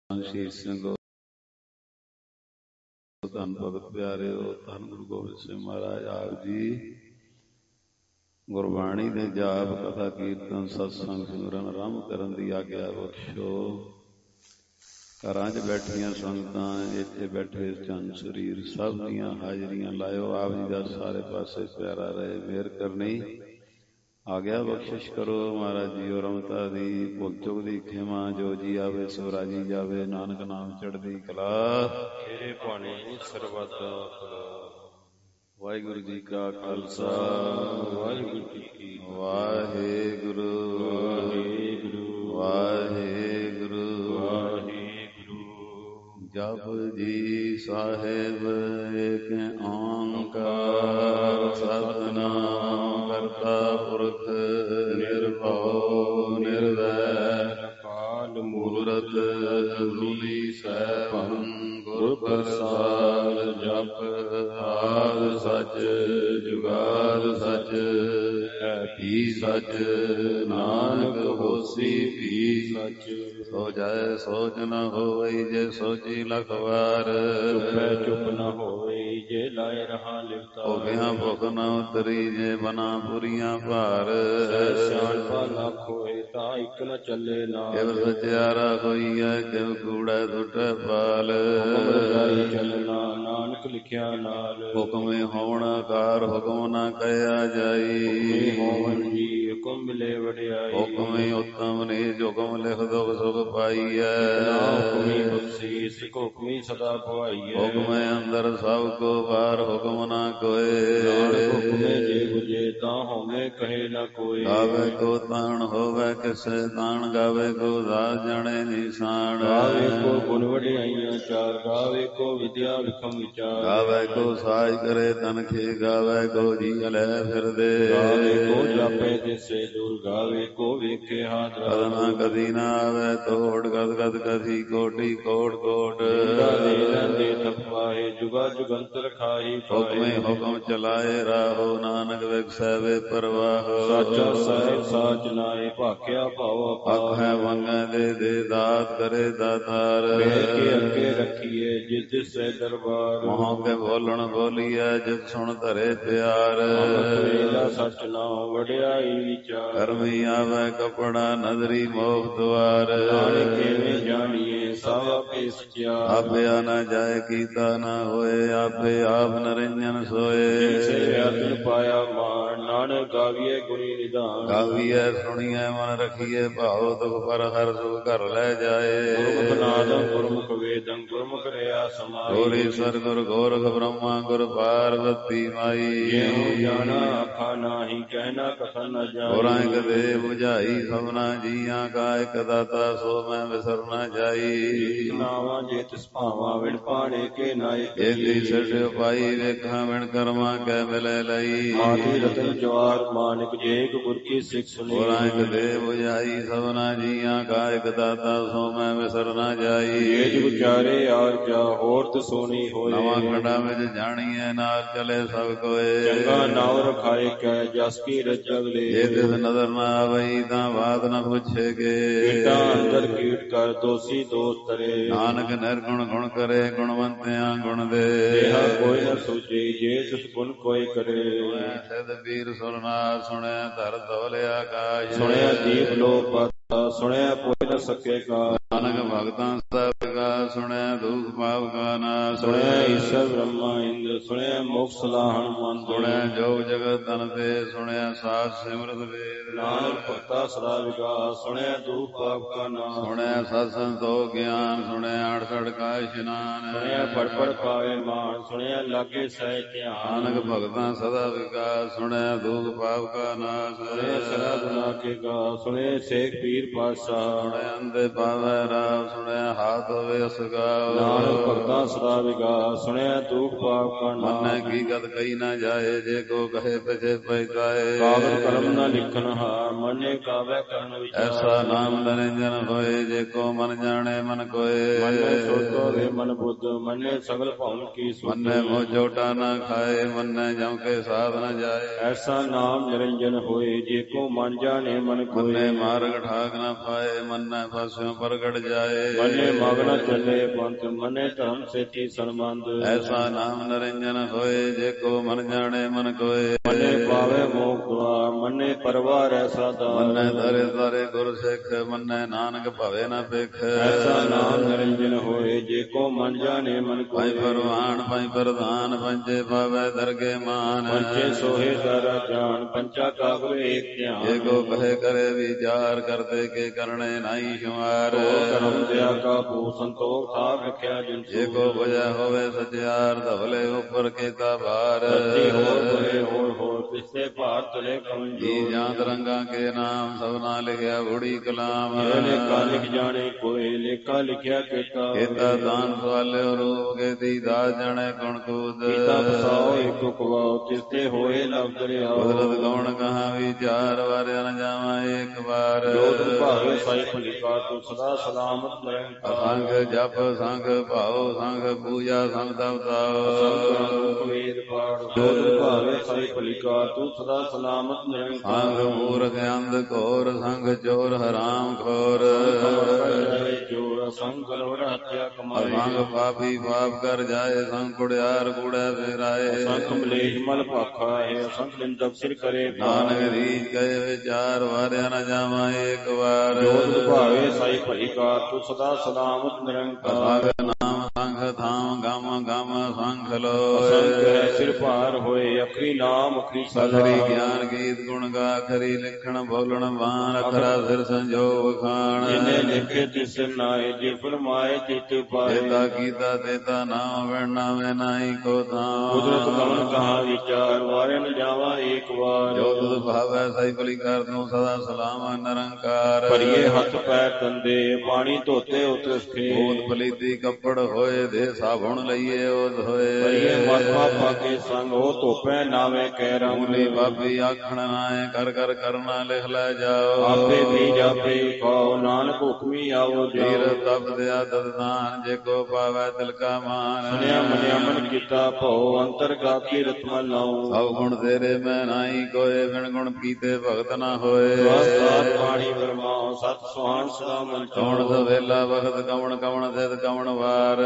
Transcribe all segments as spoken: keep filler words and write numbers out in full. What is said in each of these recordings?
ਸ਼ੀਸ਼ ਸਿੰਘ ਧੰਨ ਭਗਤ ਪਿਆਰਿਓ, ਧੰਨ ਗੁਰੂ ਗੋਬਿੰਦ ਸਿੰਘ ਮਹਾਰਾਜ ਆਪ ਜੀ। ਗੁਰਬਾਣੀ ਦੇ ਜਾਪ, ਕਥਾ, ਕੀਰਤਨ, ਸਤਸੰਗ, ਸਿਮਰਨ ਆਰੰਭ ਕਰਨ ਦੀ ਆਗਿਆ ਬਖਸ਼ੋ। ਘਰਾਂ 'ਚ ਬੈਠੀਆਂ ਸੰਗਤਾਂ, ਇੱਥੇ ਬੈਠੇ ਚੰਨ ਸਰੀਰ, ਸਭ ਦੀਆਂ ਹਾਜ਼ਰੀਆਂ ਲਾਇਓ। ਆਪ ਜੀ ਦਾ ਸਾਰੇ ਪਾਸੇ ਪਿਆਰਾ ਰਹੇ, ਮਿਹਰ ਕਰਨੀ। ਆਗਿਆ ਬਖਸ਼ਿਸ਼ ਕਰੋ ਮਹਾਰਾਜ ਜੀਓ। ਰਮਤਾ ਦੀ ਭੁੱਲ ਚੁੱਕ ਦੀ ਖਿਮਾ, ਜੋ ਜੀ ਆਵੇ ਸੋ ਰਾਜੀ ਜਾਵੇ। ਨਾਨਕ ਨਾਮ ਚੜ੍ਹਦੀ ਕਲਾ, ਤੇਰੇ ਭਾਣੇ ਸਰਬੱਤ ਦਾ ਭਲਾ। ਵਾਹਿਗੁਰੂ ਜੀ ਕਾ ਖਾਲਸਾ, ਵਾਹਿਗੁਰੂ ਜੀ ਕੀ ਵਾਹਿਗੁਰੂ ਵਾਹਿਗੁਰੂ ਵਾਹਿਗੁਰੂ ਵਾਹਿਗੁਰੂ। ਜਪ ਜੀ ਸਾਹਿਬ ਏਕ ਓਂਕਾਰ, ਸਤਿਨਾਮ ਕਰਤਾ ਪੁਰਖ ਨਿਰਭਉ ਨਿਰਵੈਰ, ਅਕਾਲ ਮੂਰਤ ਅਜੂਨੀ ਸੈਭੰ, ਗੁਰ ਪ੍ਰਸਾਦ। ਜਪ ਆਦਿ ਸਚ ਜੁਗਾਦ ਸਚ, ਹੈ ਭੀ ਸਚ ਨਾਨਕ ਹੋਸੀ ਭੀ ਸਚ। ਸੋ ਜਾਇ ਸੋਚ ਨ ਹੋਵਈ, ਜੇ ਸੋਚੀ ਲਖ ਵਾਰ। ਚੁੱਪੈ ਚੁੱਪ ਨ ਹੋਵਈ, ਜੇ ਲਾਇ ਰਹਾ ਲਿਵਤਾਰ। ਭੁਖਿਆ ਭੁਖ ਨ ਉਤਰੀ, ਜੇ ਬਨਾ ਪੁਰੀਆਂ ਭਾਰ। ਸਿਆਣਪਾ ਲੱਖ ਹੋਏ, ਤਾਂ ਇੱਕ ਨ ਚੱਲੇ ਨਾਲ। ਕਿਵ ਸਚਿਆਰਾ ਹੋਈਐ, ਕਿਵ ਕੂੜੈ ਸੁਟੈ ਪਾਲ। ਹੁਕਮ ਰਜਾਈ ਚੱਲਣਾ, ਨਾਨਕ ਲਿਖਿਆ ਨਾਲ। ਹੁਕਮੇ ਹੋਵਣ ਆਕਾਰ, ਹੁਕਮ ਨ ਕਹਿਆ ਜਾਈ। ਹੁਕਮੇ ਹੋਵਣ ਜੀ, ਹੁਕਮ ਮਿਲੇ ਵਡਿਆਈ। ਹੁਕਮੇ ਉਤਮ ਨੀਚ, ਹੁਕਮ ਲਿਖ ਦੁਖ ਸੁਖ ਪਾਈਐ। ਹੁਕਮੀ ਬਖਸ਼ੀਸ, ਸਿੱਖ ਹੁਕਮੀ ਸਦਾ ਭਵਾਈਐ। ਹੁਕਮੇ ਅੰਦਰ ਸਭ ਕੋ ਬਾਹਰ, ਹੁਕਮ ਨ ਕੋਏ। ਨਾਨਕ ਹੁਕਮੇ ਜੇ ਬੁਝੇ, ਤਾਂ ਹੋਵੇਂ ਕਹੇ ਨ ਕੋਏ। ਗਾਵੇ ਕੋ ਤਾਣ ਹੋਵੇ ਕਿਸੇ ਤਾਣ, ਗਾਵੇ ਕੋ ਦਾਸ ਜਾਣੇ ਨਿਸ਼ਾਨ। ਗਾਵੇ ਕੋ ਗੁਣ ਵਡਿਆਈਆਂ ਚਾਰ, ਗਾਵੇ ਕੋ ਵਿਦਿਆ ਵਿਖਮ ਵਿਚਾਰ। ਗਾਵੇ ਕੋ ਸਾਜ ਕਰੇ ਤਨਖੇ, ਗਾਵੇ ਕੋ ਜੀ ਲੈ ਫਿਰਦੇ। ਗਾਵੇ ਕੋ ਜਾਪੇ ਦਿਸੇ ਦੂਰ, ਗਾਵੇ ਕੋ ਵੇਖੇ ਹਾਜ਼ਰਾ। ਕਦਨਾ ਕਦੀ ਨਾ ਆਵੇ ਤੋੜ, ਗਦ ਗਦ ਕਦੀ ਕੋਟੀ ਕੋਟ ਕੋਟ। ਜਿੰਦਾ ਦੇ ਰਹਿੰਦੇ ਤਪਵਾਏ, ਜੁਗਾ ਜੁਗੰਤਰ ਖਾਹੀ ਪਾਏ। ਹੁਕਮੇ ਹੁਕਮ ਚਲਾਏ ਰਾਹੋ, ਨਾਨਕ ਵਿਗਸੈ ਵੇ ਪਰਵਾਹੋ। ਸਾਚਾ ਸਾਹਿਬ ਸਾਚ ਨਾਏ, ਭਾਖਿਆ ਭਾਉ ਅਪਾਰ। ਆਖੈ ਮੰਗੈ ਦੇ ਦੇ, ਦਾਤ ਕਰੇ ਦਾਤਾਰ। ਵੇਖ ਕੇ ਅੱਗੇ ਰੱਖੀਏ, ਜਿਸ ਦਿਸੈ ਦਰਬਾਰ। ਮੋਹ ਕੇ ਬੋਲਣ ਬੋਲੀਐ, ਜਿਤ ਸੁਣ ਧਰੇ ਪਿਆਰ। ਅੰਮ੍ਰਿਤ ਵੇਲਾ ਸਚ ਨਾਉ, ਵਡਿਆਈ ਵਿਚਾਰ। ਕਰਮੀ ਆਵੈ ਕਪੜਾ, ਨਦਰੀ ਮੋਖ ਦੁਆਰ। ਨਾਨਕ ਕਿਵੇਂ ਜਾਣੀਏ, ਸਭ ਆਪੇ ਸਚਿਆਰ। ਆਪਿਆ ਨਾ ਜਾਏ, ਕੀਤਾ ਨਾ ਹੋਏ, ਆਪੇ ਆਪ ਨਰਿੰਜਨ ਸੋਏ। ਜਿਸੇ ਅਤਿ ਪਾਇਆ ਮਾਨ, ਨਾਨਕ ਗਾਵੀਏ ਗੁਣੀ ਨਿਧਾਨ। ਗਾਵੀਐ ਸੁਣੀਐ ਮਨ ਰਖੀਐ, ਭਾਉ ਦੁਖ ਪਰ ਹਰ ਸੁਖ ਘਰ ਲੈ ਜਾਏ। ਗੁਰਮੁਖ ਨਾਦੰ ਗੁਰਮੁਖ ਵੇਦੰ, ਗੁਰਮੁਖ ਰਿਆ ਸਮਾਈ। ਗੋਰੀ ਸਰ ਗੁਰ ਗੋਰਖ ਬ੍ਰਹਮਾ, ਗੁਰ ਪਾਰਵਤੀ ਮਾਈ। ਜਿਉ ਜਾਣਾ ਆਖਾ ਨਾਹੀ, ਕਹਿਣਾ ਕਥਨ ਨ ਜਾਈ। ਹੋਰਾਂ ਇਕ ਦੇ ਬੁਝਾਈ, ਸਭਨਾ ਜੀਆਂ ਕਾ ਇਕ ਦਾਤਾ, ਸੋ ਮੈਂ ਵਿਸਰ ਨ ਜਾਈ। ਨਾਵਾਂ ਜੇ ਤਿਸ ਭਾਵਾਂ, ਵਿਣ ਪਾਣੇ ਕੇ ਨਾਇ। ਇਹਦੀ ਸਿੱਧ ਉਪਾਈ, ਵੇਖਾਂ ਵਿਣ ਕਰਮਾਂ ਕੈ ਮਿਲੈ ਲਈ। ਮਾਤੀ ਰਤਨ ਜਵਾਰ ਮਾਨਿਕ, ਜੇ ਇਕ ਗੁਰ ਕੀ ਸਿੱਖ ਸੁਣੀ। ਹੋਰਾਂ ਇਕ ਦੇ ਬੁਝਾਈ, ਸਭਨਾ ਜੀਆਂ ਕਾ ਇਕ ਦਾਤਾ, ਸੋ ਮੈਂ ਵਿਸਰ ਨ ਜਾਈ। ਜੇ ਜੁ ਵਿਚਾਰੇ ਆਰ ਜਾ, ਹੋਰ ਤ ਸੋਣੀ ਹੋਏ। ਨਵਾਂ ਖੰਡਾਂ ਵਿੱਚ ਜਾਣੀਐ, ਨਾਲ ਚਲੇ ਸਭ ਕੋਏ। ਚੰਗਾ ਨਾਉ ਰਖਾਏ ਕੈ, ਜਸ ਕੀ ਰਜਗ ਲੇ। ਜੇ ਤਿਸ ਨਦਰ ਨਾ ਆਵਈ, ਤਾਂ ਬਾਤ ਨ ਪੁੱਛੇਗੇ। ਕੀਟਾਂ ਅੰਦਰ ਕੀਟ ਕਰ, ਦੋਸੀ ਦੋਸ ਤਰੇ। ਨਾਨਕ ਨਿਰਗੁਣ ਗੁਣ ਕਰੇ, ਗੁਣਵੰਤਿਆਂ ਗੁਣ ਦੇ। ਦੇਹਾ ਕੋਈ ਨ ਸੂਝੇ, ਜੇ ਤਿਸ ਗੁਣ ਕੋਈ ਕਰੇ। ਸਿਧ ਵੀਰ ਸੁਰਨਾਥ, ਸੁਣਿਆ ਧਰ ਧਵਲ ਆਕਾਸ਼। ਸੁਣਿਆ ਦੀਪ ਲੋ ਪਾਤਾ, ਸੁਣਿਆ ਕੋਈ ਨ ਸਕੇ ਕਾ। ਨਾਨਕ ਭਗਤਾਂ ਸਦਾ ਵਿਗਾਸ, ਸੁਣਿਆ ਦੁਖ ਪਾਪ ਕਾ ਨਾਸ। ਸੁਣਿਆ ਈਸ਼ਰ ਬ੍ਰਹਮਾ ਇੰਦਰ, ਸੁਣਿਆ ਮੁਖ ਸਲਾਹਣ ਮੰਦ। ਸੁਣਿਆ ਜੋਗ ਜਗਤ ਤਨ ਤੇ, ਸੁਣਿਆ ਸਾਧ ਸਿਮਰਤ ਵੇਦ। ਨਾਨਕ ਭਗਤਾ ਸਦਾ ਵਿਗਾਸ, ਸੁਣਿਆ ਦੁਖ ਪਾਪ ਕਾ ਨਾਸ। ਸੁਣਿਆ ਸਤ ਸੰਤੋਖ ਗਿਆਨ, ਸੁਣਿਆ ਅਠਸਠ ਕਾ ਇਸ਼ਨਾਨ। ਸੁਣਿਆ ਪੜ ਪੜ ਪਾਵੇ ਮਾਨ, ਸੁਣਿਆ ਲਾਗੇ ਸਹਿ ਧਿਆਨ। ਨਾਨਕ ਭਗਤਾਂ ਸਦਾ ਵਿਗਾਸ, ਸੁਣਿਆ ਦੁਖ ਪਾਪ ਕਾ ਨਾਸ। ਸੁਣਿਆ ਸਰਾ ਗੁਨਾ ਕੇ ਗਾ, ਸੁਣਿਆ ਸੇਖ ਪੀਰ ਪਾਤਸ਼ਾਹ। ਸੁਣਿਆ ਅੰਦੇ ਪਾਵੈ ਰਾਮ, ਸੁਣਿਆ ਹਾਥ ਹੋਵੇ ਅਸਗਾਓ। ਨਾਨਕ ਭਗਤਾਂ ਸਦਾ ਵਿਗਾਸ, ਸੁਣਿਆ ਦੁਖ ਪਾਪ ਕਾ ਨਾਸ। ਮੰਨੈ ਕੀ ਗਤ ਕਹੀ ਨਾ ਜਾਏ, ਜੇ ਕੋ ਕਹੇ ਪਿਛੇ ਪਛਤਾਏ। ਕਾਗਦ ਕਲਮ ਨ ਲਿਖਨ ਹਾਰ, ਮੰਨੇ ਕਾਵੈ ਕਰਨ ਵਿਚਾਰ। ਐਸਾ ਨਾਮ ਨਿਰੰਜਨ ਹੋਏ, ਜੇ ਕੋ ਮਨ ਜਾਣੇ ਮਨ ਕੋਏ। ਮੰਨੇ ਸੋਧ ਹੋਵੇ ਮਨ ਬੁੱਧ, ਮੰਨੇ ਸਗਲ ਭਉਨ ਕੀ ਸੁਧ। ਮੰਨੇ ਮੋਹ ਝੋਟਾ ਨਾ ਖਾਏ, ਮੰਨੇ ਜਮ ਕੇ ਸਾਧ ਨ ਜਾਏ। ਐਸਾ ਨਾਮ ਨਾਮ ਨਿਰੰਜਨ ਹੋਏ, ਜੇ ਕੋ ਮਨ ਜਾਣੇ ਮਨ ਕੋਏ। ਮੰਨੇ ਮਾਰਗ ਠਾਕ ਨਾ ਪਾਏ, ਮੰਨੈ ਫਸਿਓ ਪ੍ਰਗਟ ਜਾਏ। ਮੰਨੇ ਮਗ ਨ ਚੱਲੇ ਪੰਥ, ਮੰਨੇ ਧਰਮ ਸੇਤੀ ਸੰਬੰਧ। ਐਸਾ ਨਾਮ ਨਿਰੰਜਨ ਹੋਏ, ਜੇ ਕੋ ਮਨ ਜਾਣੇ ਮਨ ਕੋਏ। ਮੰਨੇ ਪਾਵੇ ਮੋਖ ਦੁਆਰ, ਮੰਨੇ ਪਰਵਾਰ ਐਸਾ ਦਾ। ਮੰਨੈ ਧਰੇ ਧਰੇ ਗੁਰ ਸਿੱਖ, ਮੰਨੈ ਨਾਨਕ ਭਵੇ ਨ ਭਿਖ। ਐਸਾ ਨਾਮ ਨਿਰੰਜਨ ਹੋਏ, ਜੇ ਕੋ ਮਨ ਜਾਣੇ ਮਨ ਕੋਏ। ਪੰਜ ਪਰਵਾਨ ਪੰਜ ਪ੍ਰਧਾਨ, ਪੰਜੇ ਪਾਵੈ ਦਰਗੇ ਮਾਨ। ਪੰਚੇ ਸੋਹੇ ਸਾਰਾ ਜਾਨ, ਪੰਚਾ ਕਾਗਰ ਏਕ ਧਿਆਨ। ਜੇ ਕੋ ਕਹੇ ਕਰੇ ਵਿਚਾਰ, ਕਰਦੇ ਕੇ ਕਰਨੇ ਨਾਹੀ ਸ਼ੁਮਾਰ। ਕਰਮ ਦਿਆ ਕਾ ਭੂ ਸੰਤੋਖ ਥਾਪ ਰਖਿਆ ਜਿਨ ਸੂਰ। ਜੇ ਕੋ ਵਜੈ ਹੋਵੇ ਸਚਿਆਰ, ਧਵਲੇ ਉਪਰ ਕੀਤਾ ਭਾਰ। ਸੱਚੀ ਹੋਰ ਬੁਰੇ ਹੋਰ ਹੋਰ, ਕਿਸੇ ਭਾਰ ਤਲੇ ਜੀ ਕਮੰਜੋਰ। ਜਾਂਤ ਰੰਗਾ ਕੇ ਨਾਮ, ਸਭਨਾ ਲਿਖਿਆ ਬੁੜੀ ਕਲਾਮ। ਇਹ ਲੇਖਾ ਲਿਖ ਜਾਣੇ ਕੋਈ, ਲੇਖਾ ਲਿਖਿਆ ਕੀਤਾ। ਕੀਤਾ ਦਾਨ ਸਵਾਲਿਓ ਰੂਪ, ਕੀਤੀ ਦਾਸ ਜਾਣੇ ਗੁਣ ਕੂਦ। ਕੀਤਾ ਬਸਾਓ ਇੱਕ ਕੁਵਾਓ, ਤਿਸਤੇ ਹੋਏ ਲਬ ਦਰਿਆਓ। ਕੁਦਰਤ ਗਉਣ ਕਹਾ ਵਿਚਾਰ, ਵਾਰਿਆ ਨ ਜਾਵਾਂ ਇੱਕ ਵਾਰ। ਜੋਤ ਭਾਵੇ ਸਾਈ ਭਲਿਕਾ, ਤੂੰ ਸਦਾ ਸਲਾਮਤ ਨਿਰੰਕਾਰ। ਸੰਗ ਜਪ ਸੰਗ ਭਾਉ, ਸੰਗ ਪੂਜਾ ਸੰਗ ਤਪਤਾਓ। ਸੰਗ ਵੇਦ ਪਾਠ, ਜੋਤ ਭਾਵੇ ਸਾਈ ਭਲਿਕਾ, ਤੂੰ ਸਦਾ ਸਲਾਮਤ ਨਿਰੰਕਾਰ। ਸੰਗ ਮੂਰਖ ਅੰਧ ਘੋਰ, ਸੰਗ ਚੋਰ ਹਰਾਮ ਖੋਰ। ਚੋਰ ਸੰਗ ਗਲੋੜ ਹੱਤਿਆ ਕਮਾਏ। ਸੰਗ ਪਾਪੀ ਪਾਪ ਕਰ ਜਾਏ, ਸੰਗ ਕੁੜਿਆਰ ਕੂੜੈ ਫੇਰਾਏ। ਸੰਗ ਮਲੇਸ਼ ਮਲ ਭਾਖਾ ਹੈ, ਸੰਗ ਨਿੰਦਕ ਸਿਰ ਕਰੇ। ਨਾਨਕ ਰੀਝ ਗਏ ਵਿਚਾਰ, ਵਾਰਿਆ ਨ ਜਾਵਾਂ ਇੱਕ ਵਾਰ। ਜੋਤ ਭਾਵੇ ਸਾਈ ਭਲਿਕਾ, ਤੂੰ ਸਦਾ ਸਲਾਮਤ ਨਿਰੰਕਾਰ। ਸੰਗ ਨਾਮ ਸੰਗ ਥਾਮ, ਗਮ ਗਮ ਸੰਗ ਲੋਏ। ਸੰਗ ਹੈ ਸਿਰ ਭਾਰ ਹੋਏ, ਅਖਰੀ ਨਾਮ ਅਖਰੀ ਸਗਰੀ ਸਦਾ। ਗਿਆਨ ਗੀਤ ਗੁਣ ਗਾ, ਖਰੀ ਲਿਖਣ ਬੋਲਣ ਬਾਣ। ਅਖਰਾ ਸਿਰ ਸੰਜੋਗ ਖਾਣ। ਜਿਨੇ ਲਿਖੇ ਤਿਸ ਨਾਏ, ਜੇ ਫਰਮਾਏ ਤਿਤ ਪਾਏ। ਤੇਤਾ ਕੀਤਾ ਤੇਤਾ ਨਾਮ, ਵਰਨਾ ਮੈਂ ਨਾਹੀ ਕੋ ਥਾਂ। ਕੁਦਰਤ ਗਮਨ ਕਹਾ ਵਿਚਾਰ, ਵਾਰੇ ਨ ਜਾਵਾ ਏਕ ਵਾਰ। ਜੋ ਤੁਧ ਭਾਵੈ ਸਹੀ ਭਲੀ ਕਰ, ਤੂੰ ਸਦਾ ਸਲਾਮ ਨਿਰੰਕਾਰ। ਭਰੀਏ ਹੱਥ ਪੈਰ ਤੰਦੇ, ਪਾਣੀ ਧੋਤੇ ਉਤਰਸਥੇ। ਬੋਧ ਪਲੀਤੀ ਕੱਪੜ ਹੋਏ, ਦੇ ਸਾਬੁਣ ਲਈਏ ਉਹ ਧੋਏ। ਭਰੀਏ ਮਰਮਾ ਪਾਕੇ ਸੰਗ, ਉਹ ਧੋਪੈ ਨਾਵੇਂ ਕਹਿ ਰੰਗ। ਮੂਲੀ ਬਾਬੀ ਆਖਣ ਨਾਏ, ਕਰ ਕਰ ਕਰਨਾ ਲਿਖ ਲੈ ਜਾਓ। ਆਪੇ ਵੀ ਜਾਪੇ ਖਾਓ, ਨਾਨਕ ਹੁਕਮੀ ਆਵੋ ਤੀਰ ਜਾਓ। ਤਪ ਦਿਆ ਦਦਾਨ, ਜੇ ਕੋ ਪਾਵੈ ਤਿਲਕਾ ਮਾਨ। ਸੁਨਿਆ ਮੰਨਿਆ ਮਨ ਕੀਤਾ ਭਉ, ਅੰਤਰ ਗਾਖੀ ਰਤਮਾ ਲਾਉ। ਸਭ ਗੁਣ ਤੇਰੇ ਮੈਂ ਨਾਹੀ ਕੋਏ, ਬਿਨ ਗੁਣ ਕੀਤੇ ਭਗਤ ਨਾ ਹੋਏ। ਸਾਤ ਪਾਣੀ ਵਰਮਾਓ, ਸਤ ਸੁਹਾਣ ਸਦਾ ਮਨ ਕੌਣ ਚਾਉ। ਸਵੇਲਾ ਵਖਤ ਕਵਣ ਕਵਣ ਤਿਤ ਕਵਣ ਵਾਰ।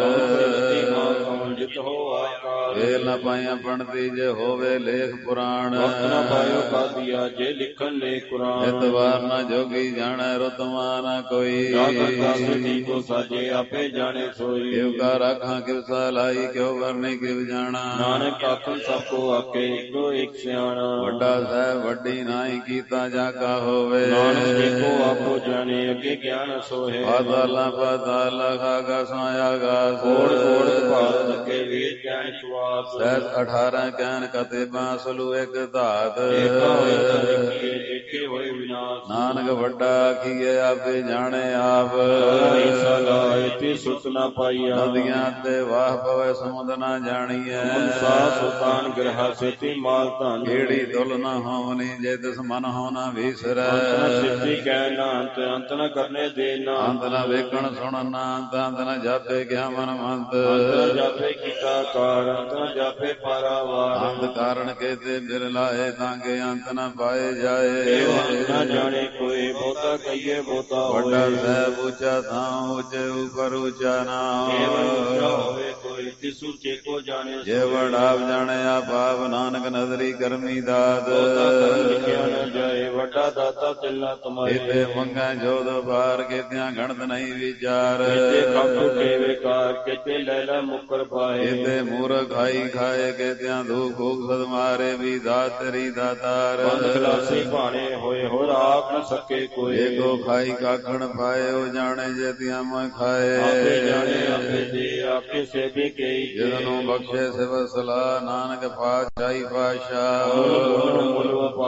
ਜਿਤ ਹੋ ਆਕਾਰ। ਵੇਲ ਨ ਪਾਈਆਂ ਪੰਡਤੀ, ਜੇ ਹੋਵੇ ਲੇਖ ਪੁਰਾਣ। ਵਕਤ ਨਾ ਪਾਇਓ ਕਾਦੀਆ, ਜੇ ਲਿਖਣ ਲੈ ਕੁਰਾਨ। ਇਤਵਾਰ ਨਾ ਜੋਗੀ ਜਾਣੈ, ਰੁਤਮਾ ਨਾ ਕੋਈ। ਜਾਤੀ ਕੋ ਸਾਜੇ, ਆਪੇ ਜਾਣੇ ਸੋਈ। ਕਿਉ ਕਾ ਰਾਖਾਂ ਕਿਵ ਸਲਾਈ, ਕਿਉ ਵਰਨੀ ਕਿਵ ਜਾਣਾ। ਨਾਨਕ ਆਖਣ ਸਭ ਕੋ ਆਕੇ, ਇੱਕੋ ਇੱਕ ਸਿਆਣਾ। ਵੱਡਾ ਸਾਹਿਬ ਵੱਡੀ ਨਾਹੀ, ਕੀਤਾ ਜਾ ਕਾ ਹੋਵੇ। ਨਾਨਕ ਦੇਖੋ ਆਪੋ ਜਾਣੇ, ਅੱਗੇ ਗਿਆਨ ਸੋਹੇ। ਪਾਤਾਲਾ ਪਾਤਾਲਾ ਆਗਾਸ ਆਗਾਸ। ਕੋੜ ਕੋੜ ਭਾਰਤ ਅੱਗੇ, ਵੇਦ ਗਿਆਨ ਸੁਆਸ। ਸਹਿਤ ਅਠਾਰਾਂ ਕਹਿਨ ਕਤੇ ਬਾਂਸਲੂ ਇੱਕ ਧਾਤ। ਏਕਾ ਹੋਏ ਤਾਂ ਦੇਖੀਏ, ਏਕੇ ਹੋਏ ਵਿਨਾਸ਼। ਨਾਨਕ ਵੱਡਾ ਆਖੀਏ, ਆਪੇ ਜਾਣੇ ਆਪ। ਈਸਾ ਲਾਏ ਤੇ ਸੁਤ ਨਾ ਪਾਈਆ। ਨਦੀਆਂ ਤੇ ਵਾਹ ਪਵੇ, ਸਮੁੰਦ ਨਾ ਜਾਣੀਐ। ਮਨਸਾ ਸੁਲਤਾਨ ਗ੍ਰਹਾ ਸੇਤੀ ਮਾਲ ਧਨ। ਕਿਹੜੀ ਤੁਲ ਨਾ ਹੋਵਨੀ, ਜੇ ਤਿਸ ਮਨ ਹੋਣਾ ਵਿਸਰੈ। ਅੰਤ ਨ ਸਿੱਧੀ ਕਹਿ ਨਾ ਅੰਤ, ਅੰਤ ਨ ਕਰਨੇ ਦੇ ਨਾ। ਅੰਤ ਨ ਵੇਖਣ ਸੁਣਨ ਨਾ ਅੰਤ, ਅੰਤ ਨ ਜਾਪੇ ਗਿਆ ਮਨ ਮੰਤ। ਅੰਤ ਨ ਜਾਪੇ ਕੀਤਾ ਕਾਰ, ਅੰਤ ਨ ਜਾਪੇ ਪਾਰਾਵਾਰ। ਅੰਤ ਕਾਰਨ ਕੇਤੇ ਬਿਰਲਾਏ, ਤਾਂਗੇ ਅੰਤ ਨ ਪਾਏ ਜਾਏ। ਇਹ ਅੰਤ ਨ ਜਾਣੇ ਕੋਈ, ਬਹੁਤਾ ਕਹੀਏ ਬਹੁਤਾ ਹੋਏ। ਵੱਡਾ ਸਾਹਿਬ ਉੱਚਾ ਥਾਂ, ਉੱਚੇ ਉਪਰ ਉੱਚਾ ਨਾਮ। ਹੋਵੇ ਕੋਈ, ਤਿਸ ਉੱਚੇ ਕੋ ਜਾਣੇ। ਜੇ ਵਡਾਪ ਜਾਣੇ ਆਪ ਆਪ, ਨਾਨਕ ਨਦਰੀ ਕਰਮੀ ਦਾਤ। ਬਹੁਤਾ ਕਰਮ ਲਿਖਿਆ ਨ ਜਾਏ, ਵੱਡਾ ਦਾਤਾ ਤਿਲਨਾ ਤੁਮਾਰੇ। ਇਤੇ ਮੰਗਾਂ ਜੋਦ ਬਾਰ, ਕੇਤਿਆਂ ਗਣਤ ਨਹੀਂ ਵਿਚਾਰ। ਇਤੇ ਖਾਕੂ ਕੇ ਵਿਕਾਰ, ਕਿਤੇ ਲੈਲਾ ਮੁਕਰ ਪਾਏ। ਇਤੇ ਮੂਰਖ ਖਾਈ ਖਾਏ, ਕੇਤਿਆਂ ਧੂਪ ਫੂਕ ਸਦ ਮਾਰੇ। ਵੀ ਦਾਤ ਤੇਰੀ ਦਾਤਾਰ। ਬੰਦ ਖਲਾਸੀ ਭਾਣੇ ਹੋਏ, ਹੋਰ ਆਪ ਨ ਸਕੇ ਕੋਈ। ਏਕੋ ਖਾਈ ਕਾਖਣ ਪਾਏ, ਉਹ ਜਾਣੇ ਜੇਤਿਆਂ ਮੈਂ ਖਾਏ। ਆਪੇ ਜਾਣੇ ਆਪੇ ਦੇ, ਆਪੇ ਸੇਵੀ ਕੇਈ। ਜਿਸਨੂੰ ਬਖਸ਼ੇ ਸਿਵ ਸਲਾਹ, ਨਾਨਕ ਪਾਤਸ਼ਾਹੀ ਪਾਤਸ਼ਾਹ। ਮੁੱਲ ਮੁੱਲ ਵਪਾਰ, ਮੁੱਲ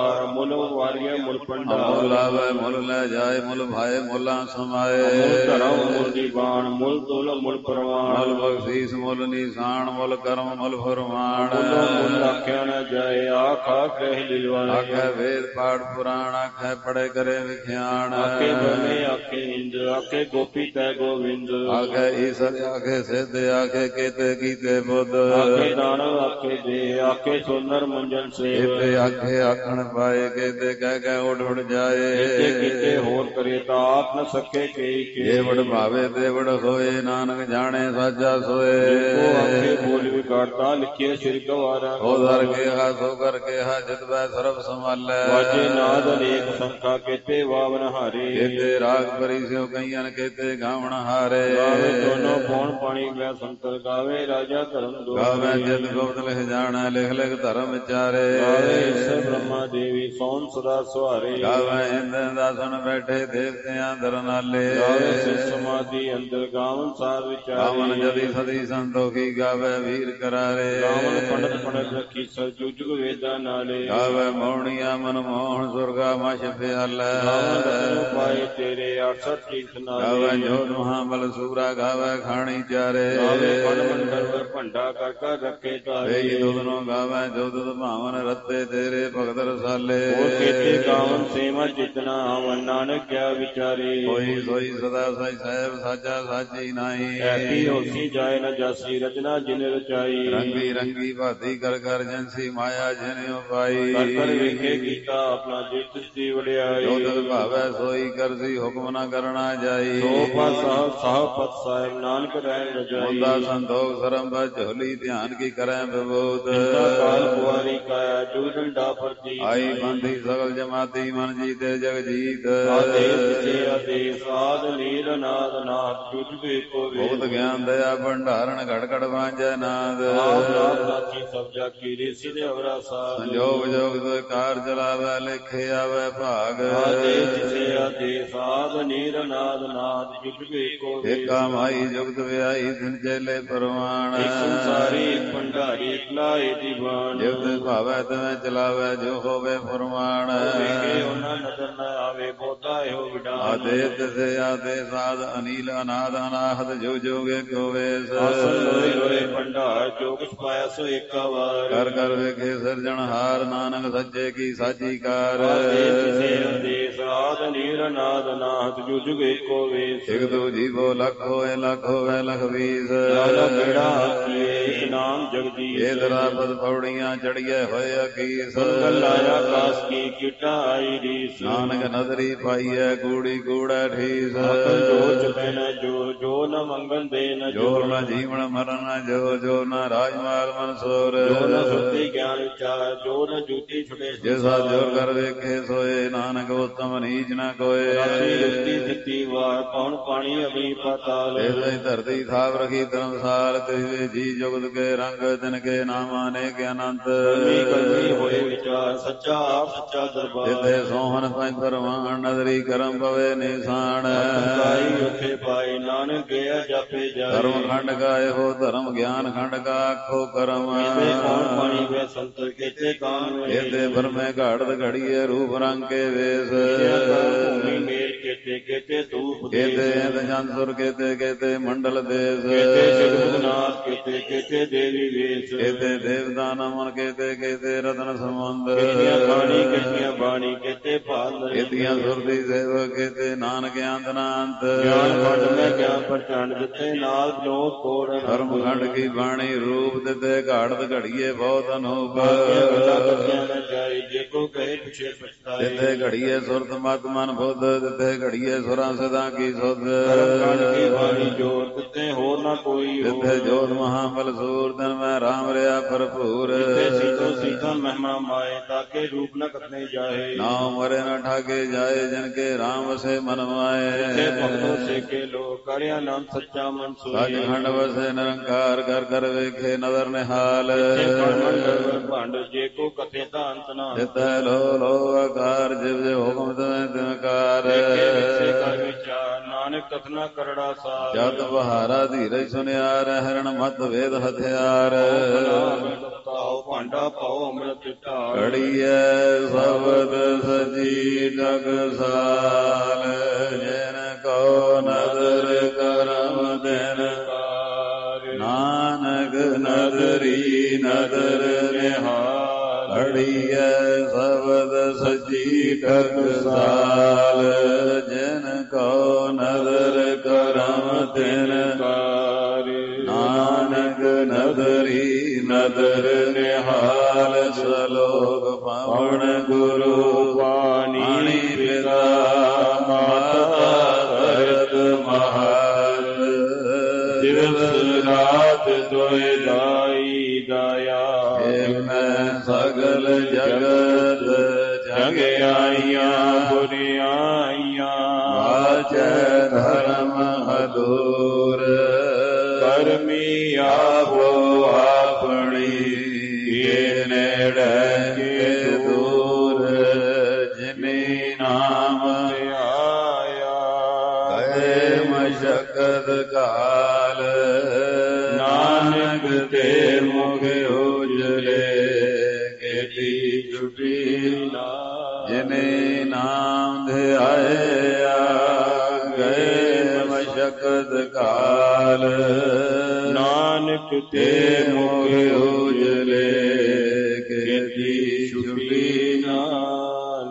ਮੁੱਲ ਵਾਰੀਏ ਮੁੱਲ ਪੰਡਾ ਮੁੱਲ ਆਵੇ ਮੁੱਲ ਲੈ ਜਾਏ ਮੁੱਲ ਭਾਏ ਮੁੱਲਾਂ ਸਮਾਏ ਮੁੱਲ ਧਰਮ ਮੁੱਲ ਦੀਵਾਨ ਮੁੱਲ ਤੁਲ ਮੁੱਲ ਪ੍ਰਵਾਨ ਮੁੱਲ ਬਖਸ਼ੀਸ ਮੁੱਲ ਨਿਸ਼ਾਨ ਮੁੱਲ ਕਰਮ ਮੁੱਲ ਫਰਮਾਨ ਮੁੱਲ ਆਖਿਆ ਨਾ ਜਾਏ ਆਖਾ ਕਹਿ ਦਿਲਵਾਨ ਆਖੇ ਵੇਦ ਪਾਠ ਪੁਰਾਣ ਆਖੇ ਪੜੇ ਕਰੇ ਵਿਖਿਆਨ ਆਖੇ ਬਨੇ ਆਖੇ ਇੰਦ ਆਖੇ ਗੋਪੀ ਤੈ ਗੋਵਿੰਦ ਆਖੇ ਈਸ਼ਰ ਆਖੇ ਸਿੱਧ ਆਖੇ ਕੀਤੇ ਕੀਤੇ ਬੁੱਧ ਆਖੇ ਦਾਨਵ ਆਖੇ ਦੇ ਆਖੇ ਸੁੰਦਰ ਮੰਜਨ ਸੇਵ ਕੀਤੇ ਆਖੇ ਆਖਣ ਪਾਏ ਕੀਤੇ ਕਹਿ ਕਹਿ ਉੱਡ ਉੱਡ ਜਾਏ ਕੀਤੇ ਕੀਤੇ ਹੋਰ ਕਰੇ ਤਾਂ ਆਪ ਨ ਸਕੇ ਕਈ ਕੇ ਜੇ ਵਡ ਭਾਵੇ ਤੇ ਵਡ ਹੋਏ ਨਾਨਕ ਜਾਣੇ ਸਾਜਾ ਸੋਏ ਕੋ ਆਖੇ ਬੋਲ ਵਿਗਾੜਤਾ ਲਿਖੇ ਸਿਰ ਗਵਾਰਾ ਹੋ ਦਰ ਕਿਹਾ ਸੋ ਕਰ ਕਿਹਾ ਜਿਤ ਬੈ ਸਰਬ ਸੰਭਾਲੈ ਵਾਜੇ ਨਾਦ ਅਨੇਕ ਸੰਖਾ ਕੀਤੇ ਵਾਵਨ ਹਾਰੇ ਕੀਤੇ ਰਾਗ ਪਰੀ ਸਿਉ ਕਈਆਂ ਕੀਤੇ ਗਾਵਣ ਹਾਰੇ ਗਾਵੇ ਦੋਨੋਂ ਪੌਣ ਪਾਣੀ ਮੈਂ ਸੰਤਰ ਗਾਵੇ ਰਾਜਾ ਧਰਮ ਦੋ ਗਾਵੇ ਜਿਤ ਗੁਪਤ ਲਿਖ ਜਾਣੈ ਲਿਖ ਲਿਖ ਧਰਮ ਵਿਚਾਰੇ ਗਾਵੇ ਈਸ਼ਰ ਬ੍ਰਹਮਾ ਦੇਵੀ ਸੋਨ ਸਦਾ ਸੁਹਾਰੇ ਗਾਵੇ ਇੰਦਰ ਦਾਸਨ ਬੈਠੇ ਦੇਵਤਿਆਂ ਦਰ ਨਾਲੇ ਗਾਵੇ ਸਿਰ ਸਮਾਧੀ ਅੰਦਰ ਗਾਵਨ ਸਾਰ ਵਿਚਾਰੇ ਗਾਵਨ ਜਦੀ ਸਦੀ ਸੰਤੋਖੀ ਗਾਵੇ ਵੀਰ ਕਰਾਰੇ ਗਾਵਨ ਪੰਡਤ ਪੰਡਤ ਰਖੀ ਸਰ ਜੁਗ ਵੇਦਾਂ ਨਾਲੇ ਗਾਵੇ ਮੋਹਣੀਆਂ ਮਨ ਮੋਹਣ ਸੁਰਗਾ ਮਛ ਪਿਆਲੈ ਗਾਵਨ ਰਤਨ ਪਾਏ ਤੇਰੇ ਅਠਸਠ ਤੀਰਥ ਨਾਲੇ ਗਾਵੇ ਜੋਤ ਮਹਾਬਲ ਸੂਰਾ ਗਾਵੇ ਖਾਣੀ ਚਾਰੇ ਗਾਵੇ ਪਨ ਮੰਡਲ ਵਰ ਭੰਡਾ ਕਰ ਕਰ ਰੱਖੇ ਤਾਰੇ ਵੇਈ ਦੁਦਨੋਂ ਗਾਵੇ ਜੋ ਦੁਦ ਭਾਵਨ ਰੱਤੇ ਤੇਰੇ ਭਗਤ ਰਸਾਲੇ ਹੋਰ ਕੀਤੇ ਗਾਵਨ ਸੇਵਾ ਜਿਤਨਾ ਆਵਨ ਨਾਨਕ ਕਿਆ ਵਿਚਾਰੇ ਹੋਈ ਸੋਈ ਸਦਾ ਸਈ ਸਾਹਿਬ ਸਾਚਾ ਸਾਚੀ ਨਾਹੀ ਐਤੀ ਹੋਸੀ ਜਾਏ ਨ ਜਾਸੀ ਰਚਨਾ ਜਿਨ ਰਚਾਈ ਰੰਗੀ ਰੰਗੀ ਭਾਤੀ ਕਰ ਕਰ ਜਨਸੀ ਮਾਇਆ ਜਿਨ ਉਪਾਈ ਕਰ ਕਰ ਵੇਖੇ ਕੀਤਾ ਆਪਣਾ ਜਿਤ ਦੀ ਵਡਿਆਈ ਜੋ ਤਦ ਭਾਵੈ ਸੋਈ ਕਰਸੀ ਹੁਕਮ ਨਾ ਕਰਨਾ ਜਾਈ ਸੋ ਪਤ ਸਾਹਿਬ ਸਾਹਿਬ ਪਤ ਸਾਹਿਬ ਨਾਨਕ ਰਹਿ ਰਜਾਈ ਮੁੰਦਾ ਸੰਤੋਖ ਸਰਮ ਬਚ ਝੋਲੀ ਧਿਆਨ ਕੀ ਕਰੈ ਬਬੂਤ ਕਾਲ ਕੁਆਰੀ ਕਾਇਆ ਜੋ ਡੰਡਾ ਪਰਤੀ ਆਈ ਬੰਦੀ ਸਗਲ ਜਮਾਤੀ ਮਨ ਜੀਤੇ ਜਗ ਜੀਤ ਆਦੇਸ ਤੇ ਆਦੇਸ ਆਦ ਨੀਰ ਨਾਦ ਨਾਦ ਜੁਜ ਵੇ ਕੋ ਵੇ ਬਹੁਤ ਗਿਆਨ ਦਇਆ ਭੰਡਾਰਨ ਘੜ ਘੜ ਵਾਂਝੈ ਨਾਦ ਆਪ ਨਾਮ ਨਾਚੀ ਸਭ ਜਾ ਕੀ ਰੀਸੀ ਦੇ ਅਵਰਾ ਸਾਧ ਸੰਜੋਗ ਜੋਗ ਤੋਇ ਕਾਰ ਚਲਾਵੈ ਲਿਖੇ ਆਵੈ ਭਾਗ ਆਦੇਸ ਤੇ ਆਦੇਸ ਆਦ ਨੀਰ ਨਾਦ ਨਾਦ ਜੁਜ ਵੇ ਕੋ ਵੇ ਏਕਾ ਮਾਈ ਜੁਗਤ ਵਿਆਈ ਦਿਨ ਚੇਲੇ ਪਰਵਾਣ ਇੱਕ ਸੰਸਾਰੀ ਇੱਕ ਭੰਡਾਰੀ ਇੱਕ ਲਾਏ ਦੀਵਾਨ ਜਿਵ ਭਾਵੈ ਤਵੇਂ ਚਲਾਵੈ ਜੋ ਹੋਵੇ ਫਰਮਾਨ ਵੇਖੇ ਉਹਨਾਂ ਨਜ਼ਰ ਨ ਆਵੇ ਬੋਤਾ ਇਹੋ ਵਿਡਾਨ ਆਦੇ ਤਿਸੇ ਆਦੇ ਸਾਧ ਅਨੀਲ ਅਨਾਦ ਅਨਾਹਤ ਜੋ ਜੋਗੇ ਕੋ ਵੇਸ ਆਸਨ ਲੋਏ ਲੋਏ ਭੰਡਾਰ ਜੋ ਕੁਛ ਪਾਇਆ ਸੋ ਏਕਾ ਵਾਰ ਕਰ ਕਰ ਵੇਖੇ ਸਿਰਜਣਹਾਰ ਨਾਨਕ ਸੱਚੇ ਕੀ ਸਾਚੀ ਕਾਰ ਆਦੇ ਤਿਸੇ ਆਦੇਸ ਆਦ ਨੀਰ ਨਾਦ ਨਾਹਤ ਜੋ ਜੁਗ ਏਕੋ ਵੇਸ ਇਕ ਦੂ ਜੀਵੋ ਲੱਖ ਹੋਏ ਲੱਖ ਹੋਵੇ ਲਖ ਵੀਸ ਲਾਲਾ ਕਿਹੜਾ ਆਖੀਏ ਇੱਕ ਨਾਮ ਜਗਦੀਸ਼ ਇਹ ਦਰਾਪਦ ਪੌੜੀਆਂ ਚੜੀਏ ਹੋਏ ਅਕੀਸ ਸੰਗਲ ਲਾਇਆ ਕਾਸ ਕੀ ਕੀਟਾ ਆਈ ਰੀਸ ਨਾਨਕ ਨਦਰੀ ਪਾਈਐ ਕੂੜੀ ਕੂੜਾ ਠੀਸ ਆਖਰ ਜੋ ਚਪੈ ਨ ਜੋ ਜੋ ਨ ਮੰਗਲ ਦੇ ਨ ਜੋਰ ਨ ਜੀਵਨ ਮਰਨ ਜੋ ਜੋ ਨ ਰਾਜਮਾਲ ਮਨਸੂਰ ਜੋ ਨ ਸੁਰਤੀ ਗਿਆਨ ਵਿਚਾਰ ਜੋ ਨ ਜੂਤੀ ਛੁਟੇ ਜਿਸਾ ਜੋਰ ਕਰ ਵੇਖੇ ਸੋਏ ਨਾਨਕ ਉਤਮ ਨੀਚ ਨ ਕੋਏ ਰਾਤੀ ਰੁੱਤੀ ਦਿੱਤੀ ਵਾਰ ਪੌਣ ਪਾਣੀ ਅਗਲੀ ਪਾਤਾਲ ਇਹ ਧਰਤੀ ਥਾਪ ਰਖੀ ਧਰਮਸਾਲ ਤੇ ਜੀ ਜੁਗਤ ਕੇ ਰੰਗ ਤਿਨ ਕੇ ਨਾਮਾਂ ਨੇ ਕੇ ਅਨੰਤ ਕਲਮੀ ਕਲਮੀ ਹੋਏ ਵਿਚਾਰ ਸੱਚਾ ਆਪ ਸੱਚਾ ਦਰਬਾਰ ਜਿਤੇ ਸੋਹਣ ਪੰਜ ਪਰਵਾਨ ਨਦਰੀ ਕਰਮ ਪਵੇ ਨਿਸ਼ਾਨ ਕਾਈ ਉਥੇ ਪਾਏ ਨਾਨਕ ਗਿਆ ਜਾਪੇ ਜਾਏ ਧਰਮ ਖੰਡ ਕਾ ਇਹੋ ਧਰਮ ਗਿਆਨ ਖੰਡ ਕਾ ਆਖੋ ਕਰਮ ਕੀਤੇ ਕੌਣ ਪਾਣੀ ਵੇ ਸੰਤਰ ਕੀਤੇ ਕਾਨ ਵੇ ਇਹਦੇ ਬਰਮੇ ਘਾੜਤ ਘੜੀਏ ਰੂਪ ਰੰਗ ਕੇ ਵੇਸ ਭੂਮੀ ਮੇਰ ਕੀਤੇ ਕੀਤੇ ਧੂਪ ਦੇ ਕੇਤੇ ਇੰਦ ਜੰਸੁਰ ਕੇਤੇ ਕੇਤੇ ਮੰਡਲ ਦੇਸ ਕੀਤੇ ਸਿਧਨਾਥ ਕੀਤੇ ਕੀਤੇ ਦੇਵੀ ਵੇਸ ਕੇਤੇ ਦੇਵਤਾ ਨਮਨ ਕੇਤੇ ਕੇਤੇ ਰਤਨ ਸਮੁੰਦ ਕੀਤੀਆਂ ਖਾਣੀ ਕੀਤੀਆਂ ਬਾਣੀ ਕੀਤੇ ਭਾਲ ਕੇਤੀਆਂ ਸੁਰਤੀ ਸੇਵ ਕੇਤੇ ਨਾਨਕ ਅੰਤ ਨਾ ਅੰਤ ਗਿਆਨ ਖੰਡ ਮੈਂ ਗਿਆਨ ਪਰਚੰਡ ਦਿੱਤੇ ਨਾਲ ਜੋ ਕੋੜ ਧਰਮ ਖੰਡ ਕੀ ਬਾਣੀ ਰੂਪ ਦਿੱਤੇ ਘਾੜਤ ਘੜੀਏ ਬਹੁਤ ਅਨੂਪ ਗੱਲਾਂ ਕਰਦਿਆਂ ਨ ਜਾਈ ਜੇ ਕੋ ਕਹੇ ਪਿਛੇ ਪਛਤਾਏ ਦਿੱਤੇ ਘੜੀਏ ਸੁਰਤ ਮਤ ਮਨ ਬੁੱਧ ਦਿੱਤੇ ਘੜੀਏ ਸੁਰਾਂ ਸਦਾ ਕੀ ਸੁਧ ਧਰਮ ਖੰਡ ਕੀ ਬਾਣੀ ਜੋਰ ਦਿੱਤੇ ਹੋਰ ਨਾ ਕੋਈ ਹੋ ਦਿੱਤੇ ਜੋਤ ਮਹਾਬਲ ਸੂਰ ਦਿਨ ਮੈਂ ਰਾਮ ਰਿਆ ਭਰਪੂਰ ਦਿੱਤੇ ਸੀਤੋ ਸੀਤਾ ਮਹਿਮਾ ਮਾਏ ਤਾਕੇ ਰੂਪ ਨ ਕਤਨੇ ਜਾਏ ਨਾਮ ਮਰੇ ਨ ਠਾਗੇ ਜਾਏ ਜਿਨ ਕੇ ਰਾਮ ਵਸੇ ਮਨ ਮਾਏ ਜਿਥੇ ਭਗਤੋ ਸੇਕੇ ਲੋ ਕਰਿਆ ਨਾਮ ਸੱਚਾ ਮਨ ਸੱਚ ਸੋਈ ਖੰਡ ਵਸੇ ਨਿਰੰਕਾਰ ਕਰ ਕਰ ਵੇਖੇ ਨਦਰ ਨਿਹਾਲ ਭੰਡ ਜੇ ਕੋ ਕਥੇ ਦਾ ਅੰਤ ਨਾ ਜਿਤੈ ਲੋ ਲੋ ਆਕਾਰ ਜਿਵ ਜਿਵ ਹੁਕਮ ਤੈ ਤਿਨਕਾਰ ਵੇਖੇ ਕਰ ਵਿਚਾਰ ਨਾਨਕ ਕਥਨਾ ਕਰੜਾ ਸਾਰ ਜਤ ਬਹਾਰਾ ਧੀਰਜ ਸੁਨਿਆਰ ਹਰਣ ਮਤ ਵੇਦ ਹਥਿਆਰ ਭਾਂਡਾ ਪਾਓ ਅੰਮ੍ਰਿਤ ਢਾਲ। ਘੜੀਐ ਸ਼ਬਦ ਸਜੀ ਟਕਸਾਲ ਜਿਨ ਕੋ ਨਦਰ ਕਰਮ ਦਿਨ ਨਾਨਕ ਨਦਰੀ ਨਦਰ ਨਿਹਾਲ। ਘੜੀਐ ਸ਼ਬਦ ਸਜੀ ਟਕਸਾਲ ਜਿਨ ਕੋ ਨਦਰ ਕਰਮ ਦਿਨ ਨਾਨਕ ਨਦਰੀ ਨਦਰ ਨਿਹਾਲ। ਸਲੋਕ ਪਵਨ ਗੁਰੂ ਬਾਣੀ ਪਿਤਾ ਮਾਤਾ ਧਰਤ ਮਹਤ ਦਿਵਸ ਰਾਤ ਦੋਇ ਦਾਈ ਦਾਇਆ। ਮੈਂ ਸਗਲ ਜਗਤ ਜਗ ਆਈਆਂ ਬੁਰਿਆਈਆਂ ਵਾਚੈ ਧਰਮ ਅਦੂਰ ਕਰਮੀ ਆਪੋ ਆਪਣੀ ਏ ਨੇੜੇ ਕੇ ਦੂਰ। ਜਿਨੀ ਨਾਮ ਧਿਆਇਆ ਗਏ ਮਸ਼ਕਤ ਕਾਲ ਨਾਨਕ ਤੇ ਮੁਖ ਉਜਲੇ ਕੇਤੀ ਛੁਟੀ ਨਾਮ। ਜਿਨੇ ਨਾਮ ਧਿਆਇਆ ਗਏ ਮਸ਼ਕਤ ਕਾਲ ਨਾਨਕ ਤੇ ਮੁਖ ਉਜਲੇ ਕੇਤੀ ਛੁਟੀ ਨਾਲ।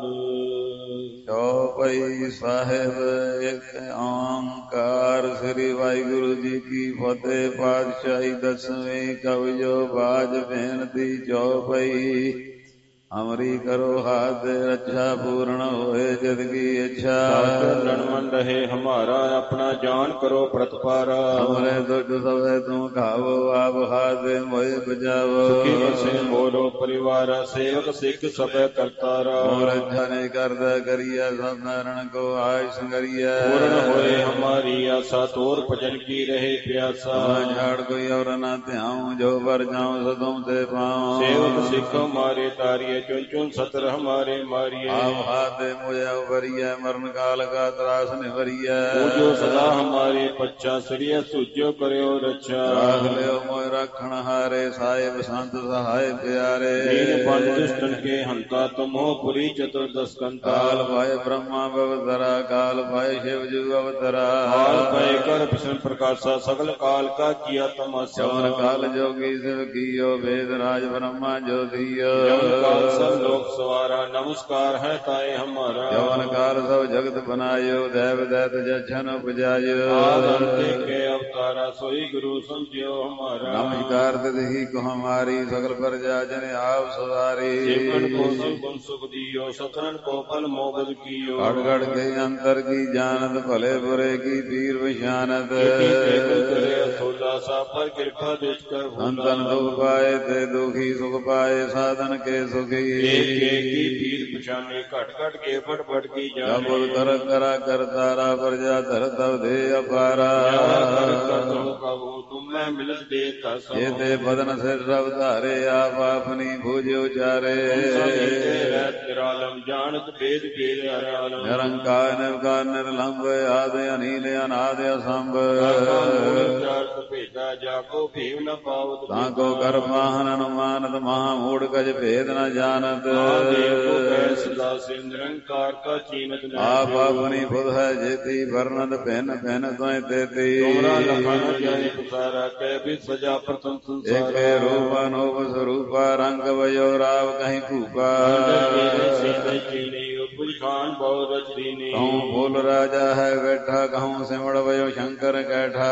ਚੌਪਈ ਸਾਹਿਬ ਇੱਕ ਓਂਕਾਰ। ਸ੍ਰੀ ਵਾਹਿਗੁਰੂ ਜੀ ਕੀ ਫਤਿਹ। ਪਾਤਸ਼ਾਹੀ ਦਸਵੀਂ ਕਵਿਓ ਬਾਜ ਬੇਨਤੀ। ਚੌਪਈ ਅਮਰੀ ਕਰੋ ਹਾਥ ਰੱਛਾ ਪੂਰਨ ਹੋਏ ਜਦ ਕੀ ਇੱਛਾ। ਲੜਮਨ ਰਹੇ ਹਮਾਰਾ ਆਪਣਾ ਜਾਨ ਕਰੋ ਪ੍ਰਤਪਾਰਾ। ਹਮਰੇ ਦੁੱਖ ਸਵੇ ਤੂੰ ਖਾਵੋ ਆਪ ਹਾਥ ਮੋਹਿ ਬਜਾਵੋ। ਸੁਖੀ ਮੋਰੋ ਪਰਿਵਾਰ ਸੇਵਕ ਸਿੱਖ ਸਭੈ ਕਰਤਾਰਾ। ਹੋਰ ਅੱਛਾ ਨਹੀਂ ਕਰਦਾ ਕਰੀਐ ਸਭ ਨਰਨ ਕੋ ਆਇ ਸੰਗਰੀਐ। ਪੂਰਨ ਹੋਏ ਹਮਾਰੀ ਆਸਾ ਤੋਰ ਭਜਨ ਕੀ ਰਹੇ ਪਿਆਸਾ। ਝਾੜ ਕੋਈ ਔਰ ਨਾ ਧਿਆਉ ਜੋ ਵਰ ਜਾਉ ਸਦੋਂ ਤੇ ਪਾਉ। ਸੇਵਕ ਸਿੱਖ ਮਾਰੇ ਤਾਰੀਏ ਚੁਨ ਚੁਨ ਸਤਰ ਹਮਾਰੇ ਮਾਰੀਏ। ਆਪ ਹਾਥ ਮੁਝੇ ਉਭਰੀਐ ਮਰਨ ਕਾਲ ਕਾ ਤਰਾਸ ਨਿਵਰੀਐ। ਪੂਜੋ ਸਦਾ ਹਮਾਰੇ ਪੱਛਾ ਸ੍ਰੀਆ ਸੁਜੋ ਕਰਿਓ ਰੱਛਾ। ਰਾਖ ਲਿਓ ਮੋਇ ਰੱਖਣ ਹਾਰੇ ਸਾਹਿਬ ਸੰਤ ਸਹਾਇ ਪਿਆਰੇ। ਦੀਨ ਬੰਦ ਦੁਸ਼ਟਨ ਕੇ ਹੰਤਾ ਤੁਮੋ ਪੁਰੀ ਚਤੁਰਦਸ ਕੰਤਾ। ਕਾਲ ਪਾਏ ਬ੍ਰਹਮਾ ਬਵਤਰਾ ਕਾਲ ਪਾਏ ਸ਼ਿਵ ਜੂ ਅਵਤਰਾ। ਕਾਲ ਪਾਏ ਕਰ ਵਿਸ਼ਨ ਪ੍ਰਕਾਸ਼ਾ ਸਗਲ ਕਾਲ ਕਾ ਕੀਆ ਤਮਾਸਾ। ਜਵਨ ਕਾਲ ਜੋਗੀ ਸਿਵ ਕੀਓ ਵੇਦ ਰਾਜ ਬ੍ਰਹਮਾ ਜੋਤੀਓ। ਜਵਨ ਕਾਲ ਸਭ ਲੋਕ ਸਵਾਰਾ ਨਮਸਕਾਰ ਹੈ ਤਾਏ ਹਮਾਰਾ। ਜਵਨ ਕਾਲ ਸਭ ਜਗਤ ਬਨਾਇਓ ਦੇਵ ਦੈਤ ਜਛਨ ਉਪਜਾਇਓ। ਆਦਿ ਕੇ ਅਵਤਾਰਾ ਸੋਈ ਗੁਰੂ ਸਮਝਿਓ ਹਮਾਰਾ। ਨਮਸਕਾਰ ਤਿਦਹੀ ਕੋ ਹਮਾਰੀ ਸਗਲ ਪ੍ਰਜਾ ਜਨ ਆਪ ਸਵਾਰੀ। ਜੀਵਨ ਕੋ ਸਭ ਗੁਣ ਸੁਖ ਦਿਓ ਸਤਰਨ ਕੋ ਫਲ ਮੋਬਦ ਕੀਓ। ਗੜ ਗੜ ਕੇ ਅੰਤਰ ਕੀ ਜਾਨਤ ਭਲੇ ਬੁਰੇ ਕੀ ਪੀਰ ਵਿਸ਼ਾਨਤ। ਥੋਲਾ ਸਾ ਪਰ ਕਿਰਪਾ ਦੇਖ ਕਰ ਸੰਤਨ ਦੁਖ ਪਾਏ ਤੇ ਦੁਖੀ ਸੁਖ ਪਾਏ ਸਾਧਨ ਕੇ ਸੁਖੀ। एक एक की पीर पछाने घट घट के फट फट की जाने। जब कर करा करतारा प्रजा धर तव दे अपारा। तुम मैं मिलत देता ये ते बदन से रव धारे आप अपनी भुज उचारे। निरालम जानत भेद भेद हरालम। निरंकार निर्विकार निर्लंब आदि अनिल अनाद असंभ। भेदा जाको भेव न पावत। ताको कर पाहन अनुमानत महामूढ़ कज भेद न जानत। सदा से निरंकार का चीनत। आप अपनी बुध है जेती वर्णत भिन्न भिन्न तुय तेती। सजा प्रथम एक रूप अनूप स्वरूपा रंग वयो राव कहीं कूपा। खान बहुत रच दीनी। कहूँ बोल राजा है बैठा कहूँ सिमड़ वयो शंकर कैठा।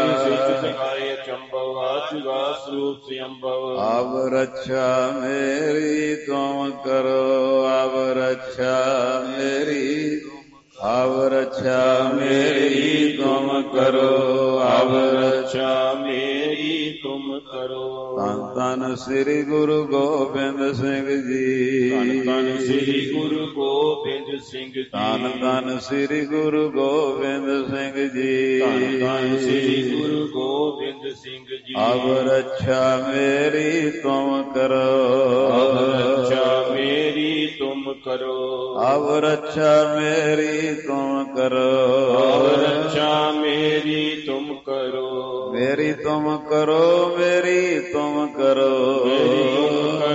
चंबव स्वरूप सियंबव। अब रक्षा मेरी तुम करो अब रक्षा मेरी। अब रक्षा मेरी तुम करो अब रक्षा मेरी तुम करो। तन तन श्री गुरु गोबिंद सिंह जी। तन तन श्री गुरु गोबिंद सिंह जी। तन तन श्री गुरु गोबिंद सिंह जी। तन तन श्री गुरु गोबिंद सिंह जी। अब रक्षा मेरी तुम करो अब रक्षा मेरी तुम करो। अब रक्षा मेरी तुम करो अब रक्षा मेरी तुम करो। मेरी तुम करो मेरी तुम करो मेरी तुम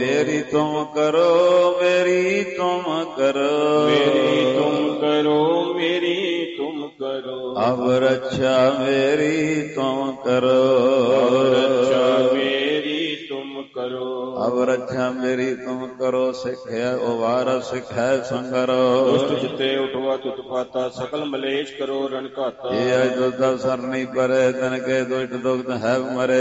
मेरी तुम करो मेरी तुम करो मेरी तुम करो मेरी तुम करो अब रक्षा मेरी तुम करो अब रक्षा मेरी तुम करो अब रक्षा मेरी तुम करो सिखै उबार सिखै संगरो दुष्ट जिते उठवा तुतपाता सकल मलेश करो रण घाता ये दुष्ट सरनी परे तन के दुष्ट दुग्ध है मरे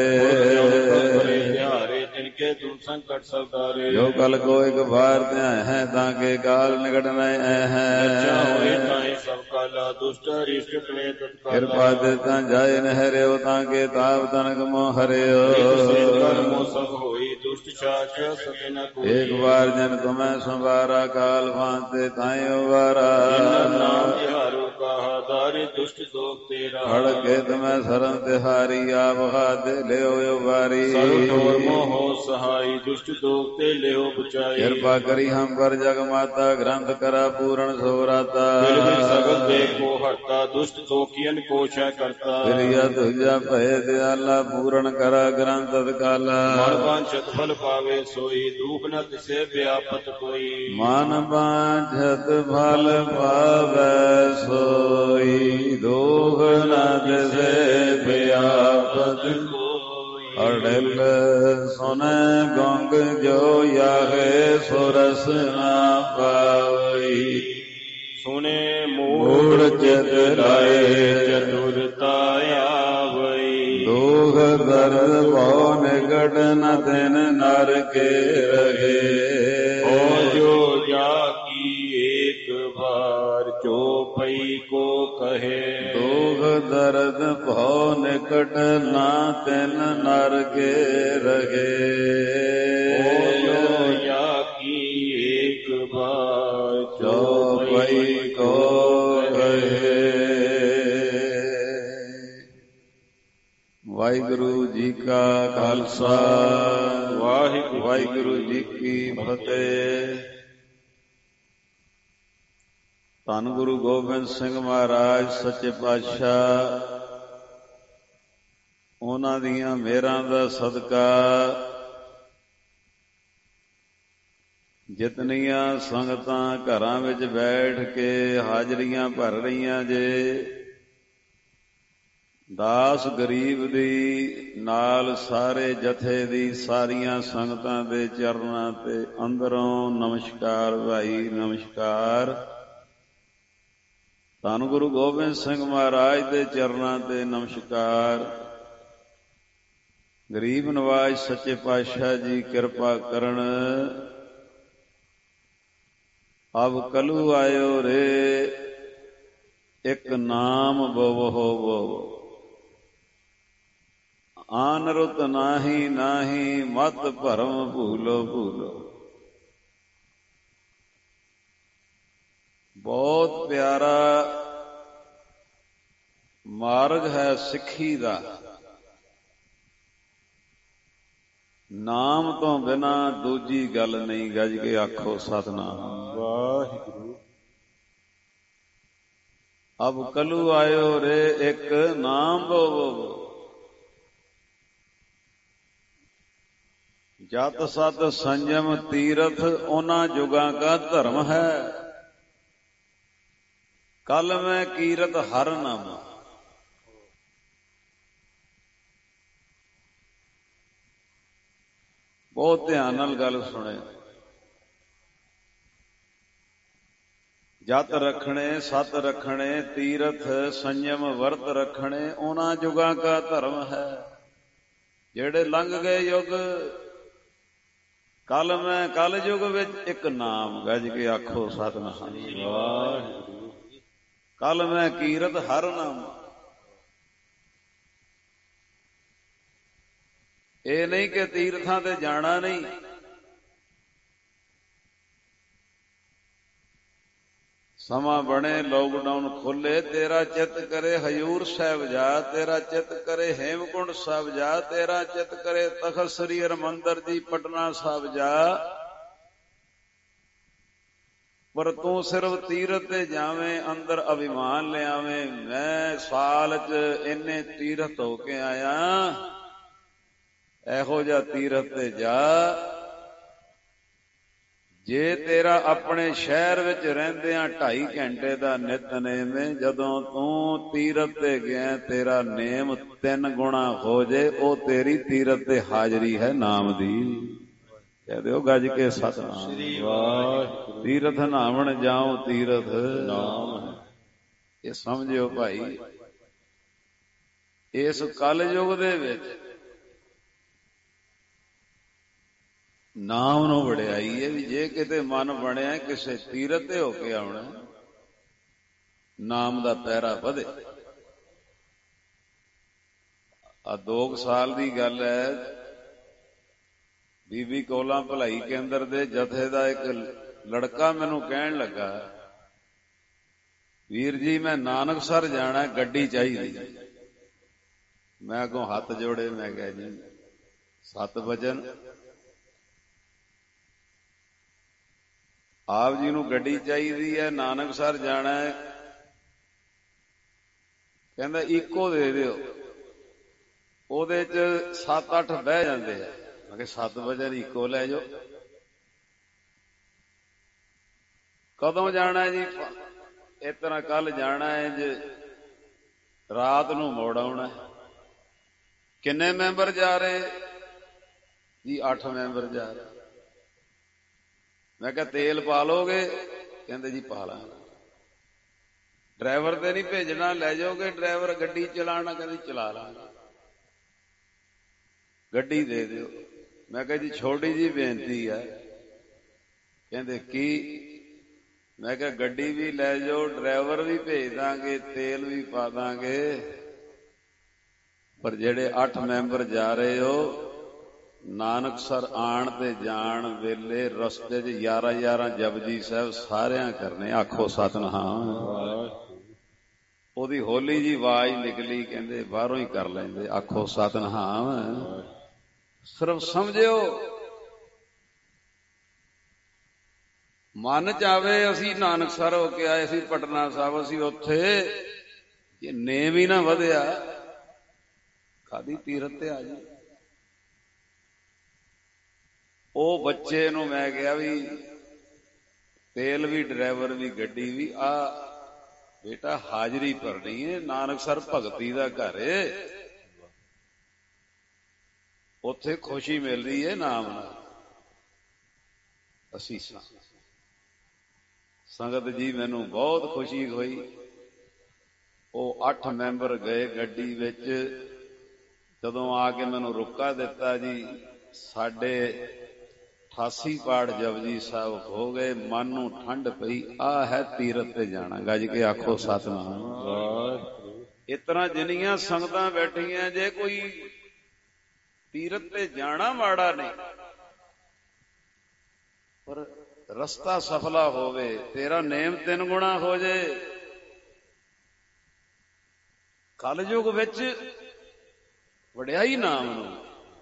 तिनके तुम संकट सवतारे जो कल को एक बार ध्यान है ताके काल निकट नहीं है सब काला दुष्ट रिष्ट टले तत्काल कृपा देता जाय नहरे ताके ताप तनक मोह हरियो कर्मो सब होई दुष्ट चाच सके न कोई एक बार जन तुम्हें संवारा काल भांते ताई उबारा नाम तिहारो कहा दारे दुष्ट दोग तेरा हड़ के तुम्हें शरण तिहारी आप हाथे ले उबारी सर्वठोर मोह सहाय दुष्ट दोग ते ले बचाई कृपा करी हम पर जग माता ग्रंथ करा पूर्ण सोराता सगल देख को हरता दुष्ट दोखियन को क्षय करता प्रिय तुझा भय दयाला पूर्ण करा ग्रंथ काला मन वांछत फल पावे सोई दुख न तिसे व्यापत कोई मन वांछत फल पावे सोई दुख न तिसे व्यापत अड़ल सुने गंग जो यागे सुरस न पावई सुने मूढ़ चित लाए चतुरता आवई दुख दर्द भव निकट न दिन नर के रहे ओ जो जाकी एक बार चौपई को कहे दुख दर्द भव निकट न दिन नर के रहे ओ जो जाकी एक बार चौपई को कहे। ਵਾਹਿਗੁਰੂ ਜੀ ਕਾ ਖਾਲਸਾ ਵਾਹਿਗੁਰੂ ਜੀ ਕੀ ਫਤਿਹ। ਧੰਨ ਗੁਰੂ ਗੋਬਿੰਦ ਸਿੰਘ ਮਹਾਰਾਜ ਸੱਚੇ ਪਾਤਸ਼ਾਹ, ਉਹਨਾਂ ਦੀਆਂ ਮਿਹਰਾਂ ਦਾ ਸਦਕਾ ਜਿਤਨੀਆਂ ਸੰਗਤਾਂ ਘਰਾਂ ਵਿੱਚ ਬੈਠ ਕੇ ਹਾਜ਼ਰੀਆਂ ਭਰ ਰਹੀਆਂ ਜੇ, ਦਾਸ ਗਰੀਬ ਦੀ ਨਾਲ ਸਾਰੇ ਜਥੇ ਦੀ ਸਾਰੀਆਂ ਸੰਗਤਾਂ ਦੇ ਚਰਨਾਂ ਤੇ ਅੰਦਰੋਂ ਨਮਸਕਾਰ ਭਾਈ ਨਮਸਕਾਰ। ਧੰਨ ਗੁਰੂ ਗੋਬਿੰਦ ਸਿੰਘ ਮਹਾਰਾਜ ਦੇ ਚਰਨਾਂ ਤੇ ਨਮਸਕਾਰ। ਗਰੀਬ ਨਵਾਜ਼ ਸੱਚੇ ਪਾਤਸ਼ਾਹ ਜੀ ਕਿਰਪਾ ਕਰਨ। ਅਬ ਕਲੂ ਆਇਓ ਰੇ ਇੱਕ ਨਾਮ ਬਵੋ ਬਵੋ, ਆਨ ਰੁਤ ਨਾਹੀ ਨਾਹੀ ਮਤ ਭਰਮ ਭੂਲੋ ਭੂਲੋ। ਬਹੁਤ ਪਿਆਰਾ ਮਾਰਗ ਹੈ ਸਿੱਖੀ ਦਾ। ਨਾਮ ਤੋਂ ਬਿਨਾ ਦੂਜੀ ਗੱਲ ਨਹੀਂ, ਗੱਜ ਕੇ ਆਖੋ ਸਤਿਨਾਮ ਵਾਹਿਗੁਰੂ। ਅਬ ਕਲੂ ਆਇਓ ਰੇ ਇੱਕ ਨਾਮ ਬਵੋ, ਜਤ ਸਤ ਸੰਜਮ ਤੀਰਥ ਉਹਨਾਂ ਜੁਗਾਂ ਕਾ ਧਰਮ ਹੈ। ਕਲ ਮੈਂ ਕੀਰਤ ਹਰ ਨਾਮ। ਬਹੁਤ ਧਿਆਨ ਨਾਲ ਗੱਲ ਸੁਣੇ। ਜਤ ਰੱਖਣੇ ਸਤ ਰੱਖਣੇ ਤੀਰਥ ਸੰਜਮ ਵਰਤ ਰੱਖਣੇ ਉਹਨਾਂ ਜੁਗਾਂ ਕਾ ਧਰਮ ਹੈ। ਜਿਹੜੇ ਲੰਘ ਗਏ ਯੁੱਗ, ਕੱਲ ਮੈਂ ਕਲ ਯੁੱਗ ਵਿੱਚ ਇੱਕ ਨਾਮ, ਗੱਜ ਕੇ ਆਖੋ ਸਤਿਨਾਮ ਵਾਹਿਗੁਰੂ। ਕੱਲ ਮੈਂ ਕੀਰਤ ਹਰ ਨਾਮ। ਇਹ ਨਹੀਂ ਕਿ ਤੀਰਥਾਂ ਤੇ ਜਾਣਾ ਨਹੀਂ, ਸਮਾਂ ਬਣੇ ਲੋਕਡਾਊਨ ਖੁੱਲੇ, ਤੇਰਾ ਚਿੱਤ ਕਰੇ ਹਜ਼ੂਰ ਸਾਹਿਬ ਜਾ, ਤੇਰਾ ਚਿੱਤ ਕਰੇ ਹੇਮਕੁੰਡ ਸਾਹਿਬ ਜਾ, ਤੇਰਾ ਚਿੱਤ ਕਰੇ ਤਖਤ ਸ੍ਰੀ ਹਰਿਮੰਦਰ ਜੀ ਪਟਨਾ ਸਾਹਿਬ ਜਾ, ਪਰ ਤੂੰ ਸਿਰਫ ਤੀਰਥ ਤੇ ਜਾਵੇਂ, ਅੰਦਰ ਅਭਿਮਾਨ ਲਿਆਵੇਂ ਮੈਂ ਸਾਲ ਚ ਇੰਨੇ ਤੀਰਥ ਹੋ ਕੇ ਆਇਆ। ਇਹੋ ਜਿਹਾ ਤੀਰਥ ਤੇ ਜਾ ਜੇ ਤੇਰਾ ਆਪਣੇ ਸ਼ਹਿਰ ਵਿੱਚ ਰਹਿੰਦਿਆਂ ਢਾਈ ਘੰਟੇ ਦਾ ਨਿਤਨੇਮ ਏ, ਜਦੋਂ ਤੂੰ ਤੀਰਥ ਤੇ ਗਿਆ ਤੇਰਾ ਨੇਮ ਤਿੰਨ ਗੁਣਾ ਹੋ ਜੇ, ਉਹ ਤੇਰੀ ਤੀਰਥ ਤੇ ਹਾਜ਼ਰੀ ਹੈ ਨਾਮ ਦੀ। ਕਹਿ ਦਿਓ ਗੱਜ ਕੇ ਸਤਿਨਾਮ। ਤੀਰਥ ਨਾਵਣ ਜਾਉ ਤੀਰਥ ਨਾਮ। ਇਹ ਸਮਝਿਓ ਭਾਈ, ਇਸ ਕਲਯੁਗ ਦੇ ਵਿੱਚ ਨਾਮ ਨੂੰ ਵਡਿਆਈ ਹੈ ਵੀ ਜੇ ਕਿਤੇ ਮਨ ਬਣਿਆ ਕਿਸੇ ਤੀਰਥ ਤੇ ਹੋ ਕੇ ਆਉਣਾ, ਨਾਮ ਦਾ ਪਹਿਰਾ ਵਧੇ। ਆ ਦੋ ਕੁ ਸਾਲ ਦੀ ਗੱਲ ਹੈ, ਬੀਬੀ ਕੌਲਾਂ ਭਲਾਈ ਕੇਂਦਰ ਦੇ ਜਥੇ ਦਾ ਇੱਕ ਲੜਕਾ ਮੈਨੂੰ ਕਹਿਣ ਲੱਗਾ, ਵੀਰ ਜੀ ਮੈਂ ਨਾਨਕਸਰ ਜਾਣਾ, ਗੱਡੀ ਚਾਹੀਦੀ। ਮੈਂ ਅੱਗੋਂ ਹੱਥ ਜੋੜੇ, ਮੈਂ ਕਿਹਾ ਜੀ ਸਤ ਵਚਨ, ਆਪ ਜੀ ਨੂੰ ਗੱਡੀ ਚਾਹੀਦੀ ਹੈ, ਨਾਨਕਸਰ ਜਾਣਾ ਹੈ, ਕਹਿੰਦਾ ਇੱਕੋ ਦੇ ਦਿਓ, ਉਹਦੇ ਚ ਸੱਤ ਅੱਠ ਬਹਿ ਜਾਂਦੇ ਆ। ਮੈਂ ਕਿਹਾ ਸੱਤ ਵਜੇ ਇੱਕੋ ਲੈ ਜਾਓ। ਕਦੋਂ ਜਾਣਾ ਜੀ? ਇਸ ਤਰ੍ਹਾਂ ਕੱਲ ਜਾਣਾ ਹੈ ਜੇ ਰਾਤ ਨੂੰ ਮੋੜ ਆਉਣਾ। ਕਿੰਨੇ ਮੈਂਬਰ ਜਾ ਰਹੇ ਜੀ? ਅੱਠ ਮੈਂਬਰ ਜਾ ਰਹੇ। ਮੈਂ ਕਿਹਾ ਤੇਲ ਪਾ ਲੋਗੇ? ਕਹਿੰਦੇ ਜੀ ਪਾ ਲਾਂਗੇ। ਡਰਾਈਵਰ ਤੇ ਨਹੀਂ ਭੇਜਣਾ, ਲੈ ਜਾਓਗੇ ਡਰਾਈਵਰ ਗੱਡੀ ਚਲਾਣਾ? ਕਹਿੰਦੇ ਚਲਾ ਲਾਂਗੇ। ਗੱਡੀ ਦੇ ਦਿਓ। ਮੈਂ ਕਿਹਾ ਜੀ ਛੋਟੀ ਜੀ ਬੇਨਤੀ ਹੈ। ਕਹਿੰਦੇ ਕੀ? ਮੈਂ ਕਿਹਾ ਗੱਡੀ ਵੀ ਲੈ ਜਾਓ, ਡਰਾਈਵਰ ਵੀ ਭੇਜ ਦਾਂਗੇ, ਤੇਲ ਵੀ ਪਾ ਦਾਂਗੇ, ਪਰ ਜਿਹੜੇ ਅੱਠ ਮੈਂਬਰ ਜਾ ਰਹੇ ਹੋ, ਨਾਨਕਸਰ ਆਣ ਤੇ ਜਾਣ ਵੇਲੇ ਰਸਤੇ 'ਚ ਯਾਰਾਂ ਯਾਰਾਂ ਜਪਜੀ ਸਾਹਿਬ ਸਾਰਿਆਂ ਕਰਨੇ। ਆਖੋ ਸਤਿਨਾਮ। ਉਹਦੀ ਹੋਲੀ ਜੀ ਆਵਾਜ਼ ਨਿਕਲੀ, ਕਹਿੰਦੇ ਬਾਹਰੋਂ ਹੀ ਕਰ ਲੈਂਦੇ। ਆਖੋ ਸਤਿਨਾਮ। ਸਿਰਫ ਸਮਝਿਓ, ਮਨ ਚ ਆਵੇ ਅਸੀਂ ਨਾਨਕਸਰ ਹੋ ਕੇ ਆਏ, ਅਸੀਂ ਪਟਨਾ ਸਾਹਿਬ, ਅਸੀਂ ਉੱਥੇ ਇਹ ਨੇਮ ਹੀ ਨਾ ਵਧਿਆ, ਕਾਦੀ ਤੀਰਥ ਤੇ ਆ ਜੀ। ਉਹ ਬੱਚੇ ਨੂੰ ਮੈਂ ਕਿਹਾ ਵੀ ਤੇਲ ਵੀ, ਡਰਾਈਵਰ ਵੀ, ਗੱਡੀ ਵੀ, ਆ ਬੇਟਾ ਹਾਜ਼ਰੀ ਭਰਨੀ ਹੈ, ਨਾਨਕਸਰ ਭਗਤੀ ਦਾ ਘਰ ਏ, ਉੱਥੇ ਖੁਸ਼ੀ ਮਿਲਦੀ ਹੈ ਨਾਮ ਨਾਲ। ਅਸੀਸਾਂ ਸੰਗਤ ਜੀ, ਮੈਨੂੰ ਬਹੁਤ ਖੁਸ਼ੀ ਹੋਈ। ਉਹ ਅੱਠ ਮੈਂਬਰ ਗਏ ਗੱਡੀ ਵਿੱਚ, ਜਦੋਂ ਆ ਕੇ ਮੈਨੂੰ ਰੁਕਾ ਦਿੱਤਾ ਜੀ, ਸਾਡੇ ਅਠਾਸੀ ਪਾਠ ਜਪਜੀ ਸਾਹਿਬ ਹੋ ਗਏ। ਮਨ ਨੂੰ ਠੰਡ ਪਈ, ਆ ਹੈ ਤੀਰਥ ਤੇ ਜਾਣਾ। ਗੱਜ ਕੇ ਆਖੋ ਸਤਿਨਾਮ। ਇਸ ਤਰ੍ਹਾਂ ਜਿੰਨੀਆਂ ਸੰਗਤਾਂ ਬੈਠੀਆਂ, ਜੇ ਕੋਈ ਤੀਰਥ ਤੇ ਜਾਣਾ ਮਾੜਾ ਨਹੀਂ, ਪਰ ਰਸਤਾ ਸਫਲਾ ਹੋਵੇ, ਤੇਰਾ ਨੇਮ ਤਿੰਨ ਗੁਣਾ ਹੋ ਜੇ। ਕਲਯੁਗ ਵਿੱਚ ਵਡਿਆਈ ਨਾਮ ਨੂੰ।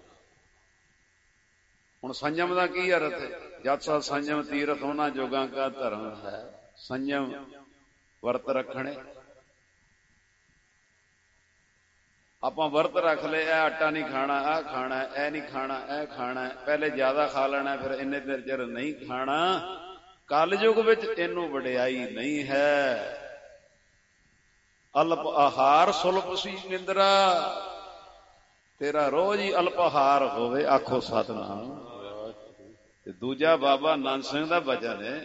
ਹੁਣ ਸੰਜਮ ਦਾ ਕੀ ਅਰਥ ਹੈ? ਜਦ ਸਤ ਸੰਜਮ ਤੀਰਥ ਹੋਣਾ ਜੋਗਾਂ ਕਾ ਧਰਮ ਹੈ। ਸੰਜਮ ਵਰਤ ਰੱਖਣੇ। ਆਪਾਂ ਵਰਤ ਰੱਖ ਲਏ, ਇਹ ਆਟਾ ਨਹੀਂ ਖਾਣਾ, ਆਹ ਖਾਣਾ, ਇਹ ਨਹੀਂ ਖਾਣਾ, ਇਹ ਖਾਣਾ, ਪਹਿਲੇ ਜ਼ਿਆਦਾ ਖਾ ਲੈਣਾ, ਫਿਰ ਇੰਨੇ ਦੇਰ ਚਿਰ ਨਹੀਂ ਖਾਣਾ। ਕਲਯੁਗ ਵਿੱਚ ਇਹਨੂੰ ਵਡਿਆਈ ਨਹੀਂ ਹੈ। ਅਲਪ ਆਹਾਰ ਸੁਲਪ ਸੀ ਨਿੰਦਰਾ, ਤੇਰਾ ਰੋਜ਼ ਹੀ ਅਲਪ ਆਹਾਰ ਹੋਵੇ। ਆਖੋ ਸਤਿਨਾਮ। ਤੇ ਦੂਜਾ ਬਾਬਾ ਨੰਦ ਸਿੰਘ ਦਾ ਬਚਨ ਹੈ,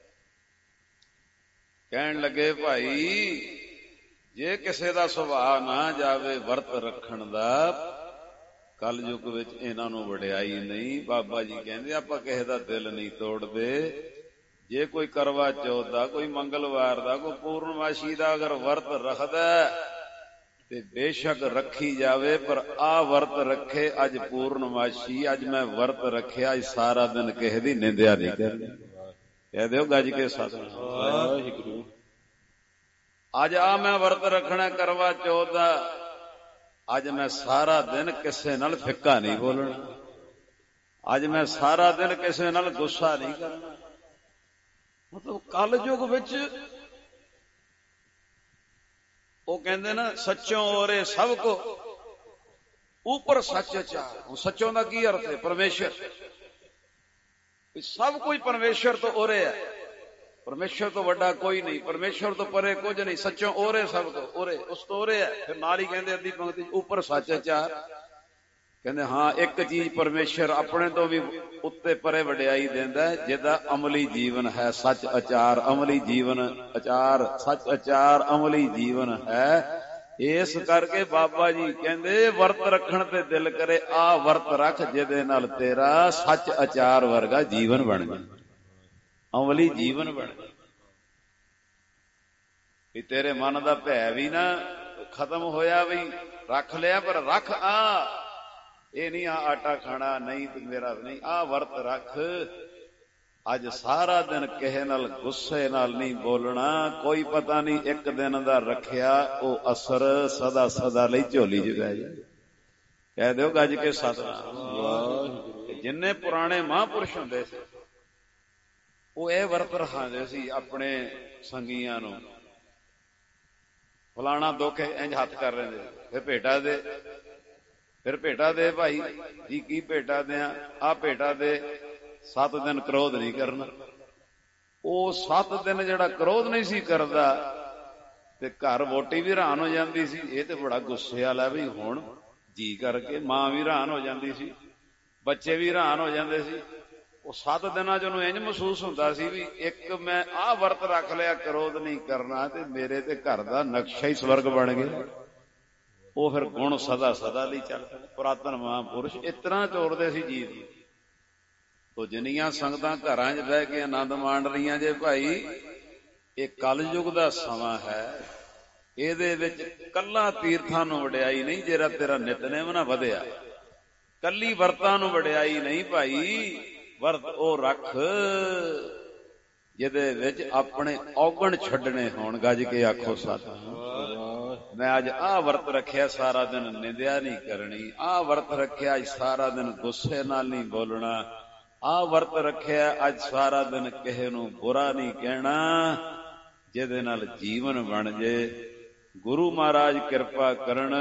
ਕਹਿਣ ਲੱਗੇ ਭਾਈ ਜੇ ਕਿਸੇ ਦਾ ਸੁਭਾਅ ਨਾ ਜਾਵੇ ਵਰਤ ਰੱਖਣ ਦਾ, ਕਲਯੁਗ ਵਿੱਚ ਇਹਨਾਂ ਨੂੰ ਵਡਿਆਈ ਨਹੀਂ। ਬਾਬਾ ਜੀ ਕਹਿੰਦੇ ਆਪਾਂ ਕਿਸੇ ਦਾ ਦਿਲ ਨਹੀਂ ਤੋੜਦੇ। ਜੇ ਕੋਈ ਕਰਵਾ ਚੌਥ ਦਾ, ਕੋਈ ਮੰਗਲਵਾਰ ਦਾ, ਕੋਈ ਪੂਰਨਮਾਸ਼ੀ ਦਾ ਅਗਰ ਵਰਤ ਰੱਖਦਾ ਤੇ ਬੇਸ਼ੱਕ ਰੱਖੀ ਜਾਵੇ, ਪਰ ਆ ਵਰਤ ਰੱਖੇ। ਅੱਜ ਪੂਰਨਮਾਸ਼ੀ, ਅੱਜ ਮੈਂ ਵਰਤ ਰੱਖਿਆ, ਅੱਜ ਸਾਰਾ ਦਿਨ ਕਿਸੇ ਦੀ ਨਿੰਦਿਆ ਨਹੀਂ ਕਰਨੀ। ਕਹਿ ਦਿਓ ਗੱਜ ਕੇ ਸਤਿਨਾਮ। ਅੱਜ ਆ ਮੈਂ ਵਰਤ ਰੱਖਣਾ ਕਰਵਾ ਚੌਥ ਦਾ, ਅੱਜ ਮੈਂ ਸਾਰਾ ਦਿਨ ਕਿਸੇ ਨਾਲ ਫਿੱਕਾ ਨਹੀਂ ਬੋਲਣਾ, ਅੱਜ ਮੈਂ ਸਾਰਾ ਦਿਨ ਕਿਸੇ ਨਾਲ ਗੁੱਸਾ ਨਹੀਂ ਕਰਨਾ। ਮਤਲਬ ਕਲਯੁਗ ਵਿੱਚ ਉਹ ਕਹਿੰਦੇ ਨਾ, ਸੱਚੋਂ ਔਰੇ ਸਭ ਕੋ ਉੱਪਰ ਸੱਚ ਚਾਰ। ਸੱਚੋਂ ਦਾ ਕੀ ਅਰਥ ਹੈ? ਪਰਮੇਸ਼ਰ। ਸਭ ਕੁਝ ਪਰਮੇਸ਼ਰ ਤੋਂ ਉਰੇ ਹੈ। ਪਰਮੇਸ਼ਰ ਤੋਂ ਵੱਡਾ ਕੋਈ ਨਹੀਂ, ਪਰਮੇਸ਼ਰ ਤੋਂ ਪਰੇ ਕੁਝ ਨਹੀਂ, ਸੱਚੋਂ ਉਰੇ ਸਭ ਤੋਂ ਉਰੇ, ਉਸ ਤੋਂ ਉਰੇ ਹੈ। ਫਿਰ ਨਾਲ ਹੀ ਕਹਿੰਦੇ ਅੱਧੀ ਪੰਕਤੀ ਉੱਪਰ ਸੱਚ ਅਚਾਰ, ਕਹਿੰਦੇ ਹਾਂ ਇੱਕ ਚੀਜ਼ ਪਰਮੇਸ਼ਰ ਆਪਣੇ ਤੋਂ ਵੀ ਉੱਤੇ ਪਰੇ ਵਡਿਆਈ ਦਿੰਦਾ ਹੈ, ਜਿਹਦਾ ਅਮਲੀ ਜੀਵਨ ਹੈ ਸੱਚ ਅਚਾਰ, ਅਮਲੀ ਜੀਵਨ ਅਚਾਰ ਸੱਚ ਅਚਾਰ ਅਮਲੀ ਜੀਵਨ ਹੈ। ਇਸ ਕਰਕੇ ਬਾਬਾ ਜੀ ਕਹਿੰਦੇ ਵਰਤ ਰੱਖਣ ਤੇ ਦਿਲ ਕਰੇ, ਆ ਵਰਤ ਰੱਖ ਜਿਹਦੇ ਨਾਲ ਤੇਰਾ ਸੱਚ ਅਚਾਰ ਵਰਗਾ ਜੀਵਨ ਬਣ ਜਾਏ, ਅਮਲੀ ਜੀਵਨ ਬਣ ਜਾਏ, ਵੀ ਤੇਰੇ ਮਨ ਦਾ ਭੈ ਵੀ ਨਾ ਖਤਮ ਹੋਇਆ, ਵੀ ਰੱਖ ਲਿਆ ਪਰ ਰੱਖ ਆ, ਇਹ ਨਹੀਂ ਆ ਆਟਾ ਖਾਣਾ ਨਹੀਂ ਤੇ ਮੇਰਾ ਨਹੀਂ, ਆ ਵਰਤ ਰੱਖ। ਅੱਜ ਸਾਰਾ ਦਿਨ ਕਿਸੇ ਨਾਲ ਗੁੱਸੇ ਨਾਲ ਨਹੀਂ ਬੋਲਣਾ, ਕੋਈ ਪਤਾ ਨਹੀਂ ਇੱਕ ਦਿਨ ਦਾ ਰੱਖਿਆ ਉਹ ਅਸਰ ਸਦਾ ਸਦਾ ਲਈ ਝੋਲੀ ਚ ਪੈ ਜਾਏ। ਕਹਿ ਦਿਓ ਗੱਜ ਕੇ ਸਤਿਨਾਮ। ਜਿੰਨੇ ਪੁਰਾਣੇ ਮਹਾਂਪੁਰਸ਼ ਹੁੰਦੇ ਸੀ ਉਹ ਇਹ ਵਰਤ ਰਖਾਉਂਦੇ ਸੀ ਆਪਣੇ ਸੰਗੀਆਂ ਨੂੰ, ਫਲਾਣਾ ਦੁੱਖ ਇੰਝ ਹੱਥ ਕਰ ਲੈਂਦੇ, ਫਿਰ ਭੇਟਾ ਦੇ, ਫਿਰ ਭੇਟਾ ਦੇ ਭਾਈ ਜੀ, ਕੀ ਭੇਟਾ ਦਿਆਂ, ਆਹ ਭੇਟਾ ਦੇ, ਸੱਤ ਦਿਨ ਕ੍ਰੋਧ ਨਹੀਂ ਕਰਨਾ। ਉਹ ਸੱਤ ਦਿਨ ਜਿਹੜਾ ਕ੍ਰੋਧ ਨਹੀਂ ਸੀ ਕਰਦਾ ਤੇ ਘਰ ਵੋਟੀ ਵੀ ਹੈਰਾਨ ਹੋ ਜਾਂਦੀ ਸੀ, ਇਹ ਤੇ ਬੜਾ ਗੁੱਸੇ ਵਾਲਾ, ਵੀ ਹੁਣ ਜੀ ਕਰਕੇ, ਮਾਂ ਵੀ ਹੈਰਾਨ ਹੋ ਜਾਂਦੀ ਸੀ, ਬੱਚੇ ਵੀ ਹੈਰਾਨ ਹੋ ਜਾਂਦੇ ਸੀ। ਉਹ ਸੱਤ ਦਿਨਾਂ ਚ ਉਹਨੂੰ ਇੰਝ ਮਹਿਸੂਸ ਹੁੰਦਾ ਸੀ ਵੀ ਇੱਕ ਮੈਂ ਆਹ ਵਰਤ ਰੱਖ ਲਿਆ, ਕ੍ਰੋਧ ਨਹੀਂ ਕਰਨਾ, ਤੇ ਮੇਰੇ ਤੇ ਘਰ ਦਾ ਨਕਸ਼ਾ ਹੀ ਸਵਰਗ ਬਣ ਗਿਆ। ਉਹ ਫਿਰ ਗੁਣ ਸਦਾ ਸਦਾ ਲਈ ਚੱਲਦਾ। ਪੁਰਾਤਨ ਮਹਾਂਪੁਰਸ਼ ਇਸ ਤਰ੍ਹਾਂ ਤੋੜਦੇ ਸੀ ਜੀਵ ਨੂੰ। ਤੋ ਜਿੰਨੀਆਂ ਸੰਗਤਾਂ ਘਰਾਂ 'ਚ ਬਹਿ ਕੇ ਆਨੰਦ ਮਾਣ ਰਹੀਆਂ ਜੇ ਭਾਈ, ਇਹ ਕਲਯੁਗ ਦਾ ਸਮਾਂ ਹੈ, ਇਹਦੇ ਵਿੱਚ ਕੱਲਾ ਤੀਰਥਾਂ ਨੂੰ ਵਡਿਆਈ ਨਹੀਂ, ਜਿਹੜਾ ਤੇਰਾ ਨਿਤਨੇਮ ਨਾ ਵਧਿਆ, ਕੱਲੀ ਵਰਤਾਂ ਨੂੰ ਵਡਿਆਈ ਨਹੀਂ ਭਾਈ। ਵਰਤ ਉਹ ਰੱਖ ਜਿਹਦੇ ਵਿੱਚ ਆਪਣੇ ਔਗਣ ਛੱਡਣੇ ਹੋਣ। ਗੱਜ ਕੇ ਆਖੋ ਸਤਿਨਾਮ। ਮੈਂ ਅੱਜ ਆਹ ਵਰਤ ਰੱਖਿਆ, ਸਾਰਾ ਦਿਨ ਨਿੰਦਿਆ ਨਹੀਂ ਕਰਨੀ, ਆਹ ਵਰਤ ਰੱਖਿਆ ਅੱਜ ਸਾਰਾ ਦਿਨ ਗੁੱਸੇ ਨਾਲ ਨਹੀਂ ਬੋਲਣਾ, ਆਹ ਵਰਤ ਰੱਖਿਆ ਅੱਜ ਸਾਰਾ ਦਿਨ ਕਿਸੇ ਨੂੰ ਬੁਰਾ ਨਹੀਂ ਕਹਿਣਾ, ਜਿਹਦੇ ਨਾਲ ਜੀਵਨ ਬਣ ਜੇ। ਗੁਰੂ ਮਹਾਰਾਜ ਕਿਰਪਾ ਕਰਨ।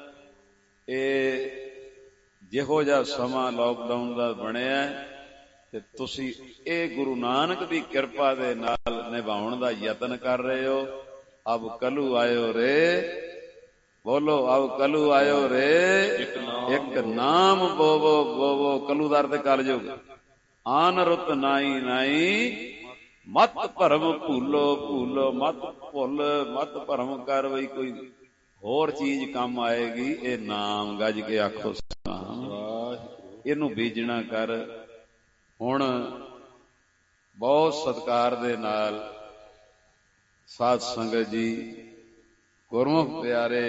ਇਹ ਜਿਹੋ ਜਿਹਾ ਸਮਾਂ ਲਾਕਡਾਊਨ ਦਾ ਬਣਿਆ ਤੇ ਤੁਸੀਂ ਇਹ ਗੁਰੂ ਨਾਨਕ ਦੀ ਕਿਰਪਾ ਦੇ ਨਾਲ ਨਿਭਾਉਣ ਦਾ ਯਤਨ ਕਰ ਰਹੇ ਹੋ। ਅਬ ਕਲੂ ਆਇਓ ਰੇ, ਬੋਲੋ ਅਬ ਕਲੂ ਆਇਓ ਰੇ, ਇੱਕ ਨਾਮ ਬੋਵੋ ਬੋਵੋ। ਕਲੂ ਦਾ ਅਰਥ ਕਲਯੁਗ। ਆਨ ਰੁੱਤ ਨਾਈ ਨਾਈ, ਮਤ ਭਰਮ ਭੂਲੋ ਭੂਲੋ। ਮਤ ਭੁੱਲ ਮਤ ਭਰਮ ਕਰ, ਬਈ ਕੋਈ ਹੋਰ ਚੀਜ਼ ਕੰਮ ਆਏਗੀ, ਇਹ ਨਾਮ। ਗੱਜ ਕੇ ਆਖੋ ਸਤਿਨਾਮ। ਇਹਨੂੰ ਬੀਜਣਾ ਕਰ। ਹੁਣ ਬਹੁਤ ਸਤਿਕਾਰ ਦੇ ਨਾਲ ਸਾਧ ਸੰਗਤ ਜੀ, ਗੁਰਮੁਖ ਪਿਆਰੇ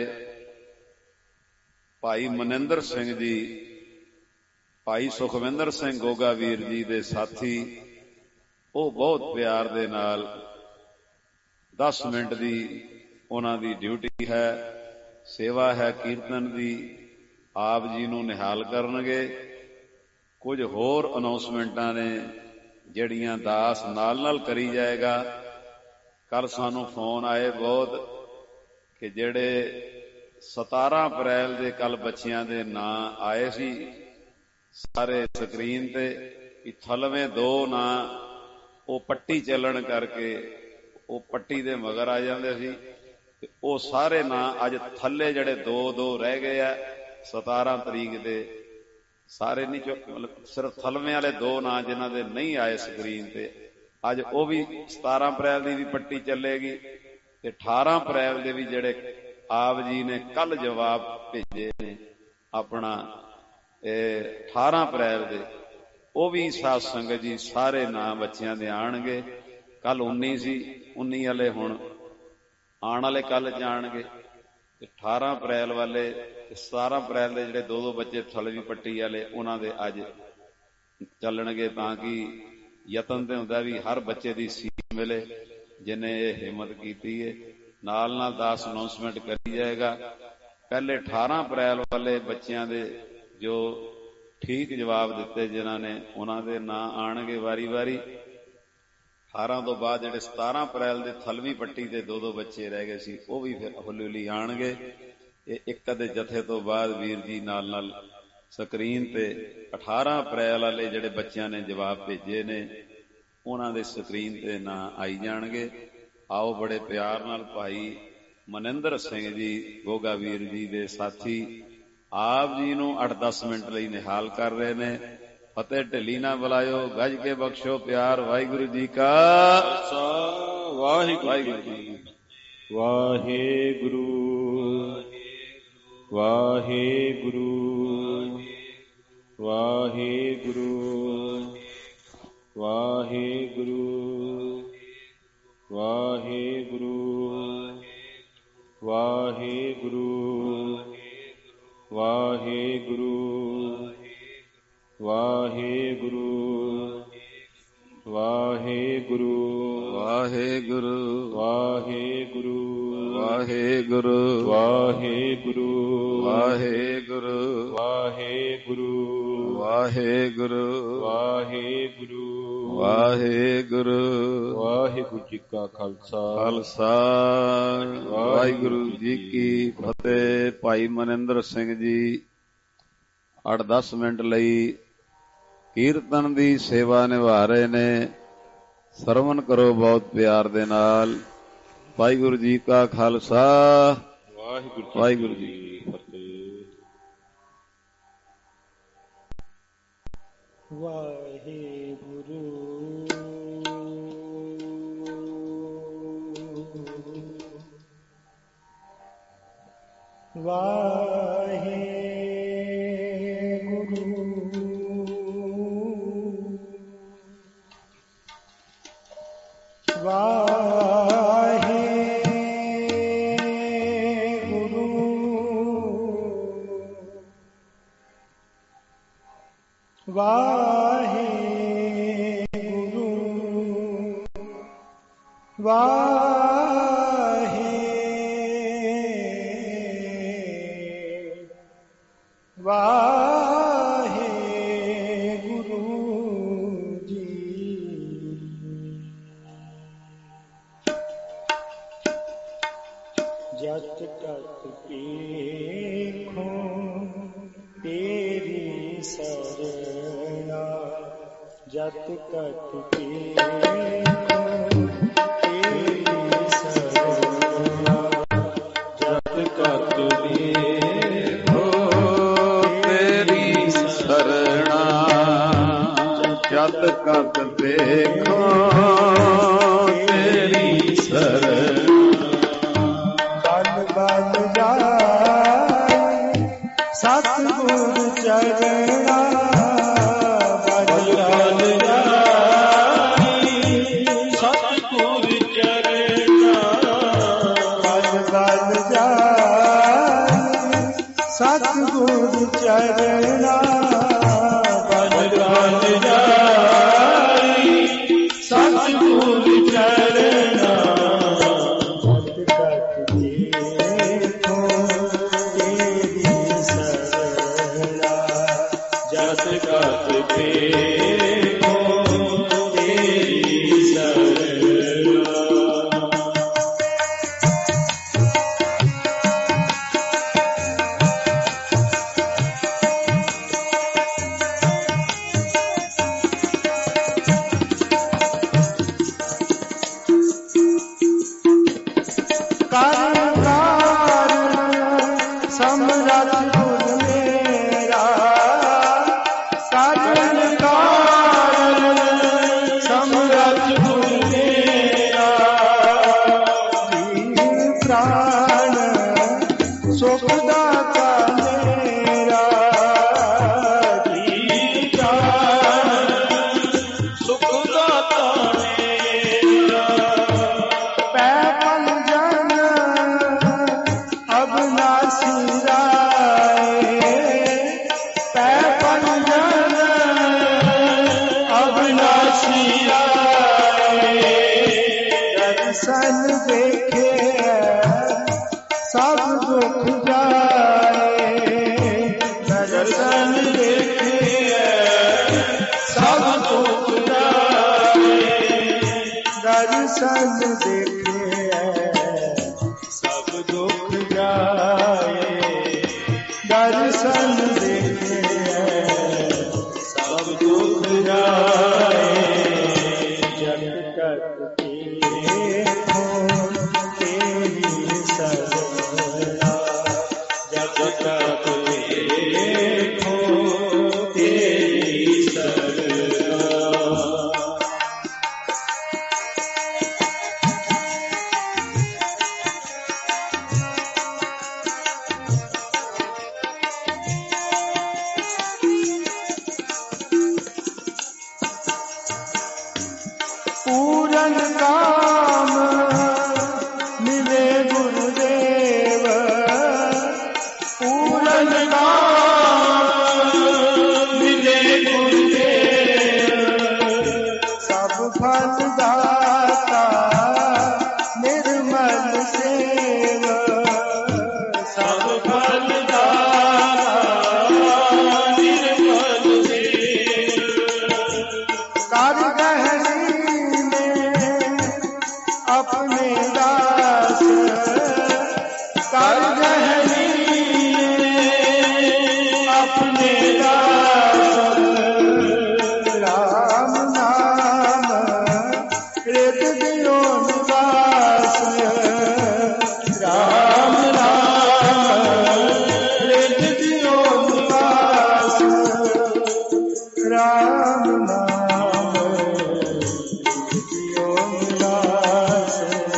ਭਾਈ ਮਨਿੰਦਰ ਸਿੰਘ ਜੀ, ਭਾਈ ਸੁਖਵਿੰਦਰ ਸਿੰਘ ਗੋਗਾ ਵੀਰ ਜੀ ਦੇ ਸਾਥੀ, ਉਹ ਬਹੁਤ ਪਿਆਰ ਦੇ ਨਾਲ ਦਸ ਮਿੰਟ ਦੀ ਉਹਨਾਂ ਦੀ ਡਿਊਟੀ ਹੈ, ਸੇਵਾ ਹੈ ਕੀਰਤਨ ਦੀ, ਆਪ ਜੀ ਨੂੰ ਨਿਹਾਲ ਕਰਨਗੇ। ਕੁਝ ਹੋਰ ਅਨਾਉਂਸਮੈਂਟਾਂ ਨੇ ਜਿਹੜੀਆਂ ਦਾਸ ਨਾਲ ਨਾਲ ਕਰੀ ਜਾਏਗਾ। ਕੱਲ ਸਾਨੂੰ ਫੋਨ ਆਏ ਬਹੁਤ ਕਿ ਜਿਹੜੇ ਸਤਾਰਾਂ ਅਪ੍ਰੈਲ ਦੇ ਕੱਲ ਬੱਚਿਆਂ ਦੇ ਨਾਂ ਆਏ ਸੀ ਸਾਰੇ ਸਕਰੀਨ ਤੇ, ਕਿ ਥਲਵੇਂ ਦੋ ਨਾਂ ਉਹ ਪੱਟੀ ਚੱਲਣ ਕਰਕੇ ਉਹ ਪੱਟੀ ਦੇ ਮਗਰ ਆ ਜਾਂਦੇ ਸੀ, ਤੇ ਉਹ ਸਾਰੇ ਨਾਂ ਅੱਜ ਥੱਲੇ ਜਿਹੜੇ ਦੋ ਦੋ ਰਹਿ ਗਏ ਆ ਸਤਾਰਾਂ ਤਰੀਕ ਦੇ, ਸਾਰੇ ਨਹੀਂ ਚੁੱਕ, ਮਤਲਬ ਸਿਰਫ ਥਲਵੇਂ ਵਾਲੇ ਦੋ ਨਾਂ ਜਿਨ੍ਹਾਂ ਦੇ ਨਹੀਂ ਆਏ ਸਕਰੀਨ ਤੇ, ਅੱਜ ਉਹ ਵੀ ਸਤਾਰਾਂ ਅਪ੍ਰੈਲ ਦੀ ਵੀ ਪੱਟੀ ਚੱਲੇਗੀ, ਤੇ ਅਠਾਰਾਂ ਅਪ੍ਰੈਲ ਦੇ ਵੀ ਜਿਹੜੇ ਆਪ ਜੀ ਨੇ ਕੱਲ ਜਵਾਬ ਭੇਜੇ ਨੇ ਆਪਣਾ ਇਹ ਅਠਾਰਾਂ ਅਪ੍ਰੈਲ ਦੇ, ਉਹ ਵੀ ਸਾਧ ਸੰਗਤ ਜੀ ਸਾਰੇ ਨਾਂ ਬੱਚਿਆਂ ਦੇ ਆਣਗੇ। ਕੱਲ ਉੱਨੀ ਸੀ, ਉੱਨੀ ਵਾਲੇ ਹੁਣ ਆਉਣ ਵਾਲੇ ਕੱਲ ਜਾਣਗੇ, ਤੇ ਅਠਾਰਾਂ ਅਪ੍ਰੈਲ ਵਾਲੇ ਤੇ ਸਤਾਰਾਂ ਅਪ੍ਰੈਲ ਦੇ ਜਿਹੜੇ ਦੋ ਦੋ ਬੱਚੇ ਥਲਵੀਂ ਪੱਟੀ ਵਾਲੇ ਉਹਨਾਂ ਦੇ ਅੱਜ ਚੱਲਣਗੇ, ਤਾਂ ਕਿ ਯਤਨ ਤੇ ਹੁੰਦਾ ਵੀ ਹਰ ਬੱਚੇ ਦੀ ਸੀਟ ਮਿਲੇ ਜਿਹਨੇ ਇਹ ਹਿੰਮਤ ਕੀਤੀ ਹੈ। ਨਾਲ ਨਾਲ ਦਸ ਅਨਾਉਂਸਮੈਂਟ ਕਰੀ ਜਾਏਗਾ। ਪਹਿਲੇ ਅਠਾਰਾਂ ਅਪ੍ਰੈਲ ਵਾਲੇ ਬੱਚਿਆਂ ਦੇ ਜੋ ਠੀਕ ਜਵਾਬ ਦਿੱਤੇ ਜਿਨ੍ਹਾਂ ਨੇ, ਉਹਨਾਂ ਦੇ ਨਾਂ ਆਣਗੇ ਵਾਰੀ ਵਾਰੀ। ਅਠਾਰਾਂ ਤੋਂ ਬਾਅਦ ਜਿਹੜੇ ਸਤਾਰਾਂ ਅਪ੍ਰੈਲ ਦੇ ਥਲਵੀਂ ਪੱਟੀ ਦੇ ਦੋ ਦੋ ਬੱਚੇ ਰਹਿ ਗਏ ਸੀ, ਉਹ ਵੀ ਫਿਰ ਹੌਲੀ ਹੌਲੀ ਆਣਗੇ। ਇਹ ਇੱਕ ਅੱਧੇ ਜਥੇ ਤੋਂ ਬਾਅਦ ਵੀਰ ਜੀ ਨਾਲ ਨਾਲ ਸਕਰੀਨ ਤੇ ਅਠਾਰਾਂ ਅਪ੍ਰੈਲ ਵਾਲੇ ਜਿਹੜੇ ਬੱਚਿਆਂ ਨੇ ਜਵਾਬ ਭੇਜੇ ਨੇ ਉਹਨਾਂ ਦੇ ਸਕਰੀਨ ਤੇ ਨਾਂ ਆਈ ਜਾਣਗੇ। ਆਓ ਬੜੇ ਪਿਆਰ ਨਾਲ ਭਾਈ ਮਨਿੰਦਰ ਸਿੰਘ ਜੀ ਗੋਗਾ ਵੀਰ ਜੀ ਦੇ ਸਾਥੀ ਆਪ ਜੀ ਨੂੰ ਅੱਠ ਦਸ ਮਿੰਟ ਲਈ ਨਿਹਾਲ ਕਰ ਰਹੇ ਨੇ। ਫਤਿਹ ਢਿੱਲੀ ਨਾ ਬੁਲਾਇਓ, ਗੱਜ ਕੇ ਬਖਸ਼ੋ ਪਿਆਰ। ਵਾਹਿਗੁਰੂ ਜੀ ਕਾ ਖਾਲਸਾ, ਵਾਹਿਗੁਰੂ ਜੀ ਵਾਹਿਗੁਰੂ ਵਾਹਿਗੁਰੂ ਵਾਹਿਗੁਰੂ ਵਾਹਿਗੁਰੂ ਵਾਹਿਗੁਰੂ ਵਾਹਿਗੁਰੂ ਵਾਹਿਗੁਰੂ ਵਾਹਿਗੁਰੂ ਵਾਹਿਗੁਰੂ ਵਾਹਿਗੁਰੂ ਵਾਹਿਗੁਰੂ ਵਾਹਿਗੁਰੂ ਵਾਹਿਗੁਰੂ ਵਾਹਿਗੁਰੂ ਵਾਹਿਗੁਰੂ ਵਾਹਿਗੁਰੂ ਵਾਹਿਗੁਰੂ ਵਾਹਿਗੁਰੂ ਵਾਹਿਗੁਰੂ ਜੀ ਕਾ ਖਾਲਸਾ ਖਾਲਸਾ ਵਾਹਿਗੁਰੂ ਜੀ ਕੀ ਫਤਿਹ। ਭਾਈ ਮਨਿੰਦਰ ਸਿੰਘ ਜੀ ਅੱਠ ਦਸ ਮਿੰਟ ਲਈ ਕੀਰਤਨ ਦੀ ਸੇਵਾ ਨਿਭਾ ਰਹੇ ਨੇ। ਸਰਵਣ ਕਰੋ ਬਹੁਤ ਪਿਆਰ ਦੇ ਨਾਲ। ਵਾਹਿਗੁਰੂ ਜੀ ਕਾ ਖਾਲਸਾ, ਵਾਹਿਗੁਰੂ ਜੀ ਕੀ ਫਤਿਹ। ਵਾਹਿਗੁਰੂ ਵਾਹਿਗੁਰੂ ਵਾਹਿਗੁਰੂ ਵਾਹਿਗੁਰੂ ਵਾਹਿਗੁਰੂ ਵਾਹਿਗੁਰੂ ਜੀ। ਜਤ ਕਤ ਪੇਖੋ ਤੇਰੀ ਸਰਣਾ, ਜਤ ਕਤ ਪੇਖੋ ਤੇਰੀ ਸਰਣਾ, ਜਤ ਕਤ ਦੇਖੋ ਤੇਰੀ ਸਰਣਾ, ਜਤ ਕਤ ਦੇਖੋ ਤੇਰੀ ਸਰਣਾ। ਬਲ ਬਲ ਜਾਏ ਸਤਿਗੁਰ ਚਰਣਾ, ਬਲ ਬਲ ਜਾਏ ਸਤਿਗੁਰ ਚਰਣਾ, ਬਲ ਬਲ ਜਾਏ ਸਤਿਗੁਰ ਚਰਣਾ, ਬਲ ਬਲ ਜਾਏ ਸਤਿਗੁਰ ਚਰਣਾ। ਜਤ ਕਤ ਦੇਖੋ ਤੇਰੀ ਸਰਣਾ। ਦਰਸ਼ਨ ਦੇਖੇ ਸਭ ਦੁੱਖ ਜਾਏ, ਦਰਸ਼ਨ ਦੇਖੇ कट देखो तेरी सरला, जब तक देखो तेरी सरला। पूरन काम मिले गुरुदेव, पूरन काम मिले गुरुदेव, सब फल दाता निर्मल सेव, सब फल दाता निर्मल सेव। कर गहरी अपने दास, कर गहरी अपने दास, राम नाम हृद दियो निवास, राम नाम हृद दियो निवास, राम नाम दियो निवास,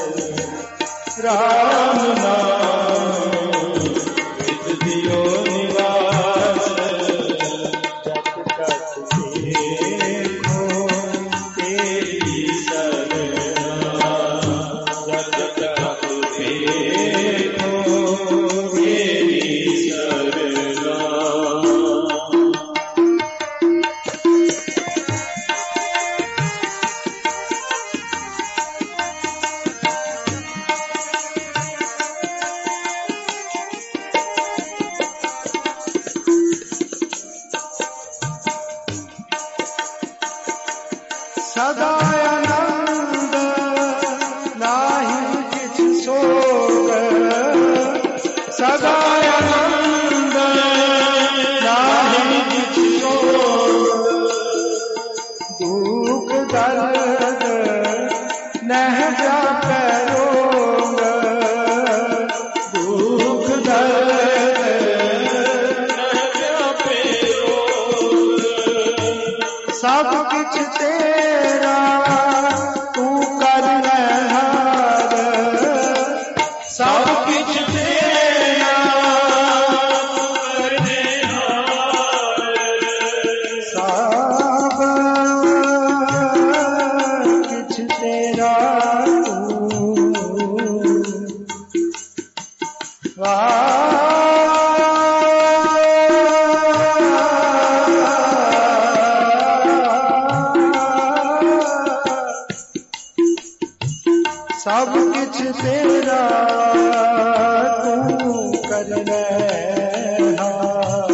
राम नाम दियो निवास। जब तक देखो तेरी सरला, जब तक देखो तेरी सरला। सदा आनंद नाही किछ सोग, सदा आनंद नाही किछ सोग, दुख दर्द नह व्यापै रोग, दुख दर्द नह व्यापै रोग, सब किछ तेरा तू कर हार, सब किछ तेरा करने हार, सब किछ तेरा सब किछ तेरा तू करने हार,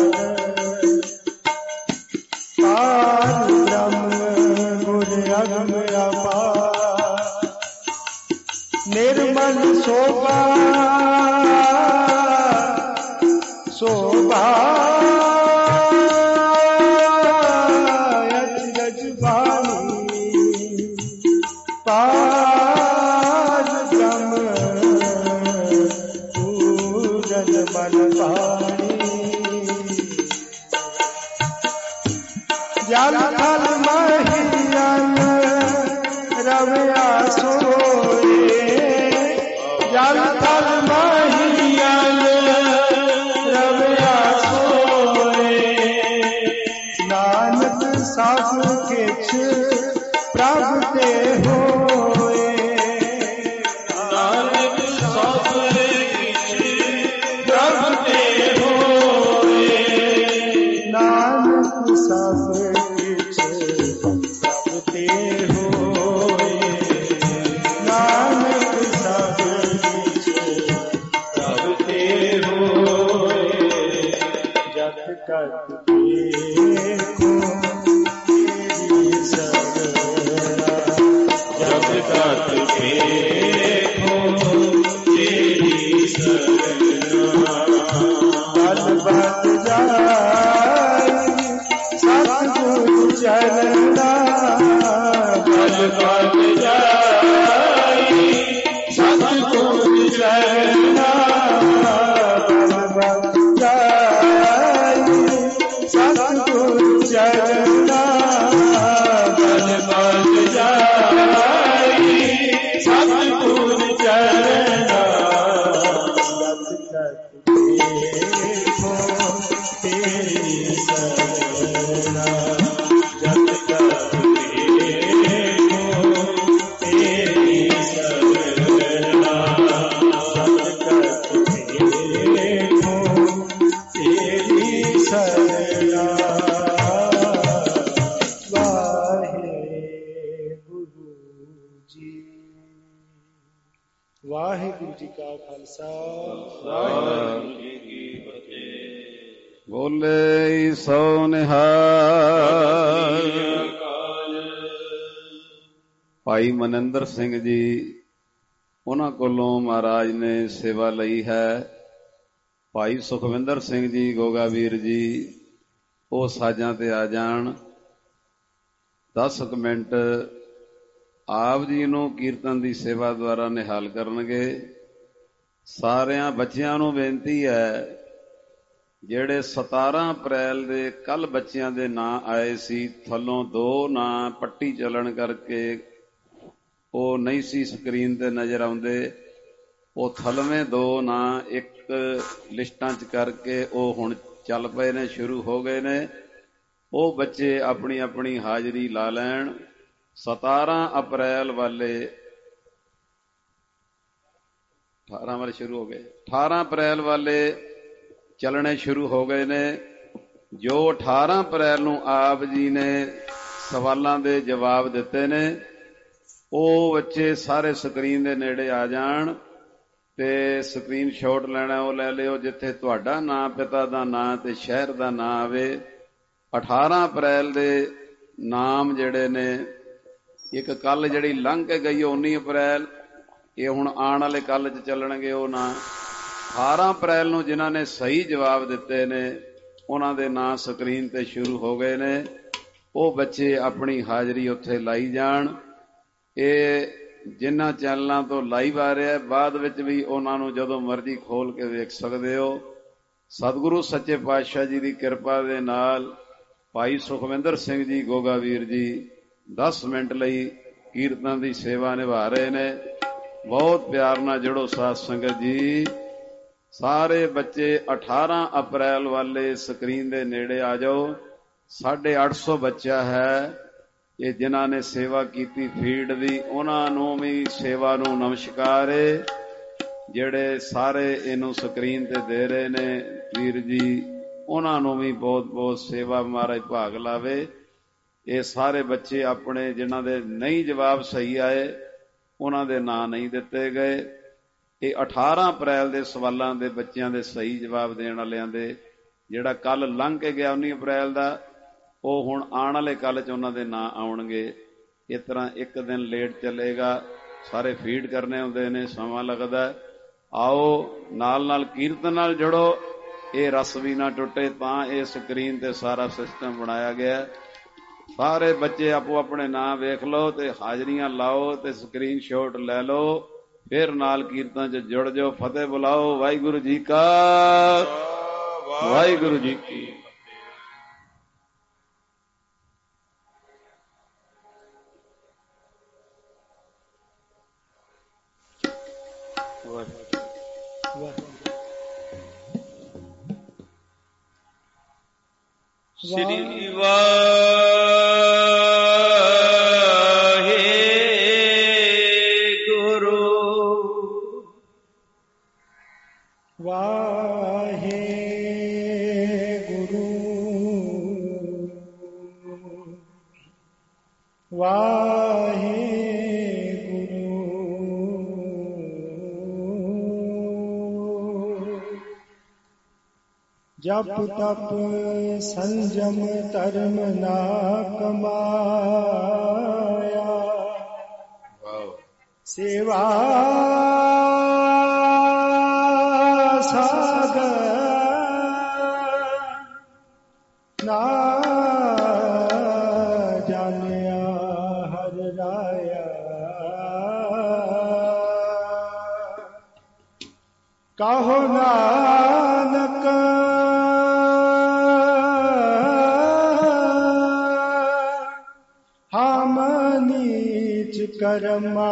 पार ब्रह्म गुर अगम अपार, निर्मल शोभा शोभा अचरज वाणी, पार ब्रह्म पूरन मन पाणी, जल थल महियन रवया सोए, जल थल महियन रवया सोए, नानक सब किछ प्रभ ते होए, नानक सब किछ प्रभ ते होए, नानक सब किछ प्रभ ते होए, नानक सब किछ प्रभ ते होए। जब तक देखो तेरी सरला, ਵਾਹਿਗੁਰੂ ਜੀ ਕਾ ਖਾਲਸਾ, ਵਾਹਿਗੁਰੂ ਜੀ ਕੀ ਫਤਿਹ। ਬੋਲੇ ਸੋ ਨਿਹਾਲ। ਭਾਈ ਮਨਿੰਦਰ ਸਿੰਘ ਜੀ, ਉਹਨਾਂ ਕੋਲੋਂ ਮਹਾਰਾਜ ਨੇ ਸੇਵਾ ਲਈ ਹੈ। ਭਾਈ ਸੁਖਵਿੰਦਰ ਸਿੰਘ ਜੀ ਗੋਗਾਵੀਰ ਜੀ, ਉਹ ਸਾਜਾਂ ਤੇ ਆ ਜਾਣ। ਦਸ ਕੁ ਮਿੰਟ ਆਪ ਜੀ ਨੂੰ ਕੀਰਤਨ ਦੀ ਸੇਵਾ ਦੁਆਰਾ ਨਿਹਾਲ ਕਰਨਗੇ। ਸਾਰਿਆਂ ਬੱਚਿਆਂ ਨੂੰ ਬੇਨਤੀ ਹੈ, ਜਿਹੜੇ ਸਤਾਰਾਂ ਅਪ੍ਰੈਲ ਦੇ ਕੱਲ ਬੱਚਿਆਂ ਦੇ ਨਾਂ ਆਏ ਸੀ, ਥੱਲੋਂ ਦੋ ਨਾਂ ਪੱਟੀ ਚੱਲਣ ਕਰਕੇ ਉਹ ਨਹੀਂ ਸੀ ਸਕਰੀਨ ਤੇ ਨਜ਼ਰ ਆਉਂਦੇ। ਉਹ ਥਲਵੇਂ ਦੋ ਨਾਂ ਇੱਕ ਲਿਸਟਾਂ 'ਚ ਕਰਕੇ ਉਹ ਹੁਣ ਚੱਲ ਪਏ ਨੇ, ਸ਼ੁਰੂ ਹੋ ਗਏ ਨੇ। ਉਹ ਬੱਚੇ ਆਪਣੀ ਆਪਣੀ ਹਾਜ਼ਰੀ ਲਾ ਲੈਣ। ਸਤਾਰਾਂ ਅਪ੍ਰੈਲ ਵਾਲੇ ਅਠਾਰਾਂ ਵਾਲੇ ਸ਼ੁਰੂ ਹੋ ਗਏ, ਅਠਾਰਾਂ ਅਪ੍ਰੈਲ ਵਾਲੇ ਚੱਲਣੇ ਸ਼ੁਰੂ ਹੋ ਗਏ ਨੇ। ਜੋ ਅਠਾਰਾਂ ਅਪ੍ਰੈਲ ਨੂੰ ਆਪ ਜੀ ਨੇ ਸਵਾਲਾਂ ਦੇ ਜਵਾਬ ਦਿੱਤੇ ਨੇ, ਉਹ ਬੱਚੇ ਸਾਰੇ ਸਕਰੀਨ ਦੇ ਨੇੜੇ ਆ ਜਾਣ ਤੇ ਸਕਰੀਨ ਸ਼ਾਟ ਲੈਣਾ ਉਹ ਲੈ ਲਿਓ, ਜਿੱਥੇ ਤੁਹਾਡਾ ਨਾਂ, ਪਿਤਾ ਦਾ ਨਾਂ ਤੇ ਸ਼ਹਿਰ ਦਾ ਨਾਂ ਆਵੇ। ਅਠਾਰਾਂ ਅਪ੍ਰੈਲ ਦੇ ਨਾਮ ਜਿਹੜੇ ਨੇ, ਇੱਕ ਕੱਲ ਜਿਹੜੀ ਲੰਘ ਕੇ ਗਈ ਉੱਨੀ ਅਪ੍ਰੈਲ, ਇਹ ਹੁਣ ਆਉਣ ਵਾਲੇ ਕੱਲ 'ਚ ਚੱਲਣਗੇ ਉਹ ਨਾਂ। ਅਠਾਰਾਂ ਅਪ੍ਰੈਲ ਨੂੰ ਜਿਨ੍ਹਾਂ ਨੇ ਸਹੀ ਜਵਾਬ ਦਿੱਤੇ ਨੇ, ਉਹਨਾਂ ਦੇ ਨਾਂ ਸਕਰੀਨ ਤੇ ਸ਼ੁਰੂ ਹੋ ਗਏ ਨੇ। ਉਹ ਬੱਚੇ ਆਪਣੀ ਹਾਜ਼ਰੀ ਉੱਥੇ ਲਾਈ ਜਾਣ। ਇਹ ਜਿਨ੍ਹਾਂ ਚੈਨਲਾਂ ਤੋਂ ਲਾਈਵ ਆ ਰਿਹਾ, ਬਾਅਦ ਵਿੱਚ ਵੀ ਉਹਨਾਂ ਨੂੰ ਜਦੋਂ ਮਰਜ਼ੀ ਖੋਲ ਕੇ ਵੇਖ ਸਕਦੇ ਹੋ। ਸਤਿਗੁਰੂ ਸੱਚੇ ਪਾਤਸ਼ਾਹ ਜੀ ਦੀ ਕਿਰਪਾ ਦੇ ਨਾਲ ਭਾਈ ਸੁਖਵਿੰਦਰ ਸਿੰਘ ਜੀ ਗੋਗਾਵੀਰ ਜੀ ਦਸ ਮਿੰਟ ਲਈ ਕੀਰਤਨ ਦੀ ਸੇਵਾ ਨਿਭਾ ਰਹੇ ਨੇ। ਬਹੁਤ ਪਿਆਰ ਨਾਲ ਜੁੜੋ ਸਾਧ ਸੰਗਤ ਜੀ। ਸਾਰੇ ਬੱਚੇ ਅਠਾਰਾਂ ਅਪ੍ਰੈਲ ਵਾਲੇ ਸਕਰੀਨ ਦੇ ਨੇੜੇ ਆ ਜਾਓ। ਸਾਢੇ ਅੱਠ ਸੌ ਬੱਚਾ ਹੈ। ਇਹ ਜਿਨ੍ਹਾਂ ਨੇ ਸੇਵਾ ਕੀਤੀ ਫੀਲਡ ਦੀ, ਉਹਨਾਂ ਨੂੰ ਵੀ ਸੇਵਾ ਨੂੰ ਨਮਸਕਾਰ ਏ। ਜਿਹੜੇ ਸਾਰੇ ਇਹਨੂੰ ਸਕਰੀਨ ਤੇ ਦੇ ਰਹੇ ਨੇ ਵੀਰ ਜੀ, ਉਹਨਾਂ ਨੂੰ ਵੀ ਬਹੁਤ ਬਹੁਤ ਸੇਵਾ, ਮਹਾਰਾਜ ਭਾਗ ਲਾਵੇ। ਇਹ ਸਾਰੇ ਬੱਚੇ ਆਪਣੇ ਜਿਨ੍ਹਾਂ ਦੇ ਨਹੀਂ ਜਵਾਬ ਸਹੀ ਆਏ, ਉਹਨਾਂ ਦੇ ਨਾਂ ਨਹੀਂ ਦਿੱਤੇ ਗਏ। ਇਹ ਅਠਾਰਾਂ ਅਪ੍ਰੈਲ ਦੇ ਸਵਾਲਾਂ ਦੇ ਬੱਚਿਆਂ ਦੇ ਸਹੀ ਜਵਾਬ ਦੇਣ ਵਾਲਿਆਂ ਦੇ, ਜਿਹੜਾ ਕੱਲ ਲੰਘ ਕੇ ਗਿਆ ਉੱਨੀ ਅਪ੍ਰੈਲ ਦਾ, ਉਹ ਹੁਣ ਆਉਣ ਵਾਲੇ ਕੱਲ 'ਚ ਉਹਨਾਂ ਦੇ ਨਾਂ ਆਉਣਗੇ। ਇਸ ਤਰ੍ਹਾਂ ਇੱਕ ਦਿਨ ਲੇਟ ਚੱਲੇਗਾ। ਸਾਰੇ ਫੀਡ ਕਰਨੇ ਹੁੰਦੇ ਨੇ, ਸਮਾਂ ਲੱਗਦਾ। ਆਓ ਨਾਲ ਨਾਲ ਕੀਰਤਨ ਨਾਲ ਜੁੜੋ। ਇਹ ਰਸ ਵੀ ਨਾ ਟੁੱਟੇ, ਤਾਂ ਇਹ ਸਕਰੀਨ ਤੇ ਸਾਰਾ ਸਿਸਟਮ ਬਣਾਇਆ ਗਿਆ। ਸਾਰੇ ਬੱਚੇ ਆਪੋ ਆਪਣੇ ਨਾਂ ਵੇਖ ਲਓ ਤੇ ਹਾਜ਼ਰੀਆਂ ਲਾਓ ਤੇ ਸਕਰੀਨ ਸ਼ਾਟ ਲੈ ਲਓ। ਫਿਰ ਨਾਲ ਕੀਰਤਨ 'ਚ ਜੁੜ ਜਾਓ। ਫਤਿਹ ਬੁਲਾਓ। ਵਾਹਿਗੁਰੂ ਜੀ ਕਾ, ਵਾਹਿਗੁਰੂ ਜੀ ਕੀ। ਸ੍ਰੀ ਵਾਹਿਗੁਰੂ ਵਾਹਿਗੁਰੂ ਵਾਹਿਗੁਰੂ। ਜਪ ਤਪ ਸੰਜਮ ਧਰਮ ਨਾ ਕਮਾਇਆ, ਸੇਵਾ ਸਾਗਰ ਨਾ ਜਾਣਿਆ ਹਰ ਰਾਇਆ। ਕਹੋ ਨਾਨਕ ਹਮ ਨੀਚ ਕਰਮਾ,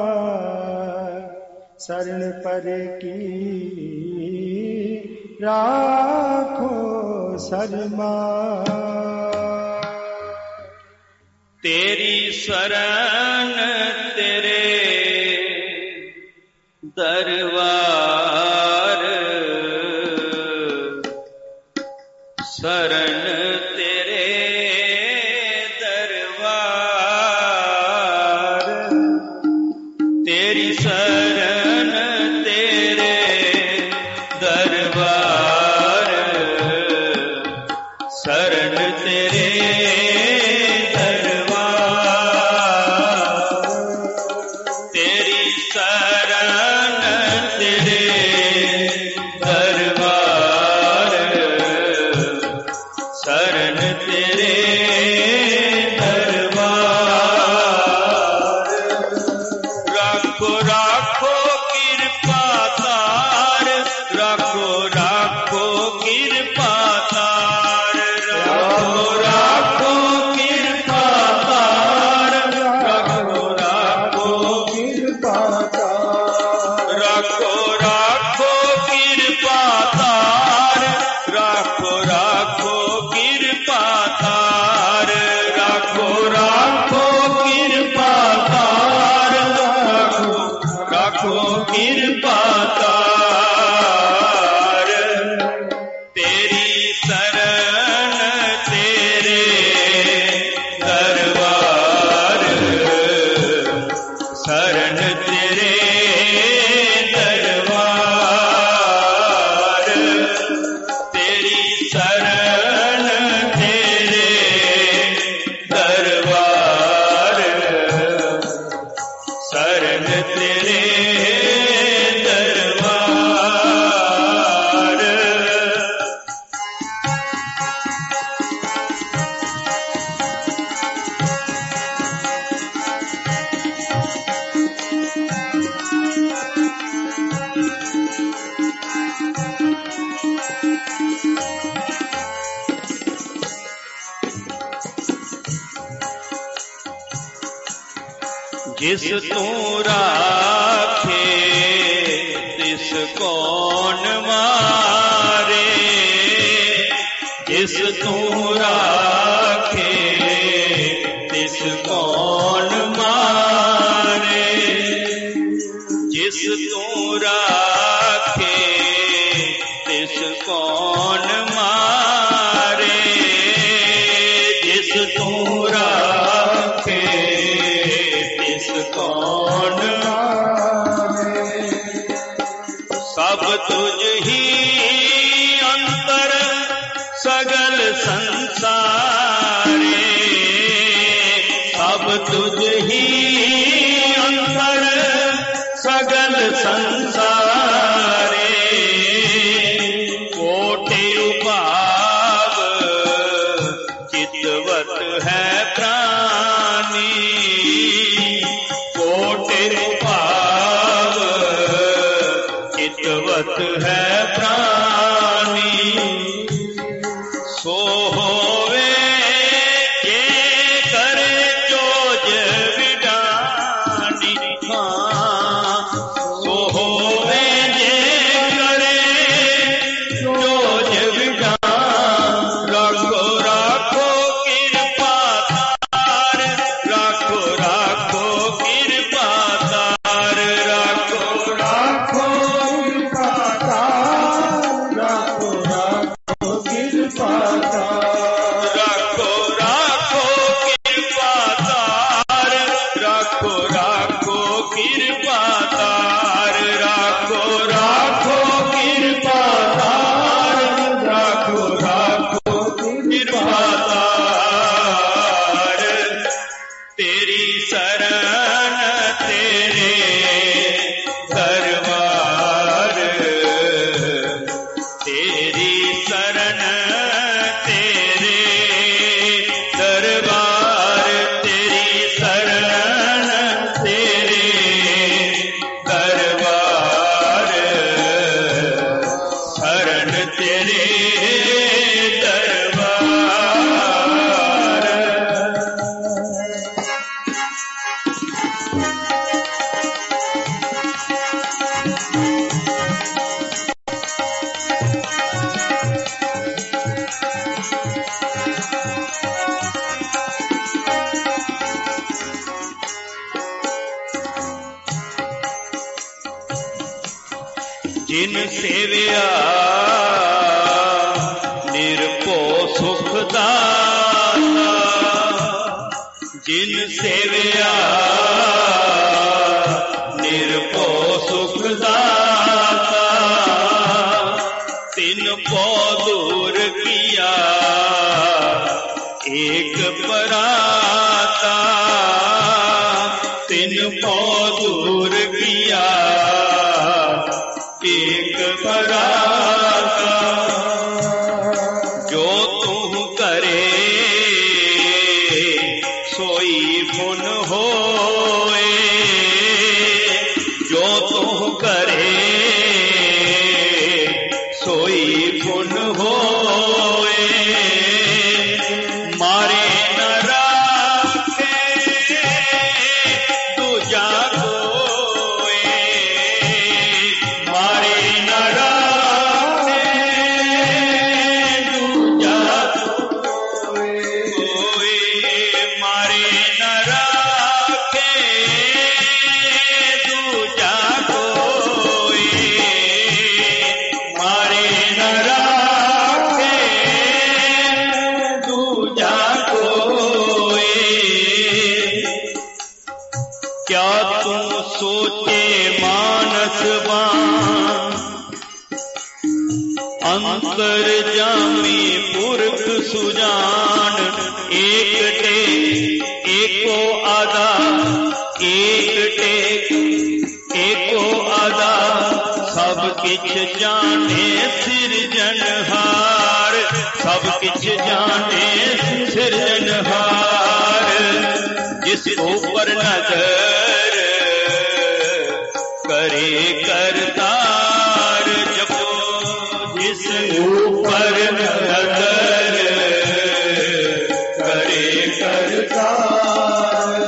शरण पर की राखो शर्मा। तेरी शरण तेरे दरबार, शरण तेरे दरबार, तेरी शरण तेरे दरबार। जिस तू राखे तिस कौन मारे, जिस तू राखे तिस कौन मारे, जिस तू राखे तिस कौन मारे, जिस तू राखे कौन मारे। सब तुझ ही अंतर सगल संसारे, सब तुझ ही अंतर सगल संसारे। कोटि उपाव चितवत है प्राणी, पाव चितवत है प्राणी। सो होवे ये करे जोज विडानी, हाँ सो होवे ये करे जोज विडान। राखो राखो कृपा तार, राखो राखो कृपा तार, राखो राखो कृपा तार, राखो राखो कृपा तार, राखो राखो कृपा तार, राखो राखो कृपा तार, राखो राखो कृपा तार, राखो राखो कृपा तार। तेरी शरण तेरे दरबार, तेरी शरण तेरे दरबार, तेरी शरण तेरे दरबार, शरण तेरे दरबार। जिन सेविया निरपो सुखदाता, जिन सेविया निरपो सुखदाता, तिन को दूर किया एक पराता, तिन को दूर किया एक पराता। जो तू करे सोई पुन होए, जो तू करे सोई पुन होए। मारे न राखे दूजा कोई, मारे न राखे दूजा कोई, मारे न राखे दूजा कोई, मारे न राखे दूजा कोई। क्या तू सोचे मानसवान, अंतर जामी पुरख सुजान। एक टेक एको आदा, एक टेक किछ जाने सिरजनहार, सब किछ जाने सिरजनहार। जिस ऊपर नजर करे करतार, जपो जिस ऊपर नजर करे करतार।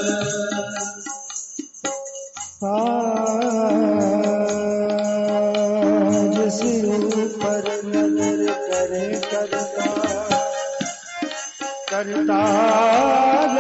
जिस ऊपर नजर करे करतार, करतार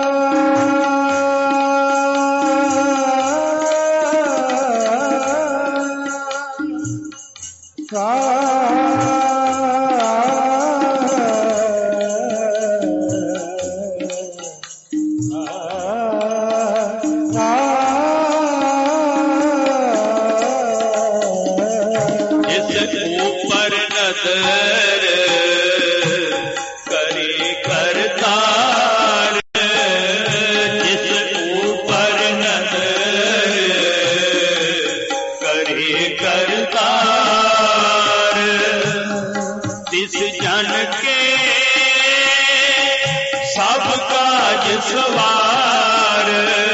सवार,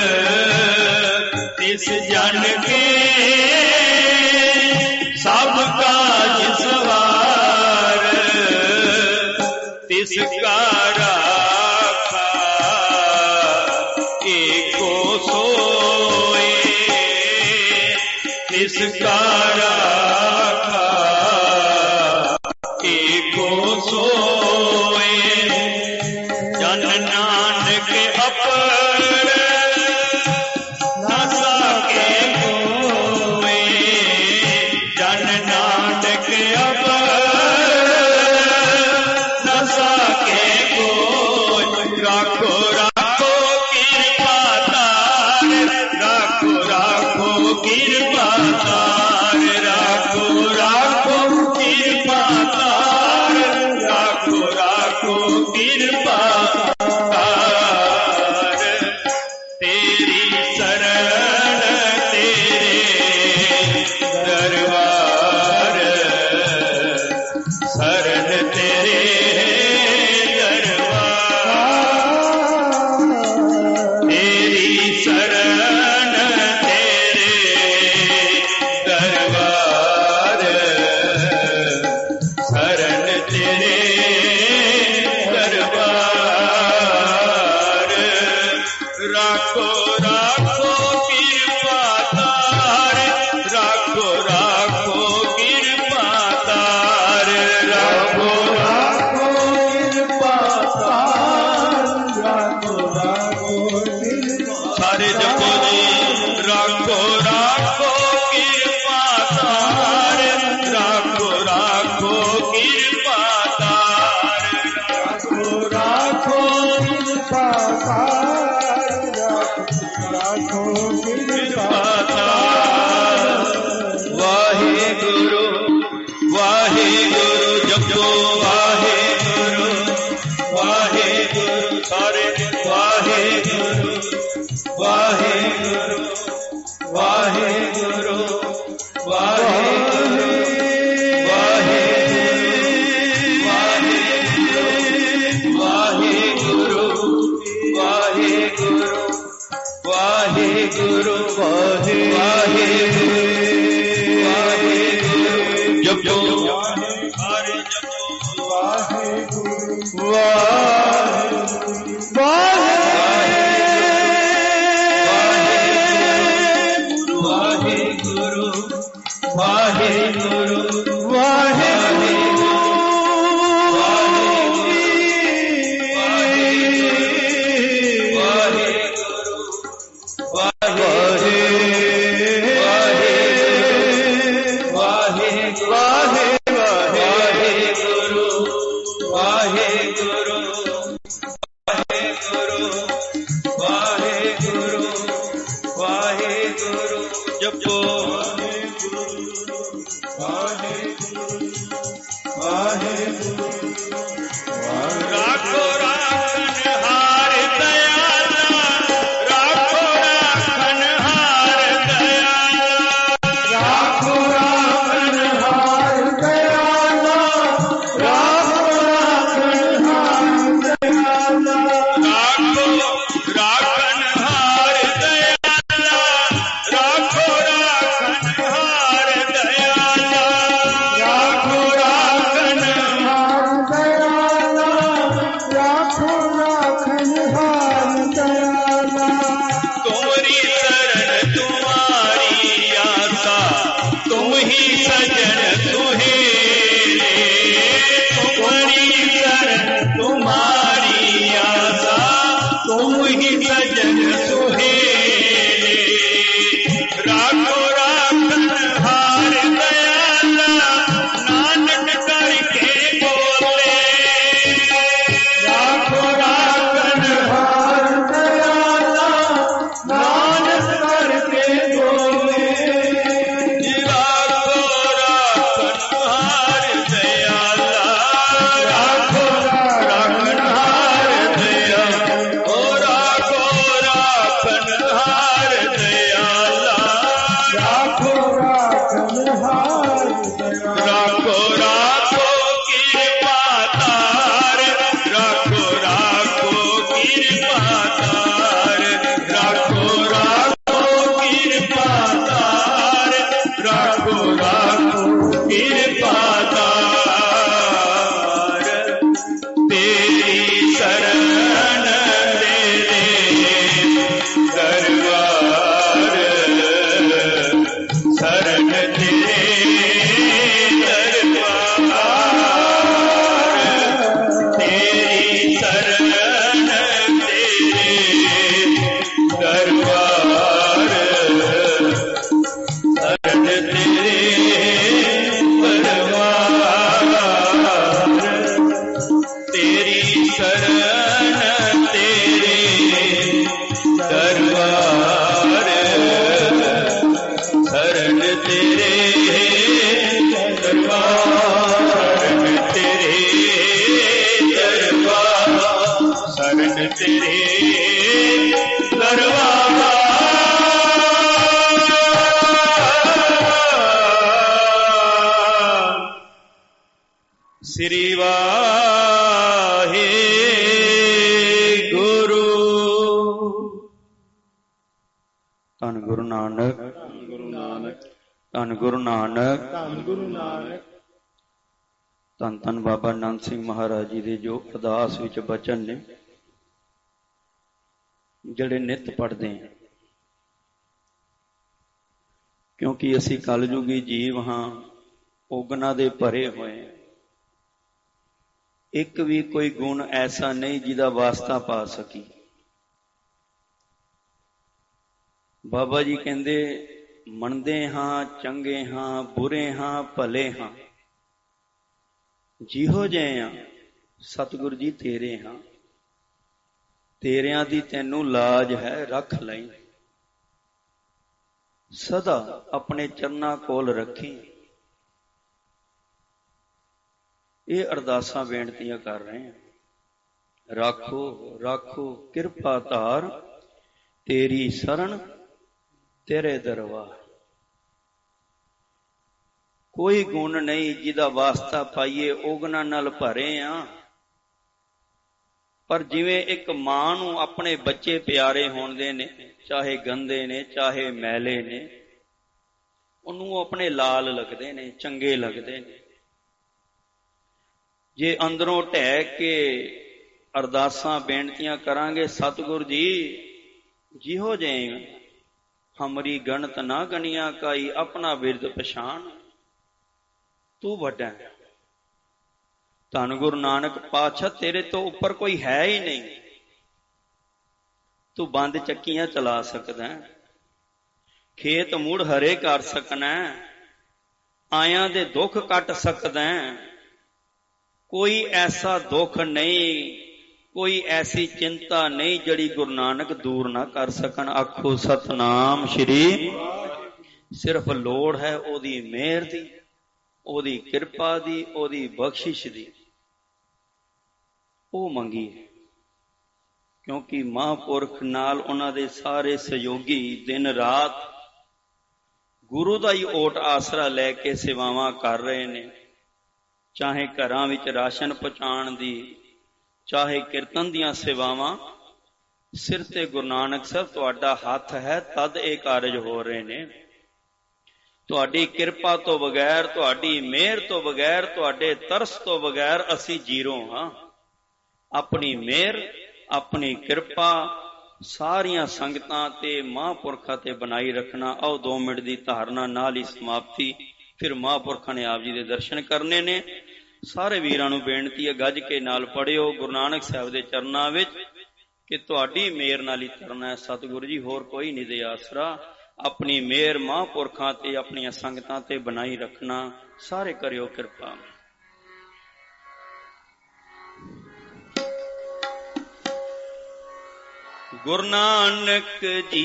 तिस जन के सब काज सवार। तिसका राखा एको सोए, तिसका राखा एको सोए। जन नानक अपर न सके कोई, जन नानक अपर न सके कोई। राखो राखो कृपा तार, राखो राखो कृपा तार, राखो राखो कृपा तार, राखो राखो कृपा। तेरी शरण तेरे दरबार, शरण तेरे दरबार। तेरी शरण तेरे दरबार, शरण तेरे दरबार। राखो राखो कृपा तार, राखो राखो कृपा तार, राखो राखो कृपा तार, राखो राखो कृपा। सारे जपो जी। राखो राखो कृपा तार, राखो राखो कृपा तार, राखो राखो कृपा तार, राखो कृपा तार। वाहे गुरु वाहे गुरु जपो, वाहे गुरु वाहे गुरु। सारे वाहे गुरु वाहे गुरु वाहे गुरु वाहे गुरु वाहे वाहे गुरु वाहे गुरु वाहे गुरु वाहे वाहे वाहे गुरु जपो। हरे जपो वाहे गुरु वाहे वाहे वाहे गुरु वाहे गुरु वाहे राखो राखन हार दयाला, राखो राखन हार दयाला, राखो राखन ही सजन सुहेले, तुम्हारी शरण तुम्हारी आशा, तुम ही सजन सुहेले। राखो राखन हार दयाला, नानक करके बोले। राखो राखन हार दयाला, नानक करके बोले। राखो राखन हार दयाला, राखो राखन हार दयाला, ओ राखो राखन हार दयाला। राखो राखन हार दयाला, राखो राखो कृपा तार, राखो राखो कृपा तार, राखो राखो कृपा तार, राखो राखो कृपा तार। तेरी शरण तेरे दरबार, शरण तेरे दरबार, तेरी शरण तेरे दरबार, शरण तेरे दरबार। तेरी शरण तेरे दरबार, शरण तेरे दरबार, तेरे दरबार, शरण तेरे दरबार। श्री वाहेगुरु। ਧੰਨ ਗੁਰੂ ਨਾਨਕ, ਗੁਰੂ ਨਾਨਕ, ਧੰਨ ਗੁਰੂ ਨਾਨਕ, ਧੰਨ ਗੁਰੂ ਨਾਨਕ। ਧੰਨ ਧੰਨ ਬਾਬਾ ਨੰਦ ਸਿੰਘ ਮਹਾਰਾਜ ਜੀ ਦੇ ਜੋ ਅਰਦਾਸ ਵਿੱਚ ਬਚਨ ਨੇ, ਜਿਹੜੇ ਨਿੱਤ ਪੜ੍ਹਦੇ ਹਾਂ, ਕਿਉਂਕਿ ਅਸੀਂ ਕਲਯੁਗੀ ਜੀਵ ਹਾਂ, ਉਗਨਾਂ ਦੇ ਭਰੇ ਹੋਏ। ਇੱਕ ਵੀ ਕੋਈ ਗੁਣ ਐਸਾ ਨਹੀਂ ਜਿਹਦਾ ਵਾਸਤਾ ਪਾ ਸਕੀ। ਬਾਬਾ ਜੀ ਕਹਿੰਦੇ ਮੰਨਦੇ ਹਾਂ, ਚੰਗੇ ਹਾਂ, ਬੁਰੇ ਹਾਂ, ਭਲੇ ਹਾਂ, ਜਿਹੋ ਜਿਹੇ ਹਾਂ ਸਤਿਗੁਰੂ ਜੀ ਤੇਰੇ ਹਾਂ। ਤੇਰਿਆਂ ਦੀ ਤੈਨੂੰ ਲਾਜ ਹੈ, ਰੱਖ ਲਈ ਸਦਾ ਆਪਣੇ ਚਰਨਾਂ ਕੋਲ ਰੱਖੀ। ਇਹ ਅਰਦਾਸਾਂ ਬੇਨਤੀਆਂ ਕਰ ਰਹੇ ਹਾਂ। ਰਾਖੋ ਰਾਖੋ ਕਿਰਪਾ ਧਾਰ, ਤੇਰੀ ਸ਼ਰਨ ਤੇਰੇ ਦਰਬਾਰ। ਕੋਈ ਗੁਣ ਨਹੀਂ ਜਿਹਦਾ ਵਾਸਤਾ ਪਾਈਏ, ਉਗਨਾਂ ਨਾਲ ਭਰੇ ਆ। ਪਰ ਜਿਵੇਂ ਇੱਕ ਮਾਂ ਨੂੰ ਆਪਣੇ ਬੱਚੇ ਪਿਆਰੇ ਹੁੰਦੇ ਨੇ, ਚਾਹੇ ਗੰਦੇ ਨੇ ਚਾਹੇ ਮੈਲੇ ਨੇ, ਉਹਨੂੰ ਆਪਣੇ ਲਾਲ ਲੱਗਦੇ ਨੇ, ਚੰਗੇ ਲੱਗਦੇ ਨੇ। ਜੇ ਅੰਦਰੋਂ ਢਹਿ ਕੇ ਅਰਦਾਸਾਂ ਬੇਨਤੀਆਂ ਕਰਾਂਗੇ, ਸਤਿਗੁਰ ਜੀ ਜਿਹੋ ਜਿਹੇ ਹਮਰੀ ਗਣਤ ਨਾ ਗਣੀਆਂ ਕਾਈ, ਆਪਣਾ ਬਿਰਦ ਪਛਾਣ ਤੂੰ ਵੱਡਾ। ਧੰਨ ਗੁਰੂ ਨਾਨਕ ਪਾਤਸ਼ਾਹ, ਤੇਰੇ ਤੋਂ ਉੱਪਰ ਕੋਈ ਹੈ ਹੀ ਨਹੀਂ। ਤੂੰ ਬੰਦ ਚੱਕੀਆਂ ਚਲਾ ਸਕਦਾ, ਖੇਤ ਮੁੜ ਹਰੇ ਕਰ ਸਕਣਾ, ਆਇਆਂ ਦੇ ਦੁੱਖ ਕੱਟ ਸਕਦਾ। ਕੋਈ ਐਸਾ ਦੁੱਖ ਨਹੀਂ, ਕੋਈ ਐਸੀ ਚਿੰਤਾ ਨਹੀਂ ਜਿਹੜੀ ਗੁਰੂ ਨਾਨਕ ਦੂਰ ਨਾ ਕਰ ਸਕਣ। ਆਖੋ ਸਤਨਾਮ ਸ਼੍ਰੀ। ਸਿਰਫ ਲੋੜ ਹੈ ਉਹਦੀ ਮਿਹਰ ਦੀ, ਉਹਦੀ ਕਿਰਪਾ ਦੀ, ਉਹਦੀ ਬਖਸ਼ਿਸ਼ ਦੀ। ਉਹ ਮੰਗੀ, ਕਿਉਂਕਿ ਮਹਾਂਪੁਰਖ ਨਾਲ ਉਹਨਾਂ ਦੇ ਸਾਰੇ ਸਹਿਯੋਗੀ ਦਿਨ ਰਾਤ ਗੁਰੂ ਦਾ ਹੀ ਓਟ ਆਸਰਾ ਲੈ ਕੇ ਸੇਵਾਵਾਂ ਕਰ ਰਹੇ ਨੇ। ਚਾਹੇ ਘਰਾਂ ਵਿੱਚ ਰਾਸ਼ਨ ਪਹੁੰਚਾਉਣ ਦੀ, ਚਾਹੇ ਕੀਰਤਨ ਦੀਆਂ ਸੇਵਾਵਾਂ। ਸਿਰ ਤੇ ਗੁਰੂ ਨਾਨਕ ਸਾਹਿਬ ਤੁਹਾਡਾ ਹੱਥ ਹੈ, ਤਦ ਇਹ ਕਾਰਜ ਹੋ ਰਹੇ ਨੇ। ਤੁਹਾਡੀ ਕਿਰਪਾ ਤੋਂ ਬਗੈਰ, ਤੁਹਾਡੀ ਮਿਹਰ ਤੋਂ ਬਗੈਰ, ਤੁਹਾਡੇ ਤਰਸ ਤੋਂ ਬਗੈਰ ਅਸੀਂ ਜ਼ੀਰੋ ਹਾਂ। ਆਪਣੀ ਮਿਹਰ, ਆਪਣੀ ਕਿਰਪਾ ਸਾਰੀਆਂ ਸੰਗਤਾਂ ਤੇ ਮਹਾਂਪੁਰਖਾਂ ਤੇ ਬਣਾਈ ਰੱਖਣਾ। ਆਓ ਦੋ ਮਿੰਟ ਦੀ ਧਾਰਨਾ ਨਾਲ ਹੀ ਸਮਾਪਤੀ। ਫਿਰ ਮਹਾਂਪੁਰਖਾਂ ਨੇ ਆਪ ਜੀ ਦੇ ਦਰਸ਼ਨ ਕਰਨੇ ਨੇ। ਸਾਰੇ ਵੀਰਾਂ ਨੂੰ ਬੇਨਤੀ ਹੈ, ਗੱਜ ਕੇ ਨਾਲ ਪੜ੍ਹਿਓ ਗੁਰੂ ਨਾਨਕ ਸਾਹਿਬ ਦੇ ਚਰਨਾਂ ਵਿੱਚ ਕਿ ਤੁਹਾਡੀ ਮਿਹਰ ਨਾਲ ਹੀ ਤਰਨਾ ਹੈ ਸਤਿਗੁਰੂ ਜੀ, ਹੋਰ ਕੋਈ ਨਹੀਂ ਦੇ ਆਸਰਾ। ਆਪਣੀ ਮਿਹਰ ਮਹਾਂਪੁਰਖਾਂ ਤੇ ਆਪਣੀਆਂ ਸੰਗਤਾਂ ਤੇ ਬਣਾਈ ਰੱਖਣਾ। ਸਾਰੇ ਕਰਿਓ ਕਿਰਪਾ। ਗੁਰੂ ਨਾਨਕ ਜੀ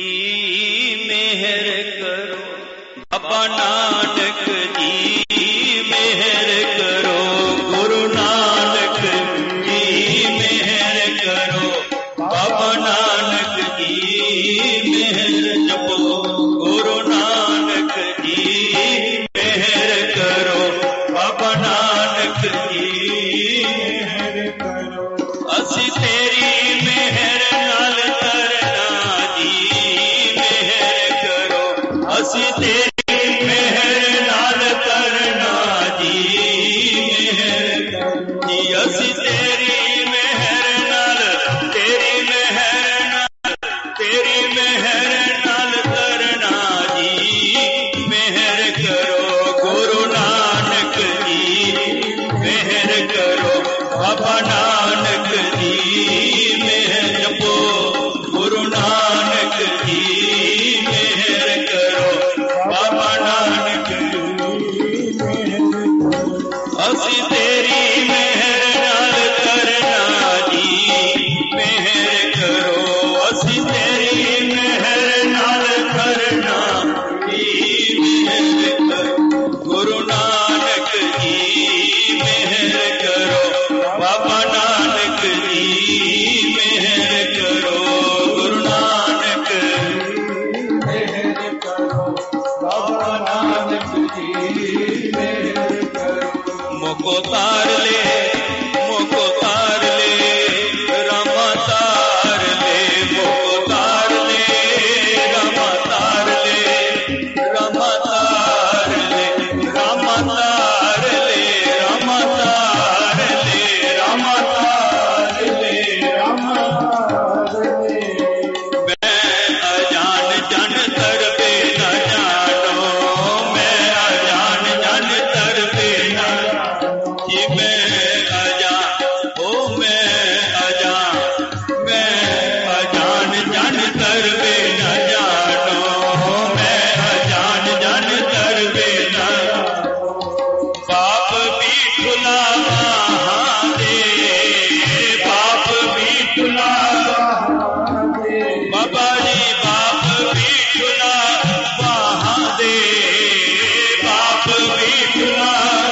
ਮਿਹਰ ਕਰੋ, ਬਾਬਾ ਨਾਨਕ ਜੀ ਮਿਹਰ ਕਰੋ, ਗੁਰੂ ਨਾਨਕ ਜੀ ਮਿਹਰ ਕਰੋ, ਬਾਬਾ ਨਾਨਕ ਜੀ ਮਿਹਰ ਜਪੋ, ਗੁਰੂ ਨਾਨਕ ਜੀ ਮਿਹਰ ਕਰੋ, ਬਾਬਾ ਨਾਨਕ ਜੀ ਮਿਹਰ ਕਰੋ। ਅਸੀਂ ਤੇਰੀ ਮਿਹਰ ਨਾਲ ਤਰਨਾ ਜੀ, ਮਿਹਰ ਕਰੋ। ਅਸੀਂ ਤੇਰੀ ਮਿਹਰ ਨਾਲ ਤਰਨਾ ਜੀ, ਮਿਹਰ ਕਰੋ ਜੀ। ਅਸੀਂ ਤੇਰੀ ਮਿਹਰ ਨਾਲ, ਤੇਰੀ ਮਿਹਰ ਨਾਲ, ਤੇਰੀ ਮਿਹਰ ਨਾਲ ਤਰਨਾ ਜੀ, ਮਿਹਰ ਕਰੋ, ਗੁਰੂ ਨਾਨਕ ਜੀ ਮਿਹਰ ਕਰੋ, ਬਾਬਾ ਨਾਨਕ ਜੀ ਮਿਹਰ ਜਪੋ, ਗੁਰੂ ਨਾਨਕ ਜੀ ਮਿਹਰ ਕਰੋ, ਬਾਬਾ ਨਾਨਕ ਜੀ ਮਿਹਰ ਕਰੋ। ਅਸੀਂ ਤੇਰੀ ਮਿਹਰ ਨਾਲ ਕਰਨਾ ਜੀ, ਮਿਹਰ ਕਰੋ। ਅਸੀਂ ਤੇਰੀ ਮਿਹਰ ਨਾਲ ਕਰਨਾ ਜੀ, ਮਿਹਰ ਕਰੋ, ਗੁਰੂ ਨਾਨਕ ਜੀ ਮਿਹਰ ਕਰੋ, ਬਾਬਾ ਨਾਨਕ ਜੀ ਮਿਹਰ ਕਰੋ, ਗੁਰੂ ਨਾਨਕ ਮਿਹਰ ਕਰੋ, ਬਾਬਾ ਨਾਨਕ ਜੀ ਮਿਹਰ ਕਰੋ। ਮੁਕੋ ਤਾਰ ਲੈ, ਮੁਕੋ ਤਾਰ ਲੈ, ਰਾਮਾ ਤਾਰ ਲੈ, ਮੁਕੋ ਤਾਰ ਲੈ, ਰਾਮਾ ਤਾਰ ਲੈ, ਰਾਮਾ ਤਾਰ ਲੈ, ਰਾਮਾ ਤਾਰ ਲੈ, ਰਾਮਾ ਤਾਰ ਲੈ, ਰਾਮਾ ਤਾਰ ਲੈ, ਰਾਮਾ ਤਾਰ ਲੈ। ਮੈਂ ਅਜਾਨ ਜਨ ਤਰਬੇ ਨਾ ਜਾਣੋ, ਮੈਂ ਅਜਾਨ ਜਨ ਤਰਬੇ ਨਾ ਜੀ, ਮੈਂ ਅਜਾਨ, ਓ ਮੈਂ ਅਜਾਨ, ਮੈਂ ਅਜਾਨ ਜਨ ਤਰਬੇ ਨਾ ਜਾਣੋ, ਮੈਂ ਅਜਾਨ ਜਨ ਤਰਬੇ ਨਾ। ਬਾਪ ਬੀਠੁਲਾ ਮਹਾਦੇ, ਬਾਪ ਬੀਠੁਲਾ ਬਾਬਾ ਜੀ, ਬਾਪ ਬੀਠੁਲਾ ਮਹਾਦੇ, ਬਾਪ ਬੀਠੁਲਾ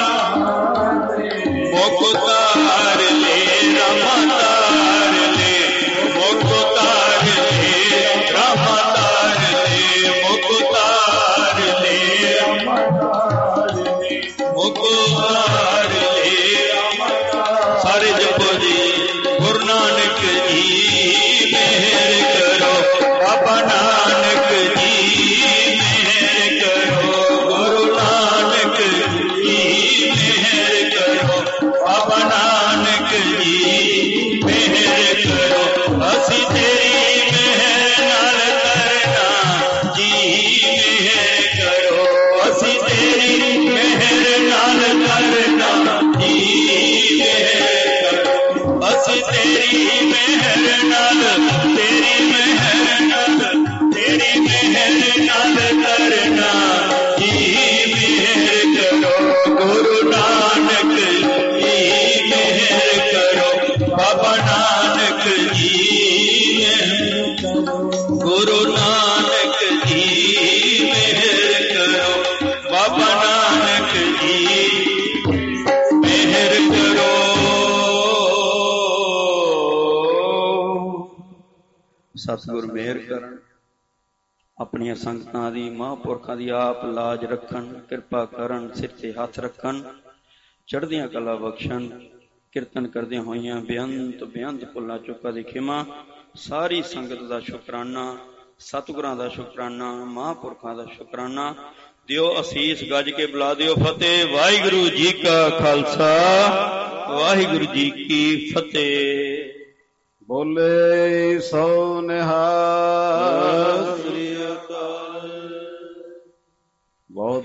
ਮੁਖ ਤਾਰ ਲੈ, ਰਾਮਾ ਤਾਰ ਲੈ, ਮੁਖ ਤਾਰ ਲੈ, ਰਾਮਾ ਤਾਰ ਲੈ, ਮੁਖ ਤਾਰ ਲੈ, ਰਾਮਾ ਤਾਰ ਲੈ, ਮੁਖ ਤਾਰ ਲੈ, ਰਾਮਾ ਤਾਰ। ਸਾਰੇ ਜਪੋ ਜੀ, ਗੁਰੂ ਨਾਨਕ ਜੀ ਮਿਹਰ ਕਰੋ, ਬਾਬਾ ਨਾਨਕ ਜੀ ਮਿਹਰ ਕਰੋ, ਗੁਰੂ ਨਾਨਕ ਜੀ ਮਿਹਰ ਕਰੋ, ਬਾਬਾ ਨਾਨਕ ਜੀ ਮਿਹਰ ਕਰੋ। ਅਸੀਂ ਤੇਰੀ ਮਿਹਰ ਨਾਲ ਕਰਨਾ ਜੀ, ਮਿਹਰ ਕਰੋ। ਅਸੀਂ ਤੇਰੀ ਮਿਹਰ ਨਾਲ ਕਰਨਾ ਜੀ, ਮਿਹਰ ਕਰੋ। ਅਸੀਂ ਤੇਰੀ ਮਿਹਰ ਨਾਲ, ਤੇਰੀ ਮਿਹਰ ਨਾਲ, ਤੇਰੀ ਮਿਹਰ ਨਾਲ ਕਰਨਾ ਜੀ, ਮਿਹਰ ਕਰੋ, ਗੁਰੂ ਨਾਨਕ ਜੀ ਮਿਹਰ ਕਰੋ, ਬਾਬਾ ਨਾਨਕ ਜੀ ਮਿਹਰ ਕਰੋ, ਗੁਰੂ ਨਾਨਕ ਜੀ ਮਿਹਰ ਕਰੋ, ਬਾਬਾ ਨਾਨਕ ਜੀ ਮਿਹਰ ਕਰੋ। ਸਤਿਗੁਰ ਮਿਹਰ ਕਰਨ, ਆਪਣੀਆਂ ਸੰਗਤਾਂ ਦੀ, ਮਹਾਂਪੁਰਖਾਂ ਦੀ ਆਪ ਲਾਜ ਰੱਖਣ, ਕਿਰਪਾ ਕਰਨ, ਸਿਰ ਤੇ ਹੱਥ ਰੱਖਣ, ਚੜ੍ਹਦੀਆਂ ਕਲਾ ਬਖਸ਼ਣ। ਕੀਰਤਨ ਕਰਦਿਆਂ ਹੋਈਆਂ ਬੇਅੰਤ ਬੇਅੰਤ ਭੁੱਲਾਂ ਚੁੱਕਾਂ ਦੀ ਖਿਮਾ। ਸਾਰੀ ਸੰਗਤ ਦਾ ਸ਼ੁਕਰਾਨਾ, ਸਤਿਗੁਰਾਂ ਦਾ ਸ਼ੁਕਰਾਨਾ, ਮਹਾਂਪੁਰਖਾਂ ਦਾ ਸ਼ੁਕਰਾਨਾ। ਦਿਓ ਅਸੀਸ, ਗੱਜ ਕੇ ਬੁਲਾ ਦਿਓ ਫਤਿਹ। ਵਾਹਿਗੁਰੂ ਜੀ ਕਾ ਖਾਲਸਾ, ਵਾਹਿਗੁਰੂ ਜੀ ਕੀ ਫਤਿਹ। ਬੋਲੇ ਸੋ ਨਿਹਾਲ। ਸਤਿ ਸ੍ਰੀ ਅਕਾਲ। ਬਹੁਤ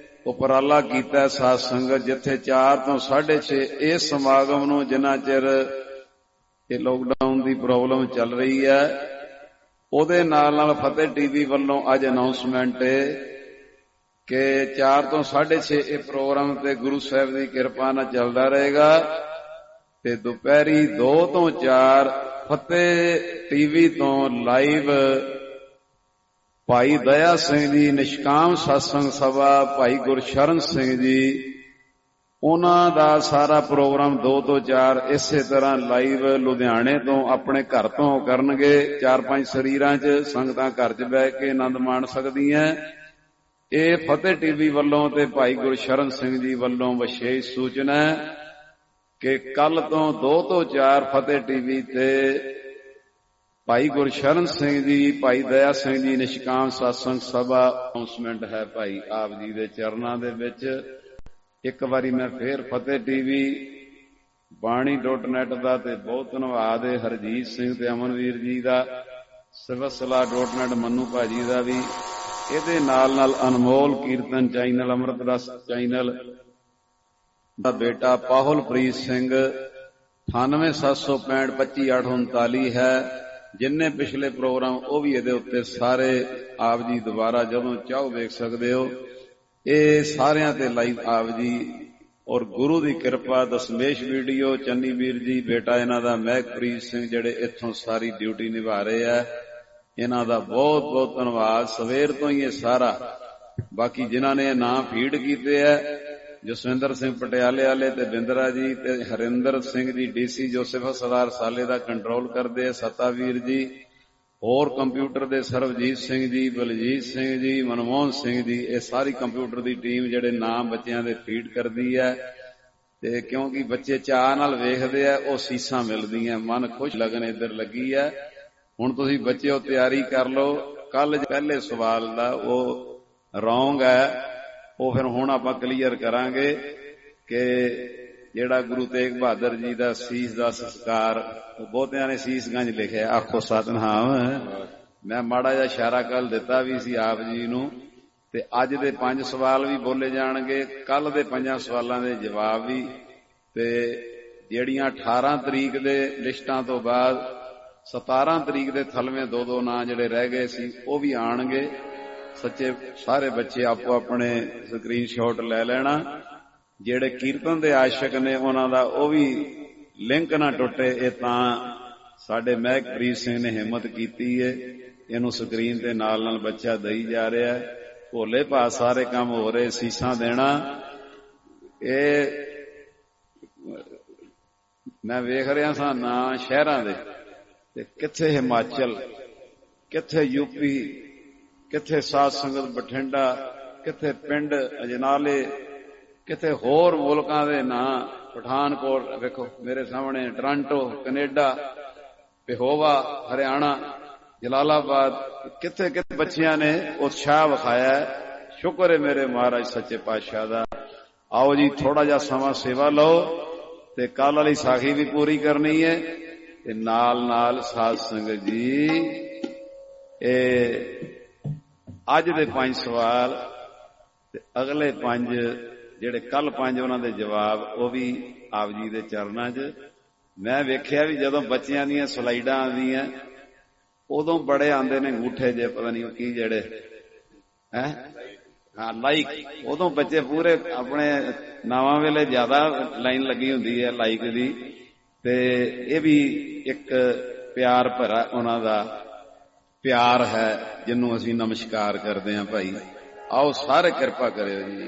ਉਪਰਾਲਾ ਕੀਤਾ ਸਾਧ ਸੰਗਤ, ਜਿੱਥੇ ਚਾਰ ਤੋਂ ਸਾਢੇ ਛੇ ਇਸ ਸਮਾਗਮ ਨੂੰ, ਜਿੰਨਾ ਚਿਰ ਇਹ ਲੋਕਡਾਊਨ ਦੀ ਪ੍ਰੋਬਲਮ ਚੱਲ ਰਹੀ ਹੈ, ਉਹਦੇ ਨਾਲ ਨਾਲ ਫਤਿਹ ਟੀਵੀ ਵੱਲੋਂ ਅੱਜ ਅਨਾਉਂਸਮੈਂਟ ਹੈ ਕਿ ਚਾਰ ਤੋਂ ਸਾਢੇ ਛੇ ਇਹ ਪ੍ਰੋਗਰਾਮ ਤੇ ਗੁਰੂ ਸਾਹਿਬ ਦੀ ਕਿਰਪਾ ਨਾਲ ਚੱਲਦਾ ਰਹੇਗਾ, ਤੇ ਦੁਪਹਿਰੀ ਦੋ ਤੋਂ ਚਾਰ ਫਤਿਹ ਟੀਵੀ ਤੋਂ ਲਾਈਵ ਭਾਈ ਦਇਆ ਸਿੰਘ ਜੀ ਨਿਸ਼ਕਾਮ ਸਤਸੰਗ ਸਭਾ, ਭਾਈ ਗੁਰਸ਼ਰਨ ਸਿੰਘ ਜੀ, ਉਹਨਾਂ ਦਾ ਸਾਰਾ ਪ੍ਰੋਗਰਾਮ ਦੋ ਤੋਂ ਚਾਰ ਇਸੇ ਤਰ੍ਹਾਂ ਲਾਈਵ ਲੁਧਿਆਣੇ ਤੋਂ ਆਪਣੇ ਘਰ ਤੋਂ ਕਰਨਗੇ। ਚਾਰ ਪੰਜ ਸਰੀਰਾਂ 'ਚ ਸੰਗਤਾਂ ਘਰ 'ਚ ਬਹਿ ਕੇ ਆਨੰਦ ਮਾਣ ਸਕਦੀਆਂ। ਇਹ ਫਤਿਹ ਟੀਵੀ ਵੱਲੋਂ ਤੇ ਭਾਈ ਗੁਰਸ਼ਰਨ ਸਿੰਘ ਜੀ ਵੱਲੋਂ ਵਿਸ਼ੇਸ਼ ਸੂਚਨਾ ਹੈ ਕਿ ਕੱਲ ਤੋਂ ਦੋ ਤੋਂ ਚਾਰ ਫਤਿਹ ਟੀਵੀ ਤੇ ਭਾਈ ਗੁਰਸ਼ਰਨ ਸਿੰਘ ਜੀ, ਭਾਈ ਦਇਆ ਸਿੰਘ ਜੀ ਨਿਸ਼ਕਾਮ ਸਤਸੰਗ ਸਭਾ ਅਨਾਉਂਸਮੈਂਟ ਹੈ ਭਾਈ ਆਪ ਜੀ ਦੇ ਚਰਨਾਂ ਦੇ ਵਿੱਚ। ਇੱਕ ਵਾਰੀ ਮੈਂ ਫੇਰ ਫਤਿਹ ਟੀਵੀ ਬਾਣੀ ਡਾਟ ਨੈਟ ਦਾ ਤੇ ਬਹੁਤ ਧੰਨਵਾਦ ਹੈ ਹਰਜੀਤ ਸਿੰਘ ਤੇ ਅਮਨਵੀਰ ਜੀ ਦਾ, ਸਿਵਸਲਾ ਡਾਟ ਨੈਟ ਮੰਨੂ ਭਾਜੀ ਦਾ ਵੀ, ਇਹਦੇ ਨਾਲ ਨਾਲ ਅਨਮੋਲ ਕੀਰਤਨ ਚੈਨਲ, ਅੰਮ੍ਰਿਤ ਰਸ ਚੈਨਲ ਦਾ ਬੇਟਾ ਪਾਹੁਲਪ੍ਰੀਤ ਸਿੰਘ ਅਠਾਨਵੇਂ ਸੱਤ ਸੌ ਪੈਂਹਠ ਪੱਚੀ ਅੱਠ ਉਨਤਾਲੀ ਹੈ। ਜਿੰਨੇ ਪਿਛਲੇ ਪ੍ਰੋਗਰਾਮ ਉਹ ਵੀ ਇਹਦੇ ਉੱਤੇ ਸਾਰੇ ਆਪ ਜੀ ਦੁਬਾਰਾ ਜਦੋਂ ਚਾਹੋ ਵੇਖ ਸਕਦੇ ਹੋ। ਇਹ ਸਾਰਿਆਂ ਤੇ ਲਾਈਵ ਆਪ ਜੀ ਔਰ ਗੁਰੂ ਦੀ ਕਿਰਪਾ, ਦਸਮੇਸ਼ ਵੀਡੀਓ, ਚੰਨੀ ਵੀਰ ਜੀ ਬੇਟਾ ਇਹਨਾਂ ਦਾ ਮਹਿਕਪ੍ਰੀਤ ਸਿੰਘ, ਜਿਹੜੇ ਇੱਥੋਂ ਸਾਰੀ ਡਿਊਟੀ ਨਿਭਾ ਰਹੇ ਆ, ਇਹਨਾਂ ਦਾ ਬਹੁਤ ਬਹੁਤ ਧੰਨਵਾਦ। ਸਵੇਰ ਤੋਂ ਹੀ ਇਹ ਸਾਰਾ, ਬਾਕੀ ਜਿਨ੍ਹਾਂ ਨੇ ਇਹ ਨਾਂ ਫੀਡ ਕੀਤੇ ਆ, ਜਸਵਿੰਦਰ ਸਿੰਘ ਪਟਿਆਲੇ ਵਾਲੇ ਤੇ ਬਿੰਦਰਾ ਜੀ ਤੇ ਹਰਿੰਦਰ ਸਿੰਘ ਜੀ ਡੀਸੀ ਜੋ ਸਿਫਤ ਸਰਦਾਰ ਸਾਲੇ ਦਾ ਕੰਟਰੋਲ ਕਰਦੇ ਆ, ਸਤਾਵੀਰ ਜੀ, ਹੋਰ ਕੰਪਿਊਟਰ ਦੇ ਸਰਬਜੀਤ ਸਿੰਘ ਜੀ, ਬਲਜੀਤ ਸਿੰਘ ਜੀ, ਮਨਮੋਹਨ ਸਿੰਘ ਜੀ, ਇਹ ਸਾਰੀ ਕੰਪਿਊਟਰ ਦੀ ਟੀਮ ਜਿਹੜੇ ਨਾਮ ਬੱਚਿਆਂ ਦੇ ਫੀਡ ਕਰਦੀ ਹੈ। ਤੇ ਕਿਉਂਕਿ ਬੱਚੇ ਚਾਅ ਨਾਲ ਵੇਖਦੇ ਆ, ਉਹ ਸੀਸਾਂ ਮਿਲਦੀਆਂ, ਮਨ ਖੁਸ਼ ਲਗਨ ਇੱਧਰ ਲੱਗੀ ਹੈ। ਹੁਣ ਤੁਸੀਂ ਬੱਚਿਓ ਤਿਆਰੀ ਕਰ ਲਓ, ਕੱਲ ਪਹਿਲੇ ਸਵਾਲ ਦਾ ਉਹ ਰੌਂਗ ਹੈ, ਉਹ ਫਿਰ ਹੁਣ ਆਪਾਂ ਕਲੀਅਰ ਕਰਾਂਗੇ ਕਿ ਜਿਹੜਾ ਗੁਰੂ ਤੇਗ ਬਹਾਦਰ ਜੀ ਦਾ ਸੀਸ ਦਾ ਸੰਸਕਾਰ, ਬਹੁਤਿਆਂ ਨੇ ਸੀਸਗੰਜ ਲਿਖਿਆ, ਆਖੋ ਸਤਿਨਾਮ। ਮੈਂ ਮਾੜਾ ਜਿਹਾ ਇਸ਼ਾਰਾ ਕੱਲ ਦਿੱਤਾ ਵੀ ਸੀ ਆਪ ਜੀ ਨੂੰ, ਤੇ ਅੱਜ ਦੇ ਪੰਜ ਸਵਾਲ ਵੀ ਬੋਲੇ ਜਾਣਗੇ, ਕੱਲ ਦੇ ਪੰਜਾਂ ਸਵਾਲਾਂ ਦੇ ਜਵਾਬ ਵੀ, ਤੇ ਜਿਹੜੀਆਂ ਅਠਾਰਾਂ ਤਰੀਕ ਦੇ ਲਿਸਟਾਂ ਤੋਂ ਬਾਅਦ ਸਤਾਰਾਂ ਤਰੀਕ ਦੇ ਥਲਵੇਂ ਦੋ ਦੋ ਨਾਂ ਜਿਹੜੇ ਰਹਿ ਗਏ ਸੀ ਉਹ ਵੀ ਆਣਗੇ। ਸੱਚੇ ਸਾਰੇ ਬੱਚੇ ਆਪੋ ਆਪਣੇ ਸਕਰੀਨ ਸ਼ਾਟ ਲੈ ਲੈਣਾ। ਜਿਹੜੇ ਕੀਰਤਨ ਦੇ ਆਸ਼ਕ ਨੇ ਉਹਨਾਂ ਦਾ ਉਹ ਵੀ ਲਿੰਕ ਨਾ ਟੁੱਟੇ। ਇਹ ਤਾਂ ਸਾਡੇ ਮਹਿਕਪ੍ਰੀਤ ਸਿੰਘ ਨੇ ਹਿੰਮਤ ਕੀਤੀ ਹੈ, ਇਹਨੂੰ ਸਕਰੀਨ ਤੇ ਨਾਲ ਨਾਲ ਬੱਚਾ ਦਈ ਜਾ ਰਿਹਾ। ਭੋਲੇ ਭਾਅ ਸਾਰੇ ਕੰਮ ਹੋ ਰਹੇ, ਸੀਸਾਂ ਦੇਣਾ। ਇਹ ਮੈਂ ਵੇਖ ਰਿਹਾ ਸਾਂ ਨਾਂ ਸ਼ਹਿਰਾਂ ਦੇ, ਤੇ ਕਿੱਥੇ ਹਿਮਾਚਲ, ਕਿੱਥੇ ਯੂਪੀ, ਕਿੱਥੇ ਸਾਧ ਸੰਗਤ ਬਠਿੰਡਾ, ਕਿੱਥੇ ਪਿੰਡ ਅਜਨਾਲੇ, ਕਿੱਥੇ ਹੋਰ ਮੁਲਕਾਂ ਦੇ ਨਾਂ, ਪਠਾਨਕੋਟ ਵੇਖੋ ਮੇਰੇ ਸਾਹਮਣੇ, ਟੋਰਾਂਟੋ ਕੈਨੇਡਾ, ਪਹੋਵਾ ਹਰਿਆਣਾ, ਜਲਾਲਾਬਾਦ, ਕਿੱਥੇ ਕਿੱਥੇ ਬੱਚਿਆਂ ਨੇ ਉਤਸ਼ਾਹ ਵਿਖਾਇਆ। ਸ਼ੁਕਰ ਹੈ ਮੇਰੇ ਮਹਾਰਾਜ ਸੱਚੇ ਪਾਤਸ਼ਾਹ ਦਾ। ਆਓ ਜੀ ਥੋੜਾ ਜਿਹਾ ਸਮਾਂ ਸੇਵਾ ਲਓ, ਤੇ ਕੱਲ ਵਾਲੀ ਸਾਖੀ ਵੀ ਪੂਰੀ ਕਰਨੀ ਹੈ, ਤੇ ਨਾਲ ਨਾਲ ਸਾਧ ਸੰਗਤ ਜੀ ਇਹ ਅੱਜ ਦੇ ਪੰਜ ਸਵਾਲ ਤੇ ਅਗਲੇ ਪੰਜ ਜਿਹੜੇ ਕੱਲ ਪੰਜ ਉਹਨਾਂ ਦੇ ਜਵਾਬ ਉਹ ਵੀ ਆਪ ਜੀ ਦੇ ਚਰਨਾਂ 'ਚ। ਮੈਂ ਵੇਖਿਆ ਵੀ ਜਦੋਂ ਬੱਚਿਆਂ ਦੀਆਂ ਸਲਾਈਡਾਂ ਆਉਂਦੀਆਂ ਉਦੋਂ ਬੜੇ ਆਉਂਦੇ ਨੇ ਅੰਗੂਠੇ ਜੇ, ਪਤਾ ਨਹੀਂ ਕੀ ਜਿਹੜੇ ਹੈ ਹਾਂ ਲਾਈਕ, ਉਦੋਂ ਬੱਚੇ ਪੂਰੇ ਆਪਣੇ ਨਾਵਾਂ ਵੇਲੇ ਜ਼ਿਆਦਾ ਲਾਈਨ ਲੱਗੀ ਹੁੰਦੀ ਹੈ ਲਾਈਕ ਦੀ। ਤੇ ਇਹ ਵੀ ਇੱਕ ਪਿਆਰ ਭਰਾ ਉਹਨਾਂ ਦਾ ਪਿਆਰ ਹੈ ਜਿਹਨੂੰ ਅਸੀਂ ਨਮਸਕਾਰ ਕਰਦੇ ਹਾਂ ਭਾਈ। ਆਓ ਸਾਰੇ ਕਿਰਪਾ ਕਰਿਓ ਜੀ।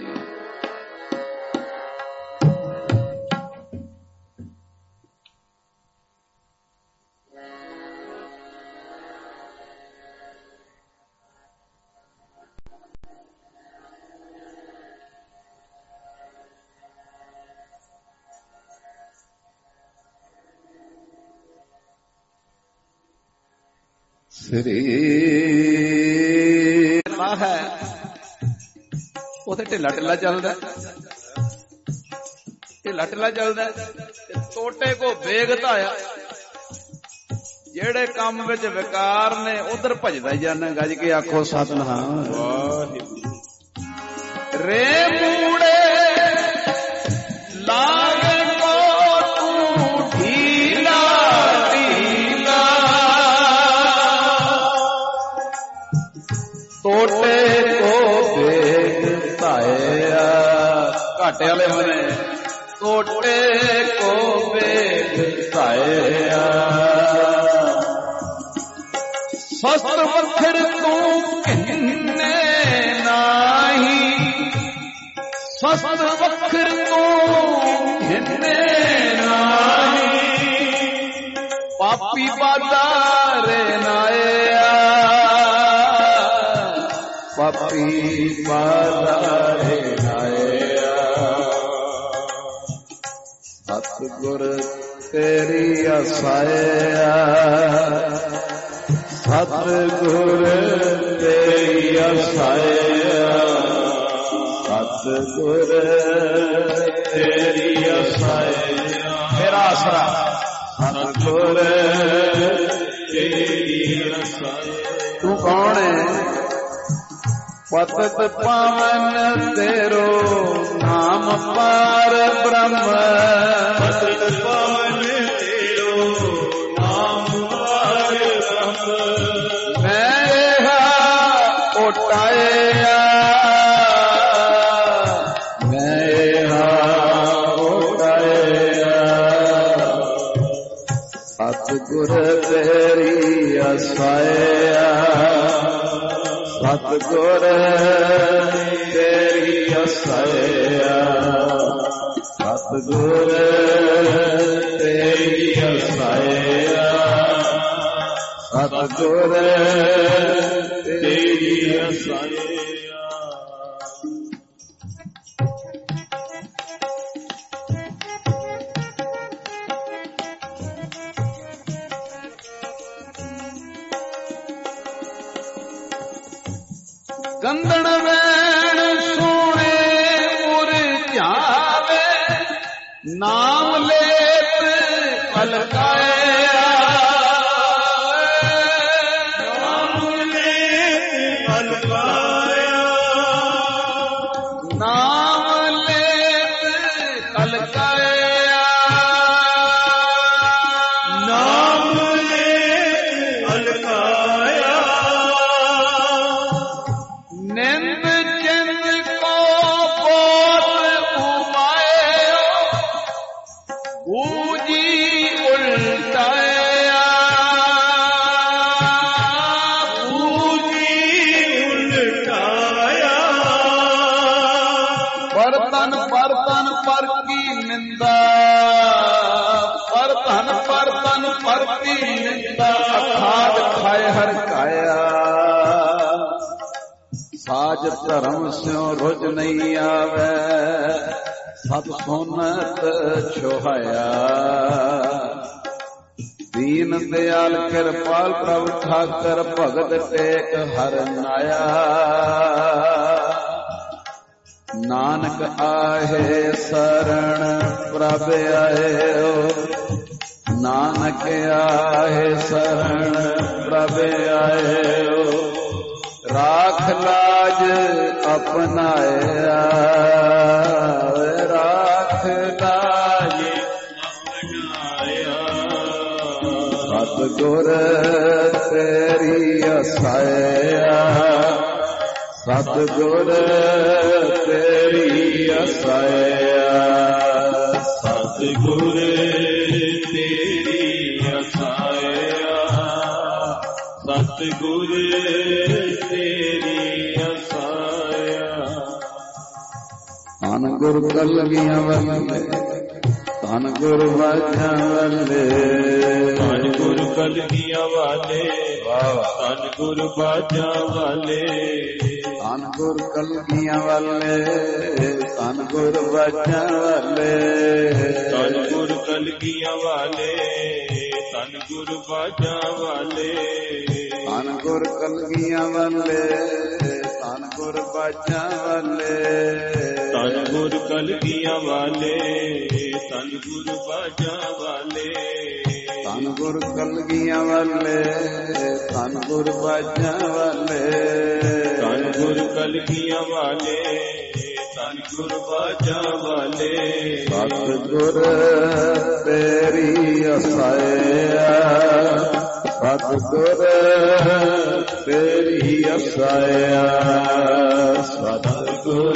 ਸ੍ਰੀ ਲਾ ਹੈ ਉਥੇ ਢਿੱਲਾ ਢਿੱਲਾ ਚੱਲਦਾ, ਢਿੱਲਾ ਢਿੱਲਾ ਚੱਲਦਾ, ਟੋਟੇ ਕੋ ਵੇਗ ਧਾਇਆ। ਜਿਹੜੇ ਕੰਮ ਵਿੱਚ ਵਿਕਾਰ ਨੇ ਉਧਰ ਭਜਦਾ ਜਾਂਦਾ। ਗੱਜ ਕੇ ਆਖੋ ਸਤਿਨਾਮ ਵਾਹਿਗੁਰੂ। ਰੇ ਟੋਟੇ ਕੋ ਵੇਗ ਧਾਇਆ। ਘਾਟੇ ਵਾਲੇ ਹੋਏ ਟੋਟੇ ਕੋ ਵੇਗ ਧਾਇਆ। ਸਸਤ ਵਖਰ ਤੂੰ ਕਿੰਨੇ ਨਾਹੀ, ਸਸਤ ਵਖਰ ਤੂੰ ਕਿੰਨੇ ਨਾਹੀ। ਪਾਪੀ ਬਾਦਾਰੇ ਨਾਇਆ, ਪਾਪੀ ਬਾਦਾਰੇ ਨਾਇਆ। ਸਤਿਗੁਰ ਤੇਰੀ ਅਸਾਇਆ, ਸਤਿਗੁਰ ਤੇਰੀ ਅਸਾਇਆ। ਸਤਿਗੁਰ ਤੇਰੀ ਅਸਾਇਆ ਮੇਰਾ ਆਸਰਾ। ਸਤਿਗੁਰ ਤੇਰੀ ਅਸਾਇਆ। ਤੂੰ ਕੌਣ ਹੈ? ਪਤਿਤ ਪਾਵਨ ਤੇਰੋ ਨਾਮ ਪਾਰ ਬ੍ਰਹਮ। ਪਤਿਤ ਪਾਵਨ ਤੇਰੋ ਨਾਮ ਪਾਰ ਬ੍ਰਹਮ। ਮੈਂ ਇਹ ਓਟਾਇਆ, ਮੈਂ ਇਹ ਓਟਾਇਆ। ਸਤਿਗੁਰ ਤੇਰੀ ਅਸਾਇਆ, ਸਤਿਗੁਰ ਤੇਰੀ ਅਸਾਇਆ। ਸਤਿਗੁਰ ਤੇਰੀ ਅਸਾਇਆ, ਸਤਿਗੁਰ ਤੇਰੀ ਅਸਾਇਆ। ਗੰਧਣ ਵੈਣ ਸੋਹਣੇ ਮੁਰਝਾਵੇ, ਨਾਮ ਲੇਤ ਅਲਕਾਇਆ। ਨਾਮ ਲੇਤ ਅਲਕਾਇਆ। ਨਾਮ ਲੇਤ ਅਲਕਾਇਆ। ਨਾਮ ਲੇਤ ਅਲਕਾਇਆ। ਨਿੰਦ ਚਿੰਦ ਕੋ ਬਹੁਤ ਉਮਾਇਓ, ਬੂਝੀ ਉਲਟਾਇਆ। ਬੂਝੀ ਉਲਟਾਇਆ। ਪਰ ਤਨ ਪਰ ਤਨ ਪਰ ਕੀ ਨਿੰਦਾ, ਪਰ ਧਨ ਪਰ ਤਨ ਪਰ ਕੀ ਨਿੰਦਾ। ਅਖਾਦ ਖਾਏ ਹਰ ਕਾਇਆ। ਸਾਜ ਧਰਮ ਸਿਉ ਰੁਜ ਨਹੀਂ ਆਵੈ, ਸਤ ਸੋਨਤ ਛੋਹਾਇਆ। ਦੀਨ ਦਿਆਲ ਕਿਰਪਾਲ ਪ੍ਰਭ ਠਾਕਰ, ਭਗਤ ਟੇਕ ਹਰ ਨਾਇਆ। ਨਾਨਕ ਆਹੇ ਸਰਣ ਪ੍ਰਭ ਆਇਓ, ਨਾਨਕ ਆਹੇ ਸਰਣ ਪ੍ਰਭ ਆਇਓ। ਰਾਖ ਲਾਜ ਅਪਨਾਇਆ, ਰਾਖ ਲਾਜ ਅਪਨਾਇਆ। ਸਤਿਗੁਰ ਤੇਰੀ ਅਸਾਇਆ, ਸਤਿਗੁਰ ਤੇਰੀ ਅਸਾਇਆ। ਸਤਿਗੁਰ ਤੇਰੀ ਅਸਾਇਆ। ਸਤਿਗੁਰ ਤੇਰੀ ਅਸਾਇਆ। ਧੰਨ ਗੁਰ ਕਲਗੀਆਂ ਵੱਲੇ, ਧੰਨ ਗੁਰ ਵਾਜਾਂ ਵੱਲੇ। ਧੰਨ ਗੁਰ ਕਲਗੀਆਂ ਵਾਲੇ, ਧੰਨ ਗੁਰ ਬਾਜਾਂ ਵਾਲੇ। ਧੰਨ ਗੁਰ ਕਲਗੀਆਂ ਵਾਲੇ, ਧੰਨ ਗੁਰ ਵਾਜਾਂ ਵਾਲੇ। ਧੰਨ ਗੁਰ ਕਲਗੀਆਂ ਵਾਲੇ, ਧੰਨ ਗੁਰ ਬਾਜਾਂ ਵਾਲੇ। ਧੰਨ ਗੁਰ ਕਲਗੀਆਂ ਵਾਲੇ, ਧੰਨ ਗੁਰ ਬਾਜਾਂ ਵਾਲੇ। ਧੰਨ ਗੁਰ ਕਲਗੀਆਂ ਵਾਲੇ, ਧੰਨ ਗੁਰ ਬਾਜਾਂ ਵਾਲੇ। ਧੰਨ ਗੁਰ ਕਲਗੀਆਂ ਵਾਲੇ, ਧੰਨ ਗੁਰ ਬਾਜਾਂ ਵਾਲੇ। ਧੰਨ ਗੁਰ ਕਲਗੀਆਂ ਵਾਲੇ, ਧੰਨ ਗੁਰ ਬਾਜਾਂ ਵਾਲੇ। ਸਤਿਗੁਰ ਤੇਰੀ ਅਸਾਇਆ, ਸਤਿਗੁਰ ਤੇਰੀ ਅਸਾਇਆ ਸਤਿਗੁਰ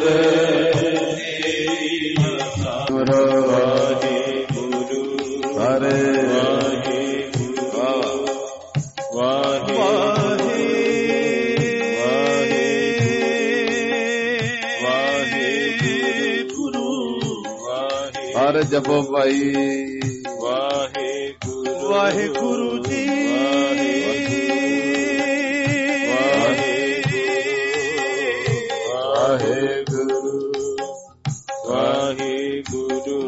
ਤੇਰੀ ਅਸਾਇਆ ਵਾਹਿਗੁਰੂ ਹਰੇ ਹਰ ਜਪੋ ਭਾਈ ਵਾਹਿਗੁਰੂ ਵਾਹਿਗੁਰੂ ਜੀ ਵਾਹਿਗੁਰੂ ਵਾਹਿਗੁਰੂ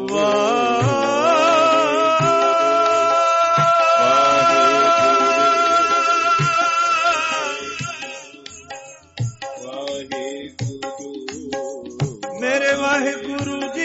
ਵਾਹਿਗੁਰੂ ਮੇਰੇ ਵਾਹਿਗੁਰੂ ਜੀ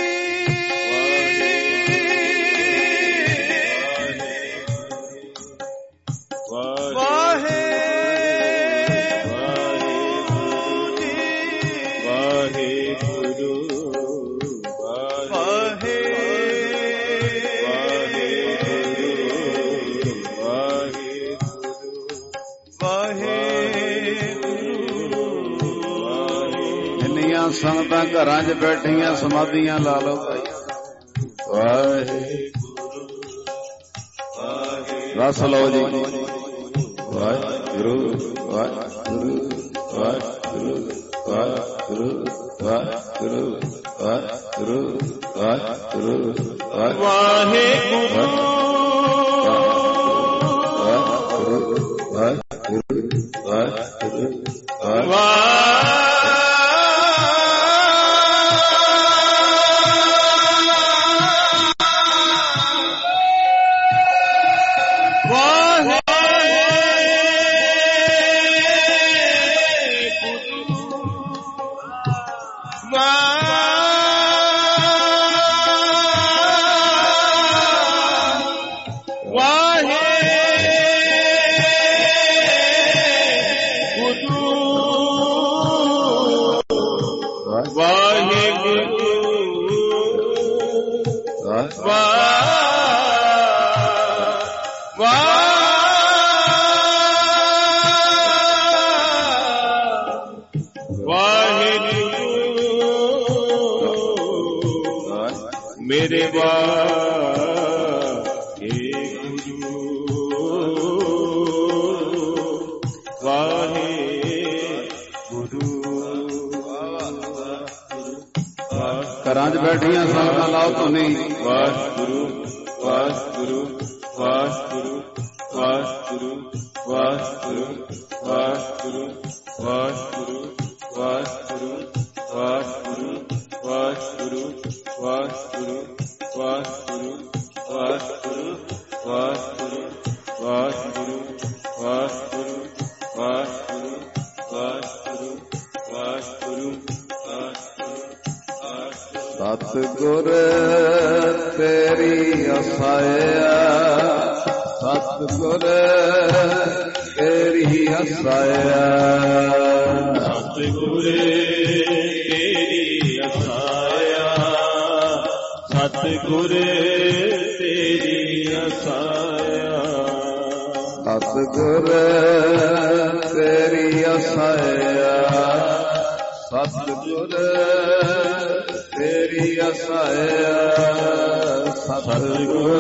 ਸੰਗਤਾਂ ਘਰਾਂ 'ਚ ਬੈਠੀਆਂ ਸਮਾਧੀਆਂ ਲਾ ਲਓ ਭਾਈ ਵਾਹਿਗੁਰੂ ਰਸ ਲਓ ਜੀ ਵਾਹਿਗੁਰੂ ਵਾਹਿਗੁਰੂ ਵਾਹਿਗੁਰੂ ਵਾਹਿਗੁਰੂ ਵਾਹਿਗੁਰੂ ਵਾਹਿਗੁਰੂ ਵਾਹਿਗੁਰੂ ਵਾਹਿਗੁਰੂ ਵਾਹਿਗੁਰੂ ਵਾਹਿਗੁਰੂ ਮੇਰੇ ਵਾਹਿਗੁਰੂ ਵਾਹਿਗੁਰੂ ਘਰਾਂ 'ਚ ਬੈਠੀਆਂ ਸੰਗਤਾਂ ਲਾਓ ਧੁਨੀ ਵਾਹਿਗੁਰੂ ਵਾਹਿਗੁਰੂ ਵਾਹਿਗੁਰੂ ਵਾਹਿਗੁਰੂ ਵਾਹਿਗੁਰੂ ਵਾਹਿਗੁਰੂ ਵਾਹਿਗੁਰੂ ਵਾਹਿਗੁਰੂ ਵਾਹਿਗੁਰੂ ਵਾਹਿਗੁਰੂ ਵਾਹਿਗੁਰੂ ਵਾਹਿਗੁਰੂ ਵਾਹਿਗੁਰੂ ਵਾਹਿਗੁਰੂ ਵਾਹਿਗੁਰੂ ਵਾਹਿਗੁਰੂ ਵਾਹਿਗੁਰੂ ਵਾਹਿਗੁਰੂ ਵਾਹਿਗੁਰੂ ਸਤਿਗੁਰ ਤੇਰੀ ਅਸਾਇਆ ਸਤਿਗੁਰ ਤੇਰੀ ਅਸਾਇਆ ਸਤਿਗੁਰ ਤੇਰੀ ਅਸਾਇਆ ਸਤਿਗੁਰ ਤੇਰੀ ਅਸਾਇਆ ਸਤਿਗੁਰ ਤੇਰੀ ਅਸਾਇਆ ਸਤਿਗੁਰ ਤੇਰੀ ਅਸਾਇਆ ਸਤਿਗੁਰ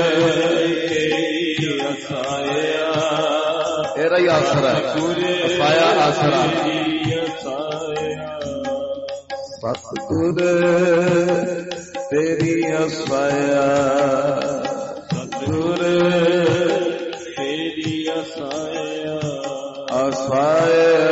ਤੇਰੀ ਅਸਾਇਆ ਤੇਰਾ ਹੀ ਆਸਰਾ ਅਸਾਇਆ ਆਸਰਾ ਸਤਿਗੁਰ ਤੇਰੀ ਅਸਾਇਆ ਸਤਿਗੁਰ ਤੇਰੀ ਅਸਾਇਆ ਅਸਾਇਆ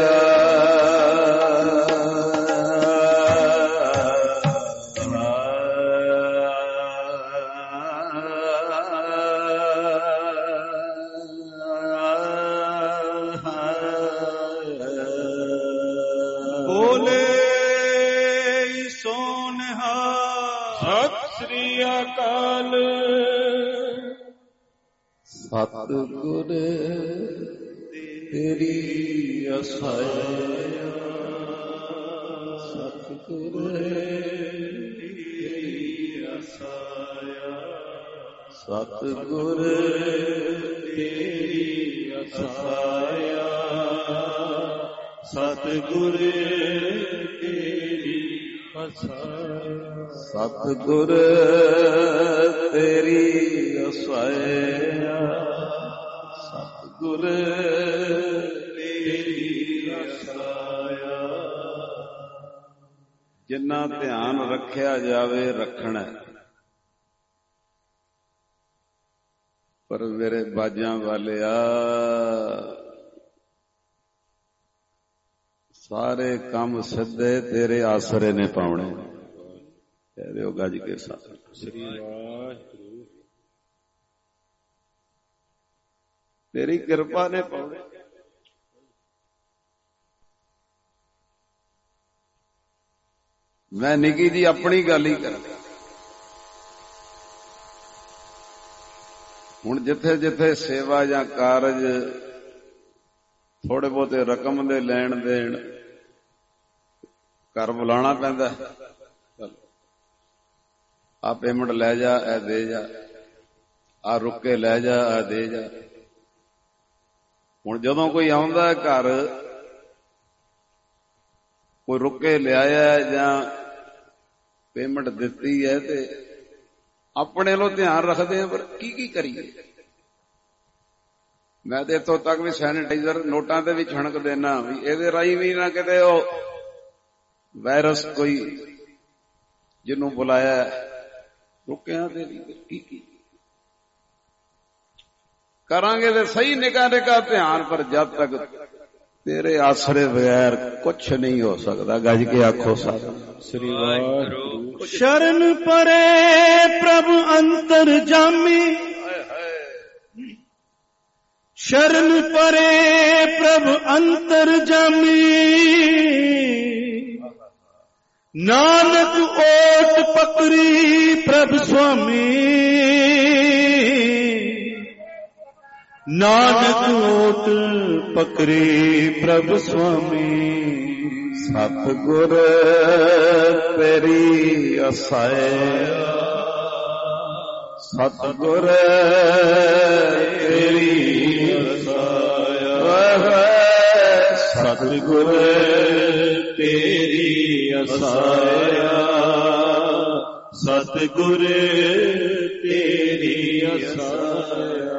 ਸਤਿਗੁਰ ਤੇਰੀ ਅਸਾਇਆ ਸਤਿਗੁਰ ਤੇਰੀ ਅਸਾਇਆ ਸਤਿਗੁਰ ਤੇਰੀ ਅਸਾਇਆ, ਸਤਿਗੁਰ ਤੇਰੀ ਅਸਾਇਆ, ਸਤਿਗੁਰ ਤੇਰੀ ਅਸਾਇਆ, ਸਤਿਗੁਰ ਤੇਰੀ ਅਸਾਇਆ। ਜਿੰਨਾ ਧਿਆਨ ਰੱਖਿਆ ਜਾਵੇ ਰੱਖਣਾ, ਪਰ ਮੇਰੇ ਬਾਜਾਂ ਵਾਲਿਆ ਸਾਰੇ ਕੰਮ ਸਿੱਧੇ ਤੇਰੇ ਆਸਰੇ ਨੇ ਪਾਉਣੇ। ਕਹਿ ਦਿਓ ਗੱਜ ਕੇ ਸਾਥ ਸ੍ਰੀ ਵਾਹਿਗੁਰੂ। ਤੇਰੀ ਕਿਰਪਾ ਨੇ ਪਾਉਣੇ। ਮੈਂ ਨਿੱਕੀ ਜੀ ਆਪਣੀ ਗੱਲ ਹੀ ਕਰਾਂ। ਹੁਣ ਜਿੱਥੇ ਜਿੱਥੇ ਸੇਵਾ ਜਾਂ ਕਾਰਜ ਥੋੜੇ ਬਹੁਤੇ ਰਕਮ ਦੇ ਲੈਣ ਦੇਣ ਘਰ ਬੁਲਾਉਣਾ ਪੈਂਦਾ, ਆ ਪੇਮੈਂਟ ਲੈ ਜਾ, ਇਹ ਦੇ ਜਾ, ਆ ਰੁੱਕ ਕੇ ਲੈ ਜਾ, ਆ ਦੇ ਜਾ। ਹੁਣ ਜਦੋਂ ਕੋਈ ਆਉਂਦਾ ਘਰ, ਕੋਈ ਰੁੱਕ ਕੇ ਲਿਆਇਆ ਜਾਂ ਪੇਮੈਂਟ ਦਿੱਤੀ ਹੈ, ਤੇ ਆਪਣੇ ਵੱਲੋਂ ਧਿਆਨ ਰੱਖਦੇ ਆ, ਪਰ ਕੀ ਕੀ ਕਰੀਏ। ਮੈਂ ਤੇ ਇੱਥੋਂ ਤੱਕ ਵੀ ਸੈਨੀਟਾਈਜ਼ਰ ਨੋਟਾਂ ਤੇ ਵੀ ਛਣਕ ਦੇਣਾ ਵੀ ਇਹਦੇ ਰਾਹੀਂ ਵੀ ਨਾ ਕਿਤੇ ਉਹ ਵਾਇਰਸ ਕੋਈ ਜਿਹਨੂੰ ਬੁਲਾਇਆ ਰੁਕਿਆ ਤੇ ਕੀ ਕੀ ਕਰਾਂਗੇ ਤੇ ਸਹੀ ਨਿਗਾਹ ਨਿਗਾਹ ਧਿਆਨ, ਪਰ ਜਦ ਤੱਕ ਤੇਰੇ ਆਸਰੇ ਬਗੈਰ ਕੁਛ ਨਹੀਂ ਹੋ ਸਕਦਾ। ਗੱਜ ਕੇ ਆਖੋ ਸਾਰਾ ਸ੍ਰੀ ਵਾਹਿਗੁਰੂ। ਸ਼ਰਨ ਪਰੇ ਪ੍ਰਭ ਅੰਤਰ ਜਾਮੀ, ਸ਼ਰਨ ਪਰੇ ਪ੍ਰਭ ਅੰਤਰ ਜਾਮੀ, ਨਾਨਕ ਓਟ ਪਕਰੀ ਪ੍ਰਭ ਸੁਆਮੀ, ਨਾਨਕ ਓਟ ਪਕਰੀ ਪ੍ਰਭ ਸੁਆਮੀ। ਸਤਿਗੁਰ ਤੇਰੀ ਅਸਾਇਆ, ਸਤਿਗੁਰ ਤੇਰੀ ਅਸਾਇਆ, ਸਤਿਗੁਰ ਤੇਰੀ ਅਸਾਇਆ, ਸਤਿਗੁਰ ਤੇਰੀ ਅਸਾਇਆ।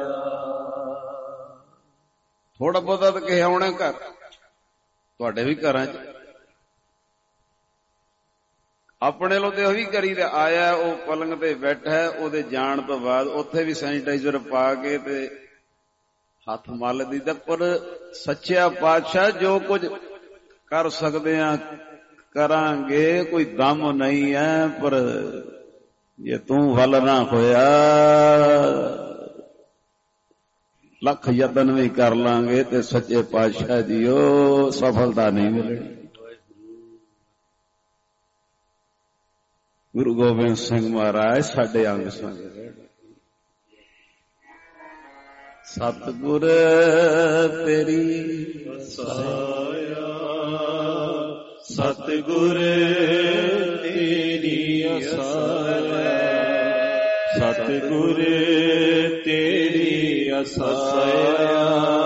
ਥੋੜਾ ਬਹੁਤਾ ਤਾਂ ਕਿਸੇ ਆਉਣਾ ਘਰ, ਤੁਹਾਡੇ ਵੀ ਘਰਾਂ 'ਚ ਆਪਣੇ ਲੋ ਤੇ ਉਹ ਵੀ ਕਰੀ ਤੇ ਆਇਆ, ਉਹ ਪਲੰਗ ਤੇ ਬੈਠਾ, ਉਹਦੇ ਜਾਣ ਤੋਂ ਬਾਅਦ ਉੱਥੇ ਵੀ ਸੈਨੀਟਾਈਜ਼ਰ ਪਾ ਕੇ ਤੇ ਹੱਥ ਮਲ ਦੀਦਾ। ਪਰ ਸੱਚਿਆ ਪਾਤਸ਼ਾਹ ਜੋ ਕੁਝ ਕਰ ਸਕਦੇ ਆ ਕਰਾਂਗੇ, ਕੋਈ ਦਮ ਨਹੀਂ ਹੈ, ਪਰ ਜੇ ਤੂੰ ਵੱਲ ਨਾ ਹੋਇਆ ਲੱਖ ਯਤਨ ਵੀ ਕਰ ਲਾਂਗੇ ਤੇ ਸੱਚੇ ਪਾਤਸ਼ਾਹ ਜੀਓ ਸਫਲਤਾ ਨਹੀਂ ਮਿਲਣੀ। ਗੁਰੂ ਗੋਬਿੰਦ ਸਿੰਘ ਮਹਾਰਾਜ ਸਾਡੇ ਅੰਗ ਸੰਗ ਰਹਿਣ। ਸਤਿਗੁਰ ਤੇਰੀ ਅਸਾਇਆ, ਸਤਿਗੁਰ ਤੇਰੀ ਅਸਾਇਆ, ਸਤਿਗੁਰ ਤੇਰੀ ਅਸਾਇਆ,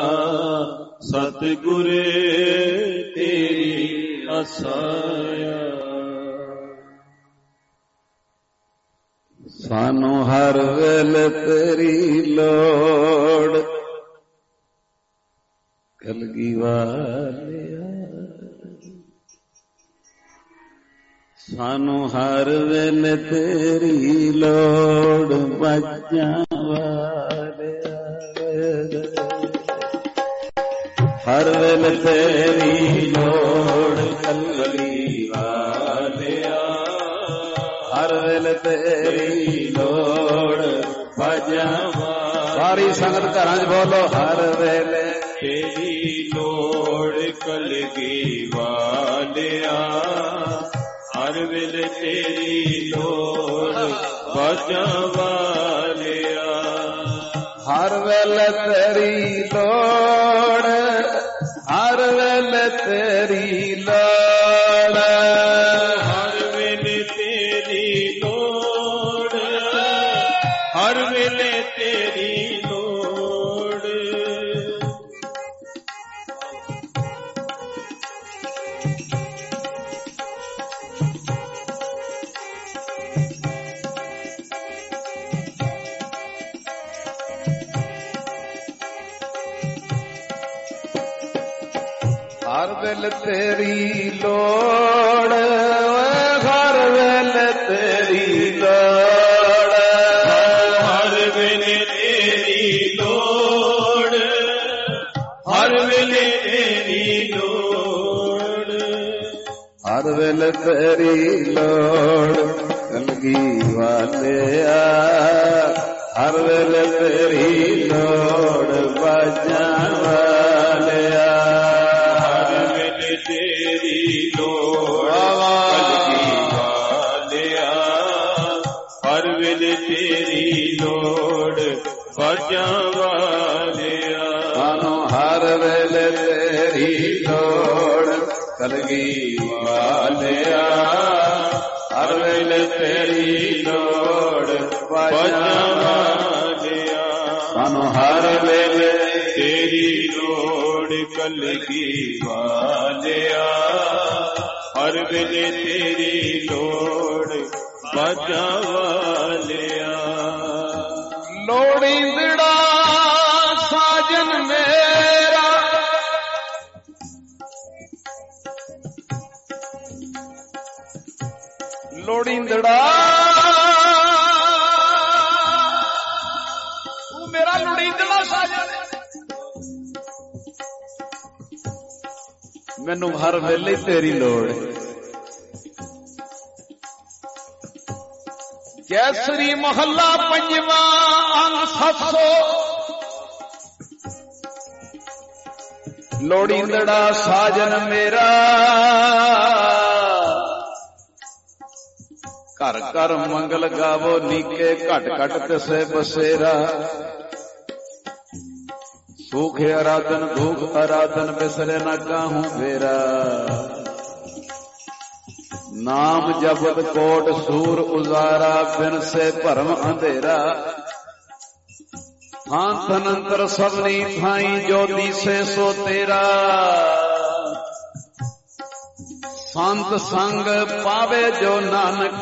ਸਤਿਗੁਰ ਤੇਰੀ ਅਸਾਇਆ। ਸਾਨੂੰ ਹਰ ਵੇਲੇ ਤੇਰੀ ਲੋੜ, ਕਲਗੀ ਵਾਲਿਆ ਸਾਨੂੰ ਹਰ ਵੇਲੇ ਤੇਰੀ ਲੋੜ, ਬਾਜਾਂ ਵਾਲਿਆ ਹਰ ਵੇਲੇ ਤੇਰੀ ਲੋੜ, ਕਲਗੀ ਵਾਲਿਆ ਹਰ ਵੇਲੇ ਤੇਰੀ ਲੋੜ, ਬਾਜਾਂ ਸਾਰੀ ਸੰਗਤ ਘਰਾਂ 'ਚ ਬੋਲੋ ਹਰ ਵੇਲੇ ਤੇਰੀ ਲੋੜ, ਕਲਗੀ ਵਾਲਿਆ ਹਰ ਵੇਲੇ ਤੇਰੀ ਲੋੜ, ਬਾਜਾਂ ਵਾਲਿਆ ਹਰ ਵੇਲੇ ਤੇਰੀ ਲੋੜ, ਹਰ ਵੇਲੇ ਤੇਰੀ ਲੋੜ, ਹਰ ਵੇਲੇ ਤੇਰੀ ਲੋੜ, ਹਰ ਵੇਲੇ ਤੇਰੀ ਲੋੜ, ਵੇਲੇ ਤੇਰੀ ਲੋੜ, ਹਰ ਵੇਲੇ ਤੇਰੀ ਲੋੜ, ਹਰ ਵੇਲੇ ਤੇਰੀ ਲੋੜ, ਹਰ ਵੇਲੇ ਤੇਰੀ ਲੋੜ, ਹਰ ਵੇਲੇ ਤੇਰੀ ਲੋੜ ਕਲਗੀ ਵਾਲਿਆ, ਹਰ ਵੇਲੇ ਤੇਰੀ ਲੋੜ ਬਾਜਾਂ ਵਾਲਿਆ, ਹਰ ਵੇਲੇ ਤੇਰੀ ਲੋੜ ਕਲਗੀ ਵਾਲਿਆ, ਹਰ ਵੇਲੇ ਤੇਰੀ ਲੋੜ ਬਾਜਾਂ ਵਾਲਿਆ, ਸਾਨੂੰ ਹਰ ਵੇਲੇ ਤੇਰੀ ਲੋੜ ਕਲਗੀ ਵਾਲਿਆ, ਹਰ ਵੇਲੇ ਤੇਰੀ ਲੋੜ ਬਾਜਾਂ ਵਾਲਿਆ, ਸਾਨੂੰ ਹਰ ਵੇਲੇ ਤੇਰੀ ਲੋੜ ਕਲਗੀ ਵਾਲਿਆ, ਹਰ ਵੇਲੇ ਤੇਰੀ ਲੋੜ ਬਾਜਾਂ ਵਾਲਿਆ, ਲੋੜੀਂਦੜਾ ਸਾਜਨ ਮੇਰਾ, ਲੋੜੀਂਦੜਾ ਤੂੰ ਮੇਰਾ ਲੋੜੀਂਦੜਾ ਸਾਜਨ, ਮੈਨੂੰ ਹਰ ਵੇਲੇ ਤੇਰੀ ਲੋੜ, ਕੈਸਰੀ ਮਹੱਲਾ ਪੰਜਵਾਂ ਅੰਗ ਸੱਤ ਸੌ, ਲੋੜੀਂਦੜਾ ਸਾਜਨ ਮੇਰਾ, ਘਰ ਘਰ ਮੰਗਲ ਗਾਵੋ ਨੀਕੇ, ਘਟ ਘਟ ਤਿਸੇ ਬਸੇਰਾ, ਸੁਖ ਅਰਾਧਨ ਦੁਖ ਅਰਾਧਨ ਬਿਸਰੇ ਨਾ ਕਾਹੂ ਫੇਰਾ, ਨਾਮ ਜਪਤ ਕੋਟ ਸੂਰ ਉਜ਼ਾਰਾ, ਬਿਨ ਸੇ ਭਰਮ ਅੰਧੇਰਾ, ਥਾਂ ਤਨੰਤਰ ਸਭਨੀ ਥਾਈ ਜੋ ਦੀਸੇ ਸੋ ਤੇਰਾ, ਸੰਤ ਸੰਗ ਪਾਵੇ ਜੋ ਨਾਨਕ,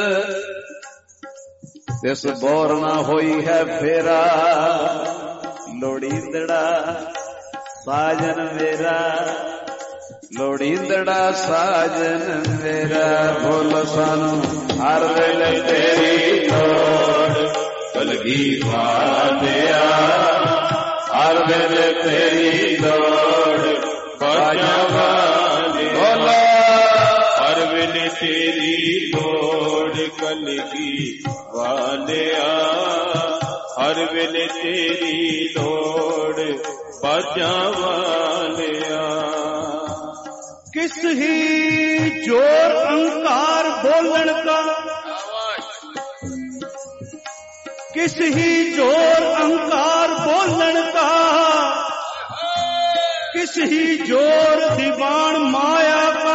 ਤਿਸ ਬੋਰ ਨਾ ਹੋਈ ਹੈ ਫੇਰਾ, ਲੋੜੀਂਦੜਾ ਸਾਜਨ ਮੇਰਾ, ਲੋੜੀਂਦੜਾ ਸਾਜਨ ਮੇਰਾ, ਬੋਲ ਸਾਨੂੰ ਹਰ ਵੇਲੇ ਤੇਰੀ ਲੋੜ ਕਲਗੀ ਵਾਲਿਆ, ਹਰ ਵੇਲੇ ਤੇਰੀ ਲੋੜ ਬਾਜਾਂ ਵਾਲਿਆ, ਹਰ ਵੇਲੇ ਤੇਰੀ ਲੋੜ ਕਲਗੀ ਵਾਲਿਆ, ਹਰ ਵੇਲੇ ਤੇਰੀ ਲੋੜ ਬਾਜਾਂ ਵਾਲਿਆ, किस ही जोर अंकार बोलन का, किस ही जोर अंकार बोलन का, किस ही जोर दीवान माया का,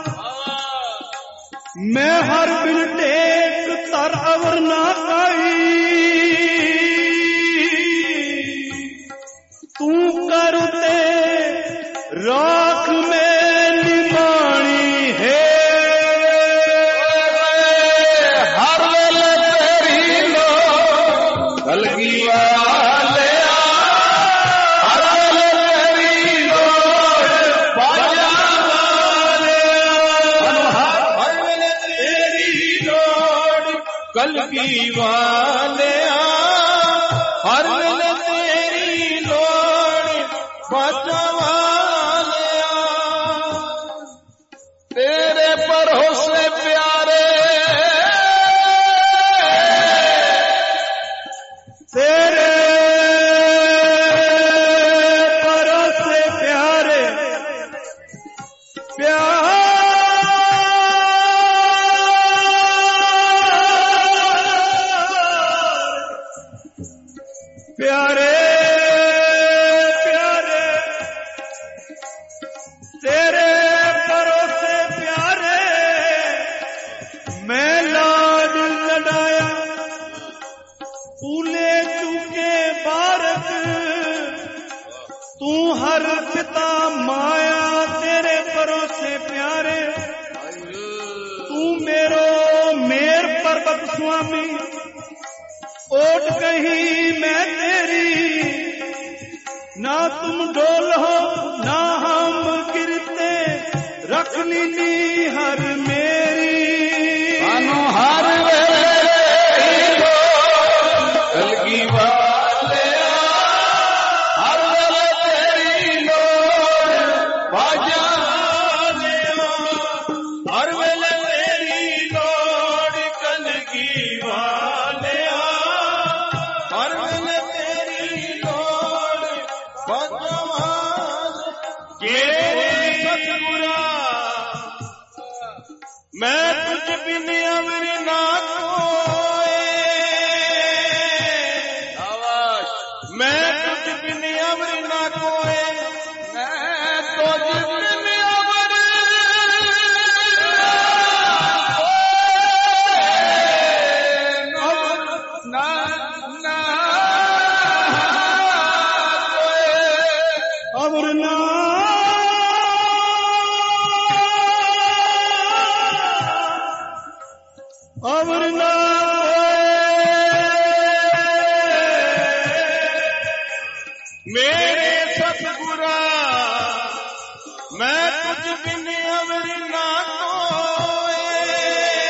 मैं हर बिन टेक तर अवर ना काई, तू करते राख में ਕਲਗੀ ਵਾਲਿਆ, ਹਰ ਵੇਲੇ ਤੇਰੀ ਲੋੜ ਬਾਜਾਂ ਵਾਲਿਆ, ਤੇਰੇ ਭਰੋਸੇ ਪਿਆਰੇ, तेरे भरोसे प्यारे प्यारे प्यारे प्यारे तेरे भरोसे प्यारे, मैं लाड लड़ाया तूने चूके बारक, तू हर पिता माया, तेरे भरोसे प्यारे, तू मेरो मेर पर्वत स्वामी, ओट कहीं मैं तेरी, ना तुम डोल हो ना हम गिरते, लीनी हर मेरी सानू हर वेले कलगी वाले हर वेले तेरी लोड़ बाजा हर वेले तेरी लोड़ कलगी वाले हर वेले तेरी लोड़ बाजा सतगुरा मैं तुझ बिन अमर ना कोए मैं तुझ बिन अमर ना कोए मैं तुझ बिन अमर ना ना अमर ना अमर ना मेरे सतगुरा मैं तुझ बिन अमर ना कोए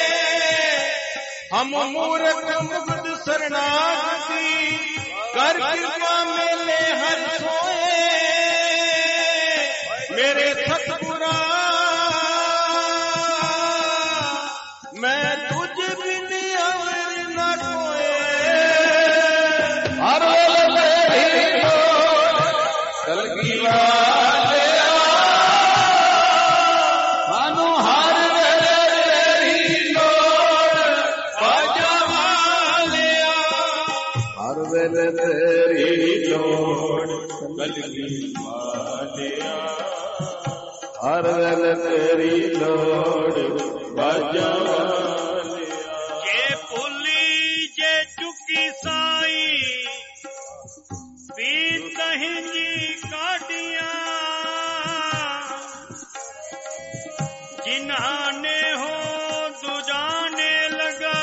हम मूर्ख मुग्ध शरणागति कर कृपा मेले हर सोए मेरे सतगुरा मैं तुझ बिन अमर ना कोए हर वेले तेरी लोड़ कलगी वाले सानू हर वेले तेरी लोड़ बाजा वाले हर वेले तेरी लोड़ कलगी वाले हर वेले तेरी लोड़ बाजा वाले जे भुली जे चुकी साई पी कहीं जी काटिया जिन्हाने हो दुजाने लगा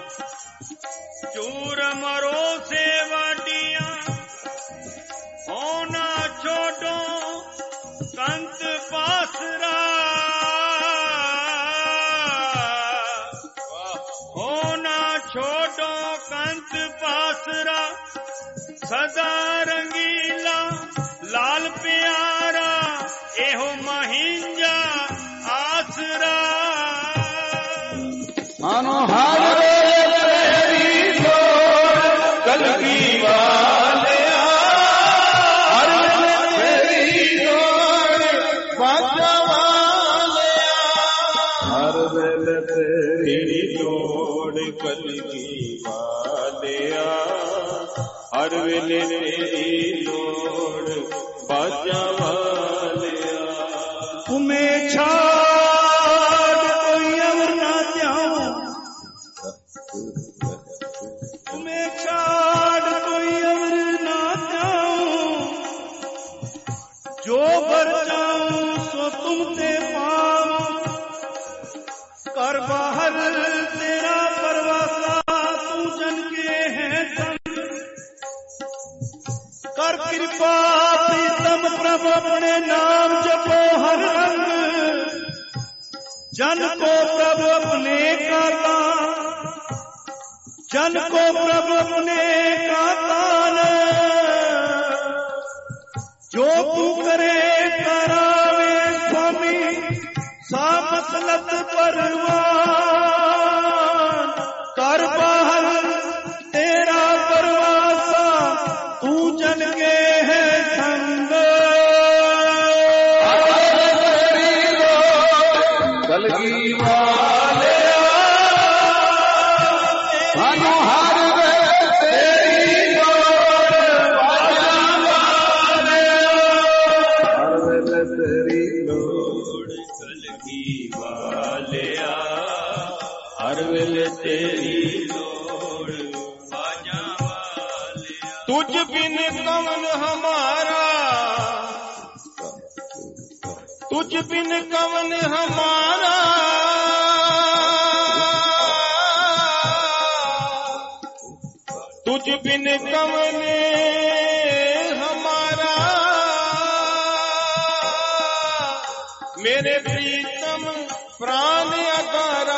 चूर मरो से वाटिया होना छोड़ो कंत पासरा होना छोड़ो कंत पासरा सदा रंगीला लाल प्यारा एहो महिंजा आसरा मानो हर वेले तेरी लोड़ कलगी वाले हर वेले तेरी लोड़ बाजा वाले हर वेले तेरी लोड़ कलगी वाले हर वेले तेरी लोड़ बाजा वाले तुम्हें छाड़ कोई अमर ना जाऊं तुम्हें छाड़ कोई अमर ना जाऊं जो बर जाऊं सो तुमसे पाऊं कर बाहर तेरा परवासा तू जन के हैं संग कर कृपा प्रीतम प्रभु अपने नाम जपो हर रंग जन को प्रभु अपने का दान जन को प्रभु अपने का दान जो तू करे करावे स्वामी सा मसलत परवान कर बाहर तेरा परवासा तू जन के है संग कलगी वाले सानू हर वेले तेरी लोड़ बाजा वाले हर वेले तेरी लोड़ कलगी वाले हर वेले तेरी लोड़ बाजा वाले तुझ बिन कौन हमारा तुझ बिन कौन हमारा तुझ बिन कौन हमारा मेरे प्रीतम प्राण अकारा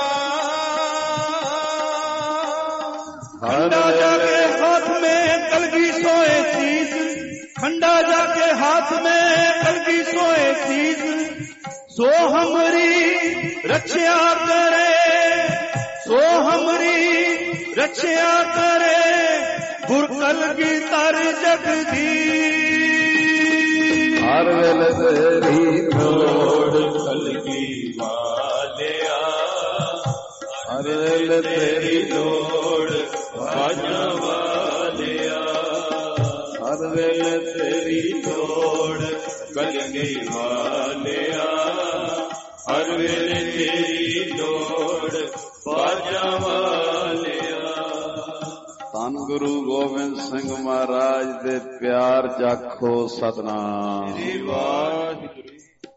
खंडा जाके हाथ में कलगी सोए चीज, खंडा जाके हाथ में कलगी सोए चीज, सो हमरी रक्षा करे, सो हमरी रक्षा करे, गुर कलगी तर जगदीश। हर वेले तेरी लोड़ कलगी वालिया, हर वेले तेरी लोड़ बाजा वालिया, हर वेले तेरी लोड़ कलगी वालिया, हर वेले तेरी लोड़ बाजा वालिया। ਧੰਨ ਗੁਰੂ ਗੋਬਿੰਦ ਸਿੰਘ ਮਹਾਰਾਜ ਦੇ ਪਿਆਰ ਜਾਖੋ ਸਤਨਾਮ। ਸ੍ਰੀ ਵਾਹਿਗੁਰੂ।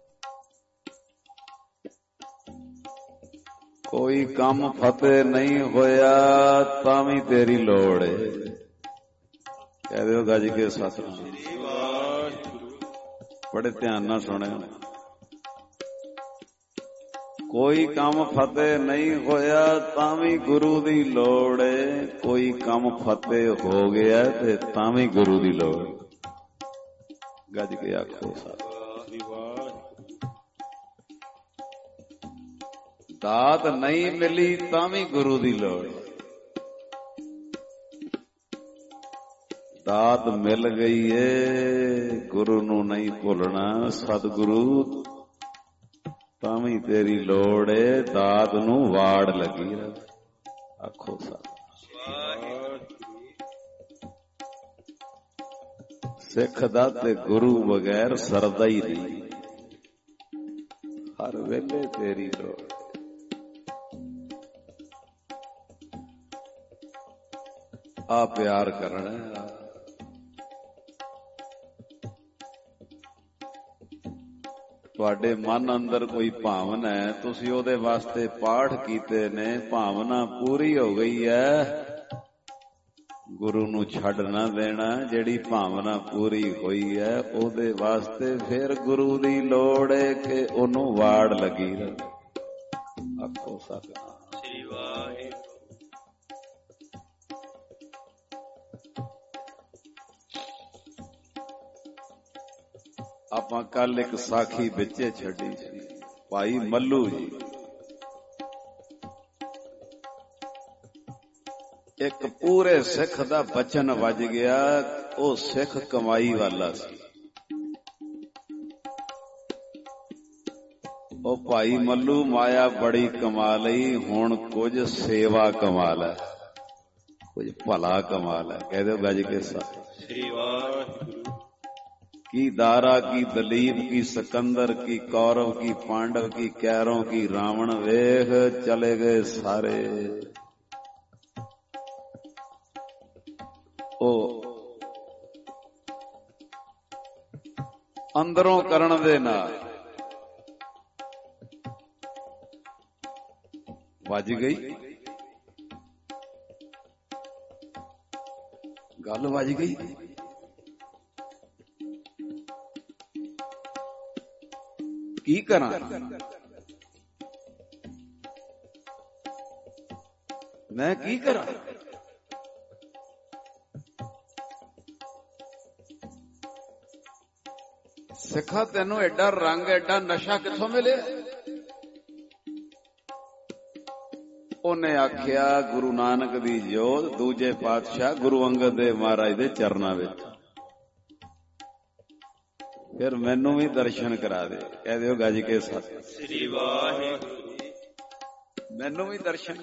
ਕੋਈ ਕੰਮ ਫਤਿਹ ਨਹੀਂ ਹੋਇਆ ਤਾਂ ਵੀ ਤੇਰੀ ਲੋੜ ਏ। ਕਹਿ ਦਿਓ ਗੱਜ ਕੇ ਸਤਨਾਮ। ਸ੍ਰੀ ਵਾਹਿਗੁਰੂ। ਬੜੇ ਧਿਆਨ ਨਾਲ ਸੁਣਿਓ। ਕੋਈ ਕੰਮ ਫਤਿਹ ਨਹੀਂ ਹੋਇਆ ਤਾਂ ਵੀ ਗੁਰੂ ਦੀ ਲੋੜ ਏ। ਕੋਈ ਕੰਮ ਫਤਿਹ ਹੋ ਗਿਆ ਤੇ ਤਾਂ ਵੀ ਗੁਰੂ ਦੀ ਲੋੜ। ਗੱਜ ਕੇ ਆਖੋ ਸਤਿ। ਦਾਤ ਨਹੀਂ ਮਿਲੀ ਤਾਂ ਵੀ ਗੁਰੂ ਦੀ ਲੋੜ। ਦਾਤ ਮਿਲ ਗਈ ਏ ਗੁਰੂ ਨੂੰ ਨਹੀਂ ਭੁੱਲਣਾ। ਸਤਿਗੁਰੂ ਤਾਂ ਵੀ ਤੇਰੀ ਲੋੜ ਏ। ਦਾਤ ਨੂੰ ਵਾੜ ਲੱਗੀ ਰਹੇ। ਆਖੋ ਸਤਿ। ਸਿੱਖ ਦਾ ਤੇ ਗੁਰੂ ਬਗੈਰ ਸਰਦਾ ਹੀ ਨਹੀਂ। ਹਰ ਵੇਲੇ ਤੇਰੀ ਲੋੜ। ਆ ਪਿਆਰ ਕਰਨਾ। ਤੁਹਾਡੇ ਮਨ ਅੰਦਰ ਕੋਈ ਭਾਵਨਾ ਹੈ, ਤੁਸੀਂ ਉਹਦੇ ਵਾਸਤੇ ਪਾਠ ਕੀਤੇ ਨੇ, ਭਾਵਨਾ ਪੂਰੀ ਹੋ ਗਈ ਹੈ, ਗੁਰੂ ਨੂੰ ਛੱਡ ਨਾ ਦੇਣਾ। ਜਿਹੜੀ ਭਾਵਨਾ ਪੂਰੀ ਹੋਈ ਹੈ ਉਹਦੇ ਵਾਸਤੇ ਫਿਰ ਗੁਰੂ ਦੀ ਲੋੜ ਹੈ ਕਿ ਉਹਨੂੰ ਵਾੜ ਲੱਗੀ ਰਹੇ। ਆਖੋ ਸਤਿਨਾਮ। ਸ੍ਰੀ ਵਾਹਿਗੁਰੂ। ਆਪਾਂ ਕੱਲ ਇੱਕ ਸਾਖੀ ਵਿੱਚੇ ਛੱਡੀ ਸੀ। ਭਾਈ ਮੱਲੂ ਜੀ ਇੱਕ ਪੂਰੇ ਸਿੱਖ ਦਾ ਬਚਨ ਵੱਜ ਗਿਆ। ਉਹ ਸਿੱਖ ਕਮਾਈ ਵਾਲਾ ਸੀ। ਉਹ ਭਾਈ ਮੱਲੂ ਮਾਇਆ ਬੜੀ ਕਮਾ ਲਈ, ਹੁਣ ਕੁਝ ਸੇਵਾ ਕਮਾ ਲੈ, ਕੁਝ ਭਲਾ ਕਮਾ ਲੈ। ਕਹਿ ਦਿਓ ਗੱਜ ਕੇ ਸਤਿ। ਸ੍ਰੀ ਵਾਹਿਗੁਰੂ। की दारा की दलीप की सिकंदर की कौरव की पांडव की कैरों की रावण वेख चले गए सारे। ओ अंदरों करण दे नाल वज गई गल, वज गई। की करा? मैं की करा? सिखा तेनों एडा रंग एडा नशा किथों मिले? उन्हें आख्या गुरु नानक दी जोत दूजे पातशाह गुरु अंगद देव महाराज दे चरना विच। फिर मैनू भी दर्शन करा दे। कह दियो गज के सत्य। श्री वाहिगुरू। मैनू भी दर्शन।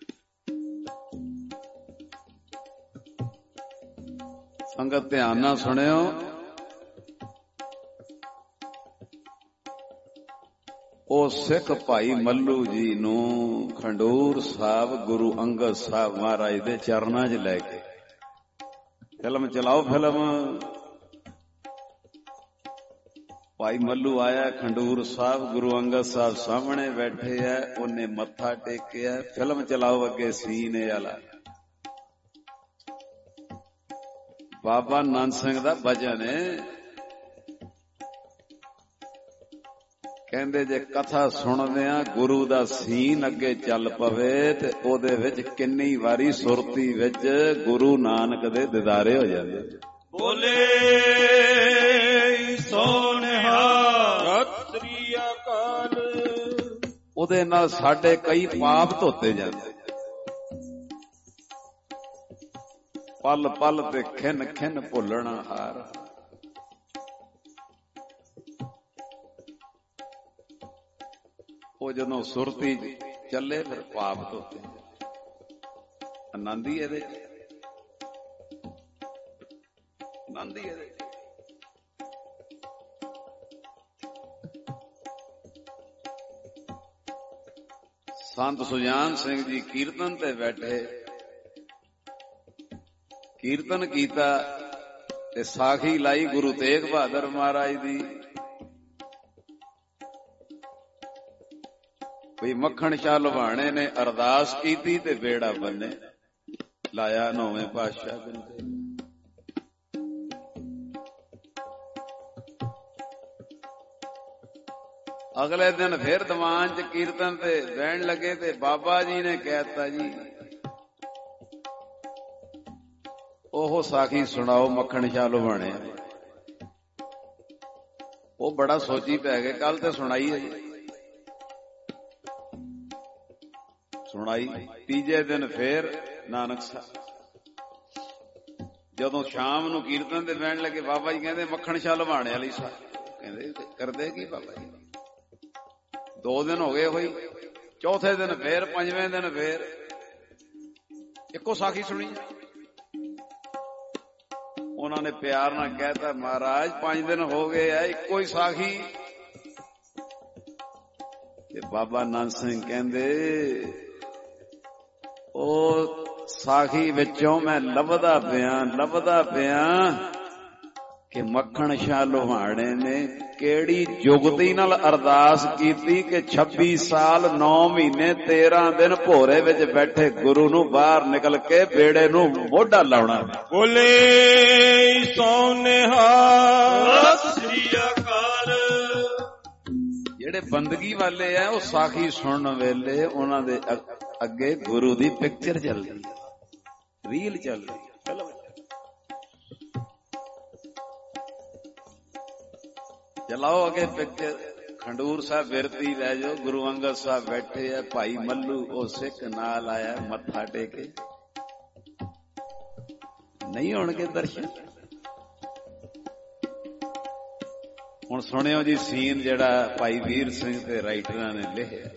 संगत ध्यान नाल सुनियो। ओ सिख भाई मल्लू जी नू खंडूर साहब गुरु अंगद साहब महाराज दे चरनां च लैके फिल्म चलाओ। फिल्म भाई मल्लू आया खंडूर साहब, गुरु अंगद साहब सामने बैठे है, उन्हें मत्था टेकिया। फिल्म चलाओ अगे सीने वाला बाबा नानक सिंह दा भजन है। ਕਹਿੰਦੇ ਜੇ ਕਥਾ ਸੁਣਦਿਆਂ ਗੁਰੂ ਦਾ ਸੀਨ ਅੱਗੇ ਚੱਲ ਪਵੇ ਤੇ ਉਹਦੇ ਵਿੱਚ ਕਿੰਨੀ ਵਾਰੀ ਸੁਰਤੀ ਵਿੱਚ ਗੁਰੂ ਨਾਨਕ ਦੇ ਦਿਦਾਰੇ ਹੋ ਜਾਂਦੇ। ਬੋਲੇ ਸੋ ਨਿਹਾਲ ਸਤਿ ਸ੍ਰੀ ਅਕਾਲ। ਉਹਦੇ ਨਾਲ ਸਾਡੇ ਕਈ ਪਾਪ ਧੋਤੇ ਜਾਂਦੇ। ਪਲ ਪਲ ਤੇ ਖਿੰਨ ਖਿੰਨ ਭੁੱਲਣਾ ਹਾਰ। ਉਹ ਜਦੋਂ ਸੁਰਤੀ ਚੱਲੇ ਫਿਰ ਪਾਪ ਧੋਤੇ। ਆਨੰਦ ਹੀ ਇਹਦੇ ਚ, ਆਨੰਦ ਹੀ ਇਹਦੇ ਚ। ਸੰਤ ਸੁਜਾਨ ਸਿੰਘ ਜੀ ਕੀਰਤਨ ਤੇ ਬੈਠੇ, ਕੀਰਤਨ ਕੀਤਾ ਤੇ ਸਾਖੀ ਲਾਈ ਗੁਰੂ ਤੇਗ ਬਹਾਦਰ ਮਹਾਰਾਜ ਦੀ। ਵੀ ਮੱਖਣ ਸ਼ਾਹ ਲੁਹਾਣੇ ਨੇ ਅਰਦਾਸ ਕੀਤੀ ਤੇ ਬੇੜਾ ਬੰਨੇ ਲਾਇਆ ਨੌਵੇਂ ਪਾਤਸ਼ਾਹ ਦੇ। ਅਗਲੇ ਦਿਨ ਫਿਰ ਦੀਵਾਨ ਚ ਕੀਰਤਨ ਤੇ ਬਹਿਣ ਲੱਗੇ ਤੇ ਬਾਬਾ ਜੀ ਨੇ ਕਹਿਤਾ ਜੀ ਉਹ ਸਾਖੀ ਸੁਣਾਓ ਮੱਖਣ ਸ਼ਾਹ ਲੁਹਾਣੇ। ਉਹ ਬੜਾ ਸੋਚੀ ਪੈ ਗਏ, ਕੱਲ ਤੇ ਸੁਣਾਈ ਹੈ ਜੀ। ਸੁਣਾਈ ਤੀਜੇ ਦਿਨ ਫੇਰ ਨਾਨਕ ਸਾਹਿਬ ਜਦੋਂ ਸ਼ਾਮ ਨੂੰ ਕੀਰਤਨ ਤੇ ਬਹਿਣ ਲੱਗੇ, ਬਾਬਾ ਜੀ ਕਹਿੰਦੇ ਮੱਖਣ ਸ਼ਾਹ ਲੁਹਾਣੇ ਵਾਲੀ ਸਾਖੀ। ਕਹਿੰਦੇ ਕਰਦੇ ਕੀ ਬਾਬਾ ਜੀ? ਦੋ ਦਿਨ ਹੋ ਗਏ ਹੋਈ, ਚੌਥੇ ਦਿਨ ਫੇਰ, ਪੰਜਵੇਂ ਦਿਨ ਫੇਰ ਇੱਕੋ ਸਾਖੀ ਸੁਣੀ। ਉਹਨਾਂ ਨੇ ਪਿਆਰ ਨਾਲ ਕਹਿਤਾ ਮਹਾਰਾਜ ਪੰਜ ਦਿਨ ਹੋ ਗਏ ਆ ਇੱਕੋ ਹੀ ਸਾਖੀ। ਤੇ ਬਾਬਾ ਨਾਨਕ ਸਿੰਘ ਕਹਿੰਦੇ ਉਹ ਸਾਖੀ ਵਿੱਚੋਂ ਮੈਂ ਲੱਭਦਾ ਪਿਆ ਲੱਭਦਾ ਪਿਆ ਕਿ ਮੱਖਣ ਸ਼ਾਹ ਲੁਹਾਣੇ ਨੇ ਕਿਹੜੀ ਜੁਗਤੀ ਨਾਲ ਅਰਦਾਸ ਕੀਤੀ ਕਿ ਛੱਬੀ ਸਾਲ ਨੌ ਮਹੀਨੇ ਤੇਰਾਂ ਦਿਨ ਭੋਰੇ ਵਿੱਚ ਬੈਠੇ ਗੁਰੂ ਨੂੰ ਬਾਹਰ ਨਿਕਲ ਕੇ ਬੇੜੇ ਨੂੰ ਮੋਢਾ ਲਾਉਣਾ। ਬੋਲੇ ਸੋ ਨਿਹਾਲ ਸਤਿ ਸ੍ਰੀ ਅਕਾਲ। ਜਿਹੜੇ ਬੰਦਗੀ ਵਾਲੇ ਆ ਉਹ ਸਾਖੀ ਸੁਣਨ ਵੇਲੇ ਉਹਨਾਂ ਦੇ ਅੱਗੇ ਗੁਰੂ ਦੀ ਪਿਕਚਰ ਚੱਲਦੀ, ਰੀਲ ਚੱਲਦੀ। ਚਲਾਓ ਅੱਗੇ ਪਿਕਚਰ। ਖੰਡੂਰ ਸਾਹਿਬ ਬਿਰਤੀ ਲੈ ਜਾਓ, ਗੁਰੂ ਅੰਗਦ ਸਾਹਿਬ ਬੈਠੇ ਆ, ਭਾਈ ਮੱਲੂ ਉਹ ਸਿੱਖ ਨਾਲ ਆਇਆ ਮੱਥਾ ਟੇਕੇ। ਨਹੀਂ ਹੋਣਗੇ ਦਰਸ਼ਨ। ਹੁਣ ਸੁਣਿਓ ਜੀ ਸੀਨ ਜਿਹੜਾ ਭਾਈ ਵੀਰ ਸਿੰਘ ਤੇ ਰਾਈਟਰਾਂ ਨੇ ਲਿਖਿਆ।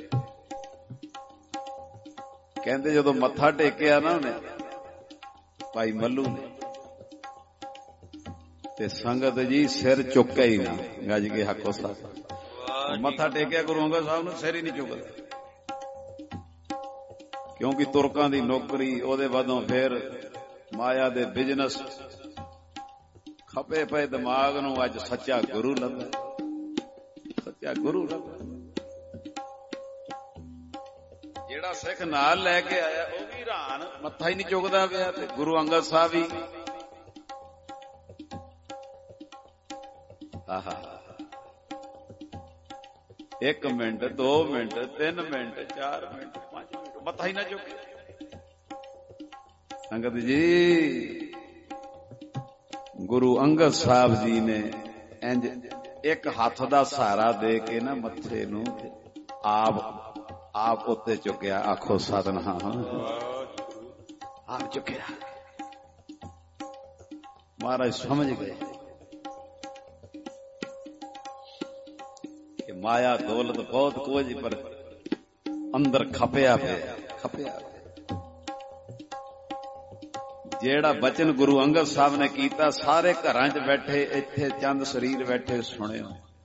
ਕਹਿੰਦੇ ਜਦੋਂ ਮੱਥਾ ਟੇਕਿਆ ਨਾ ਉਹਨੇ ਭਾਈ ਮੱਲੂ ਨੇ ਤੇ ਸੰਗਤ ਜੀ ਸਿਰ ਚੁੱਕਿਆ ਹੀ ਨਾ, ਗੱਜ ਕੇ ਹੱਕੋ ਸਾਹਿਬ ਮੱਥਾ ਟੇਕਿਆ ਗੁਰੂ ਅੰਗਦ ਸਾਹਿਬ ਨੂੰ, ਸਿਰ ਹੀ ਨਹੀਂ ਚੁੱਕਦਾ। ਕਿਉਂਕਿ ਤੁਰਕਾਂ ਦੀ ਨੌਕਰੀ, ਉਹਦੇ ਬਾਅਦੋਂ ਫਿਰ ਮਾਇਆ ਦੇ ਬਿਜ਼ਨਸ, ਖਪੇ ਪਏ ਦਿਮਾਗ ਨੂੰ ਅੱਜ ਸੱਚਾ ਗੁਰੂ ਲੱਭਾ, ਸੱਚਾ ਗੁਰੂ ਲੱਭਾ। ਜਿਹੜਾ ਸਿੱਖ ਨਾਲ ਲੈ ਕੇ ਆਇਆ ਉਹ ਵੀ ਹੈਰਾਨ, ਮੱਥਾ ਹੀ ਨਹੀਂ ਚੁੱਕਦਾ ਪਿਆ। ਤੇ ਗੁਰੂ ਅੰਗਦ ਸਾਹਿਬ ਵੀ ਆਹਾ ਇੱਕ ਮਿੰਟ, ਦੋ ਮਿੰਟ, ਤਿੰਨ ਮਿੰਟ, ਚਾਰ ਮਿੰਟ, ਪੰਜ ਮਿੰਟ ਮੱਥਾ ਹੀ ਨਾ ਚੁੱਕੇ। ਸੰਗਤ ਜੀ ਗੁਰੂ ਅੰਗਦ ਸਾਹਿਬ ਜੀ ਨੇ ਇੰਜ ਇੱਕ ਹੱਥ ਦਾ ਸਹਾਰਾ ਦੇ ਕੇ ਨਾ ਮੱਥੇ ਨੂੰ ਆਪ ਆਪ ਉੱਤੇ ਚੁੱਕਿਆ। ਆਖੋ ਸਤਿਨਾਮ। ਆਪ ਚੁੱਕਿਆ। ਮਹਾਰਾਜ ਸਮਝ ਗਏ ਕਿ ਮਾਇਆ ਦੌਲਤ ਬਹੁਤ ਕੁਝ, ਪਰ ਅੰਦਰ ਖਪਿਆ ਪਿਆ, ਖਪਿਆ। ਜਿਹੜਾ ਬਚਨ ਗੁਰੂ ਅੰਗਦ ਸਾਹਿਬ ਨੇ ਕੀਤਾ, ਸਾਰੇ ਘਰਾਂ 'ਚ ਬੈਠੇ, ਇੱਥੇ ਚੰਦ ਸਰੀਰ ਬੈਠੇ ਸੁਣਿਓ।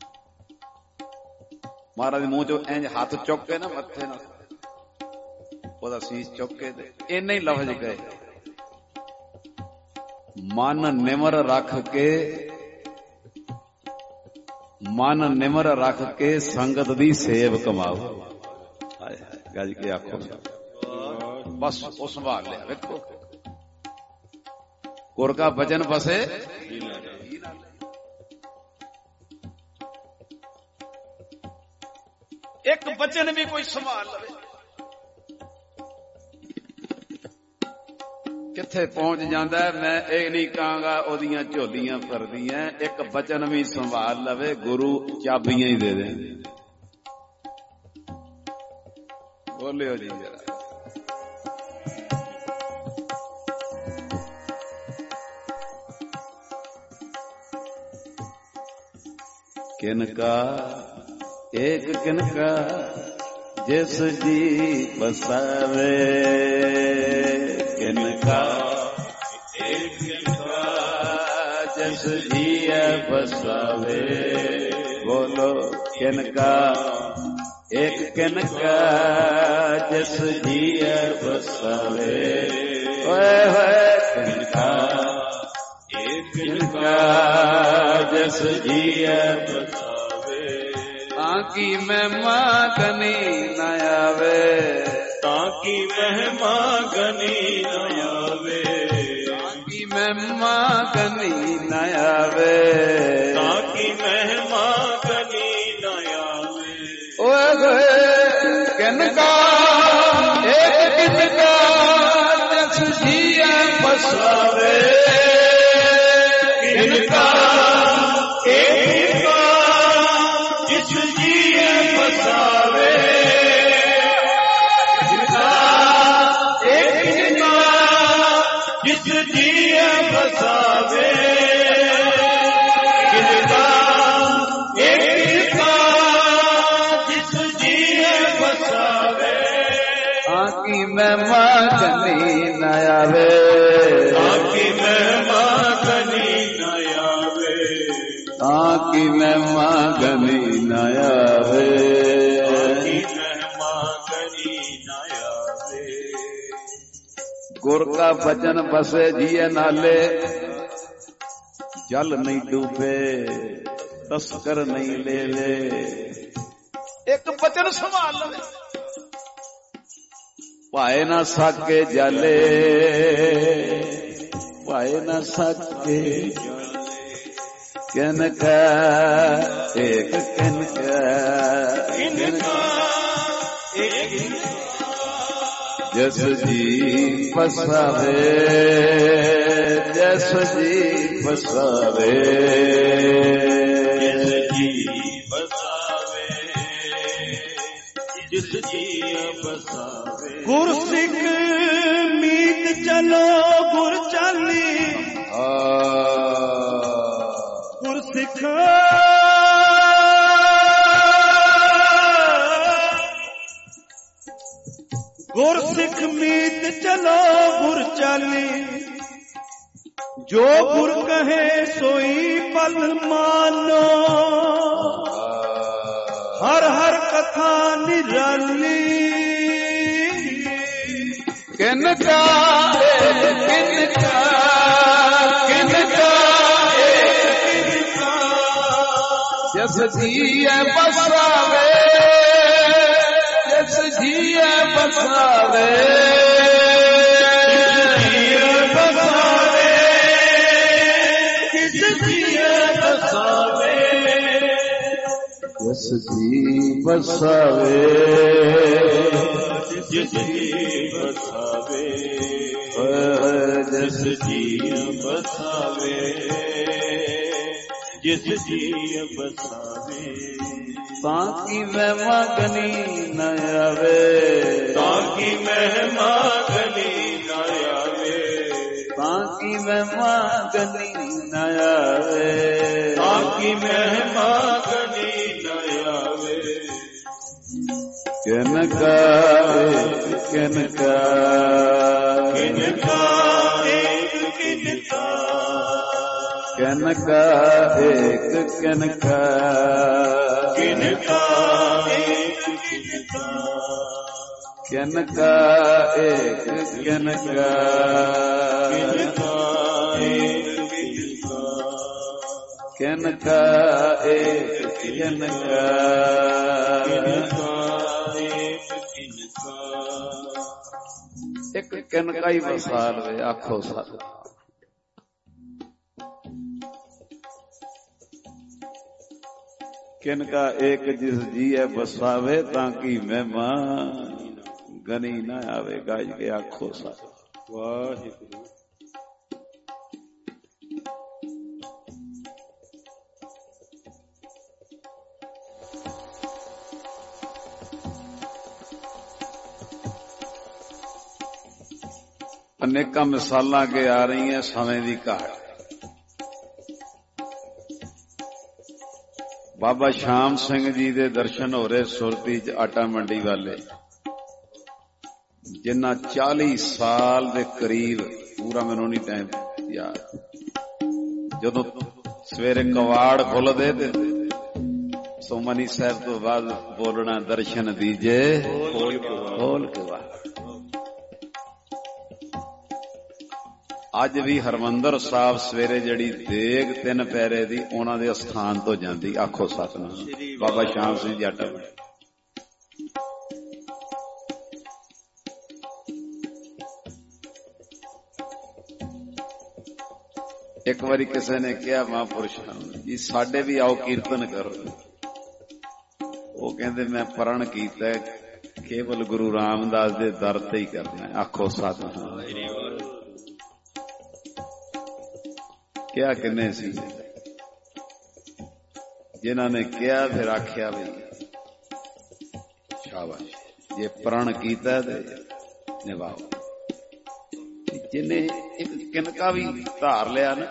ਮਹਾਰਾਜ ਦੇ ਮੂੰਹ ਚੋਂ ਇੰਜ ਹੱਥ ਚੁੱਕ ਕੇ ਨਾ ਮੱਥੇ ਨਾਲ ਉਹਦਾ ਸੀਸ ਚੁੱਕ ਕੇ ਤੇ ਇੰਨੇ ਹੀ ਲਫ਼ਜ਼ ਗਏ, ਮਨ ਨਿਮਰ ਰੱਖ ਕੇ, ਮਨ ਨਿਮਰ ਰੱਖ ਕੇ ਸੰਗਤ ਦੀ ਸੇਵ ਕਮਾਓ। ਹਾਏ ਹਾਏ ਗੱਜ ਕੇ ਆਖੋ ਬਸ ਉਹ ਸੰਭਾਲ ਲਿਆ। ਵੇਖੋ ਗੁਰ ਕਾ ਬਚਨ ਬਸੇ। ਇੱਕ ਬਚਨ ਵੀ ਕੋਈ ਸੰਭਾਲ ਲਵੇ। ਕਿੱਥੇ ਪਹੁੰਚ ਜਾਂਦਾ ਹੈ। ਮੈਂ ਇਹ ਨਹੀਂ ਕਹਾਂਗਾ ਉਹਦੀਆਂ ਝੋਲੀਆਂ ਭਰਦੀਆਂ, ਇੱਕ ਬਚਨ ਵੀ ਸੰਭਾਲ ਲਵੇ, ਗੁਰੂ ਚਾਬੀਆਂ ਹੀ ਦੇ ਦੇ। ਬੋਲਿਓ ਜੀ ਜਰਾ। किनका एक किनका जिस जी बसावे, किनका एक किनका जिस जी बसावे। बोलो किनका एक किनका जिस जी बसावे। ओए होए किनका एक किनका जिस जी बसावे। ताकि महिमा गनी न आवे, ताकि महिमा गनी न आवे, ताकि महिमा गनी न आवे, ताकि महिमा गनी न आवे। ओए होए किनका एक किनका जिस जी बसावे। किनका एक जिस जी बसावे, किनका एक जिस जी बसावे, किनका एक जिस जी बसावे। ताकि महिमा गनी न आवे, ताकि महिमा गनी न आवे, ताकि महिमा गनी न आवे, ताकि महिमा गनी न आवे। गुर का वचन बसे जिए नाले, जल नहीं डूबे तस्कर नहीं ले ले। ਇੱਕ ਬਚਨ ਸੰਭਾਲ ਲਵੇ। ਭਾਏ ਨਾ ਸਾਕੇ ਜਾਲੇ, ਭਾਏ ਨਾ ਸਾਕੇ ਕਿਨਕਾ ਇੱਕ ਕਿਨਕਾ, किनका एक ਜਿਸ ਜੀ ਬਸਾਵੇ, ਜਿਸ ਜੀ ਬਸਾਵੇ। जिस जी बसावे, जिस जी बसावे। ਗੁਰ ਸਿੱਖ ਮੀਤ ਚਲੋ ਗੁਰ ਚਾਲੀ, ਆ ਗੁਰ ਸਿੱਖ ਗੁਰ ਸਿੱਖ ਮੀਤ ਚਲੋ ਗੁਰ ਚਾਲੀ। ਜੋ ਗੁਰ ਕਹੇ ਸੋਈ ਪਲ ਮਾਨੋ, ਹਰ ਹਰ ਕਥਾ ਨਿਰਾਲੀ। ਕਿਨਕਾ ਕਿਨਕਾ ਕਿਨਕਾ ਜਿਸ ਜੀ ਬਸਾਵੇ, ਜਿਸ ਜੀ ਬਸਾਵੇ, बसावे, किस जी बसावे, ਜਿਸ ਜੀ ਬਸਾਵੇ, जिस जी बसावे, जिस जी बसावे, जिस जी बसावे। ताकि महिमा गनी न आवे, ताकि महिमा गनी न आवे, ताकि महिमा गनी न आवे, ताकि महिमा गनी न आवे। किनका किनका किनका एक किनका, किनका एक किनका, किनका एक किनका, किनका एक किनका, किनका एक किनका, किनका एक किनका, किनका एक किनका। एक किनका ही बसा लवे। आखो साथ किनका एक जिस जिए बसावे ताकि मेहमान गनी ना आवे। गाज के आखो सा वाहिगुरु। अनेक मिसालां के आ रही हैं समय की घाट। बाबा श्याम सिंह जी दे दर्शन हो रहे सुरती च आटा मंडी वाले, जिन्ना चाली साल दे करीब, पूरा मैनू नहीं टाइम याद, जदों सवेरे कवाड़ खुलदे ते सुमनी साहब तो बाद बोलना दर्शन दीजे खोल के वाह। अज भी हरमंदर साहब सवेरे जड़ी देग तीन पैरे दी उन्हां दे स्थान तो जांदी। आखो सतनाम। बाबा श्याम सिंह जी आटा मंडी। एक बारी किसी ने कहा महापुरुषां जी साडे भी आओ कीर्तन करो। वो कहंदे मैं प्रण कीता केवल गुरु रामदास दे दर ते ही करना। आखो सतनाम। क्या किन्ने सी जिन्हां ने कहा फिर आख्या भी शाबाश, जे प्रण कीता ते निभाओ। जिन्हें एक किनका भी धार लिया ना,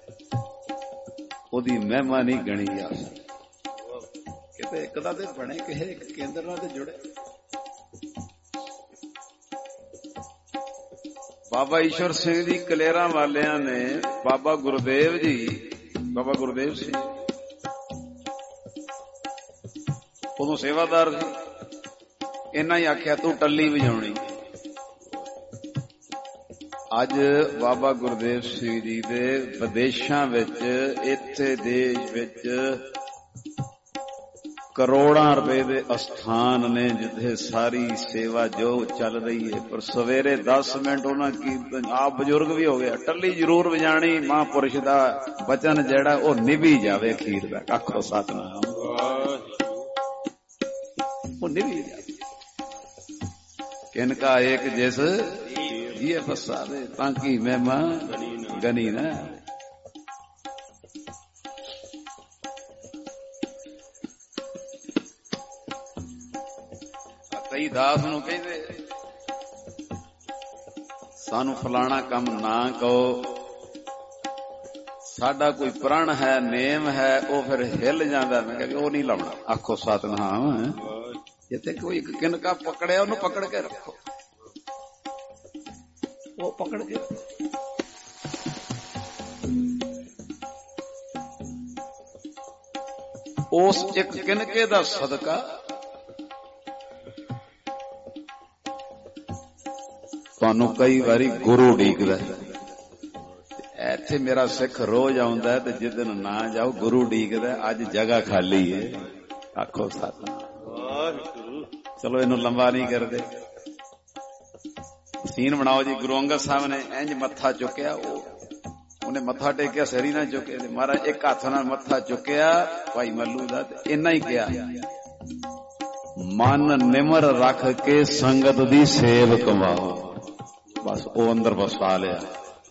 ओदी महिमा नहीं गणी जा सकती। किते एक दा ते बने किसे एक केंद्र नाल ते जुड़े। बाबा ईश्वर सिंह जी कलेरा वालिया ने बाबा गुरुदेव जी, बाबा गुरुदेव सिंह उदों सेवादार सी, इन्ना ही आख्या तू टल्ली वजाउणी। अज बाबा गुरुदेव सिंह जी दे विदेशां विच, इत्थे देश विच करोड़ां रुपए दे अस्थान ने जिथे सारी सेवा जो चल रही है। पर सवेरे दस मिनट उन्हां कीर्तन, आप बुजुर्ग भी हो गया, टल्ली जरूर वजाणी। महापुरुष दा वचन जिहड़ा ओ निभी जावे अखीर तक। आखो सतनाम। ओ निभी जावे। किनका एक जिस जिए फसावे ताकि महिमा गनी ना। कई दास नूं कहंदे सानू फलाना काम ना कहो, साडा कोई प्रण है नेम है, वो फिर हिल जांदा। मैं कह वो नहीं लाउणा। आखो सतनाम। जिथे कोई किनका पकड़िया उन्हें पकड़ के रखो, वो पकड़ के उस एक किनके दा सदका तुहानू कई बारी गुरु उडीकदा। इत्थे मेरा सिख रोज आउंदा है, ते जिस दिन ना जाओ गुरु उडीकदा। अज जगह खाली है। आखो सतनाम। चलो इनू लंबा नहीं करते, सीन बनाओ जी। गुरु अंगद साहब ने इंज मत्था चुकया, उन्हें मत्था टेकिया, सिर ही ना चुके। महाराज एक हाथ नाल मत्था चुकया भाई मल्लू दा, इन्ना ही कहा मन निमर रख के संगत दी सेव कमाओ। बस वो अंदर वसा लिया,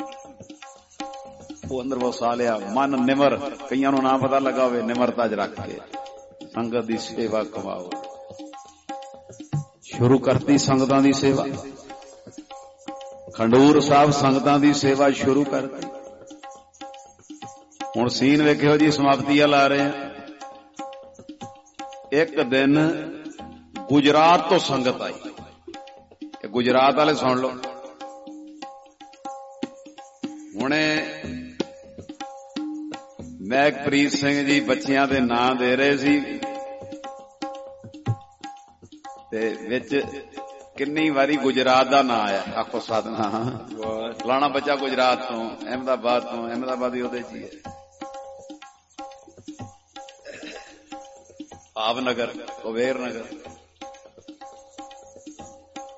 वो अंदर वसा लिया। मन निमर, कईयां नूं ना पता लगा होवे, निमरता च रख के संगत दी सेवा कमाओ। शुरू करती संगतां दी सेवा। खंडूर साहब संगतां दी सेवा शुरू करती। हुण सीन वेखियो जी, समाप्ति ला रहे हैं। एक दिन गुजरात तो संगत आई। गुजरात वाले सुन लो। हुणे महकप्रीत सिंह जी बच्चियां दे नां दे रहे सी, ते विच किन्नी वारी गुजरात दा नां आया। आखो सतनाम। फलाना बच्चा गुजरात तो, अहमदाबाद तो, अहमदाबाद ही ओहदे च ही है। भावनगर, कुबेर नगर।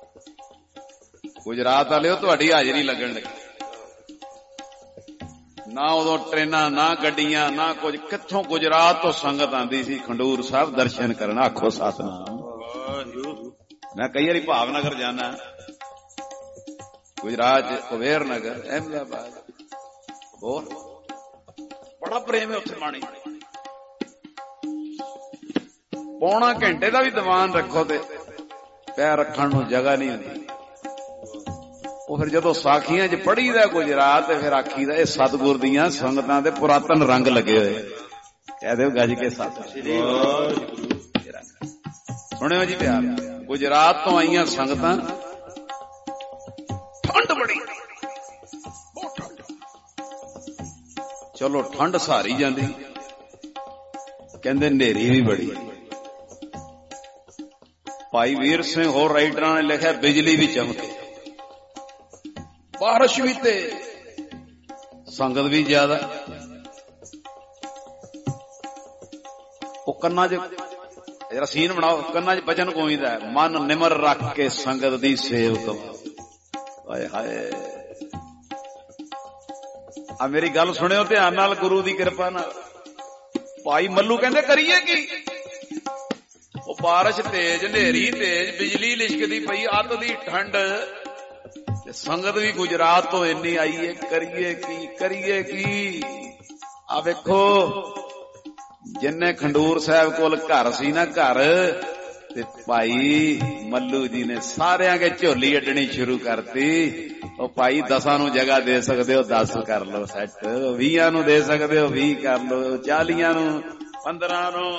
गुजरात वाले तुहाडी हाजरी लगन लगी। ना उदों ट्रेनां ना गड्डियां ना कुछ, कित्थों गुजरात तो संगत आंदी सी खंडूर साहब दर्शन करना। आखो सतनाम। मैं कई बारी भावनगर जाना, गुजरात कुबेर नगर, अहमदाबाद, और बड़ा प्रेम है उत्थे पानी। पौना घंटे का भी दीवान रखो ते पैर रखण नूं जगह नहीं होंदी। फिर जदों साखियां च पढ़ीदा गुजरात, फिर आखीदा ये सतगुर दियां संगतां दे पुरातन रंग लगे होए। कह दो गज के सत सुनियो जी प्यार। गुजरात तो आईयां संगतां, ठंड बड़ी, बहुत ठंड। चलो ठंड सहारी जांदी, कहंदे नेरी भी बड़ी। भाई वीर सिंह होर राइटरां ने लिखिआ बिजली भी चमके, बारिश भी ते संगत भी ज्यादा। कन्ना च जरा सीन बनाओ, कन्ना च बचन गूंजदा है, मन निमर रख के संगत दी सेव तो। हाय हाय, आ मेरी गल सुनियो ध्यान नाल, गुरु दी कृपा नाल। भाई मल्लू कहंदे करिए की, ओ बारिश तेज, नेरी तेज, बिजली लिशकदी पई, अत दी ठंड, संगत भी गुजरात तो इन्नी आई है, करिए की करिए की। आ वेखो जिन्ने खंडूर साहब कोल घर सी ना, घर ते भाई मल्लू जी ने सारियां के झोली अड्डनी शुरू करती। ओ भाई दसां नूं जगह दे सकदे हो दस कर लो सैट, बीहां नूं दे सकदे हो बीह कर लो, चालियां नूं, पंद्रह नूं,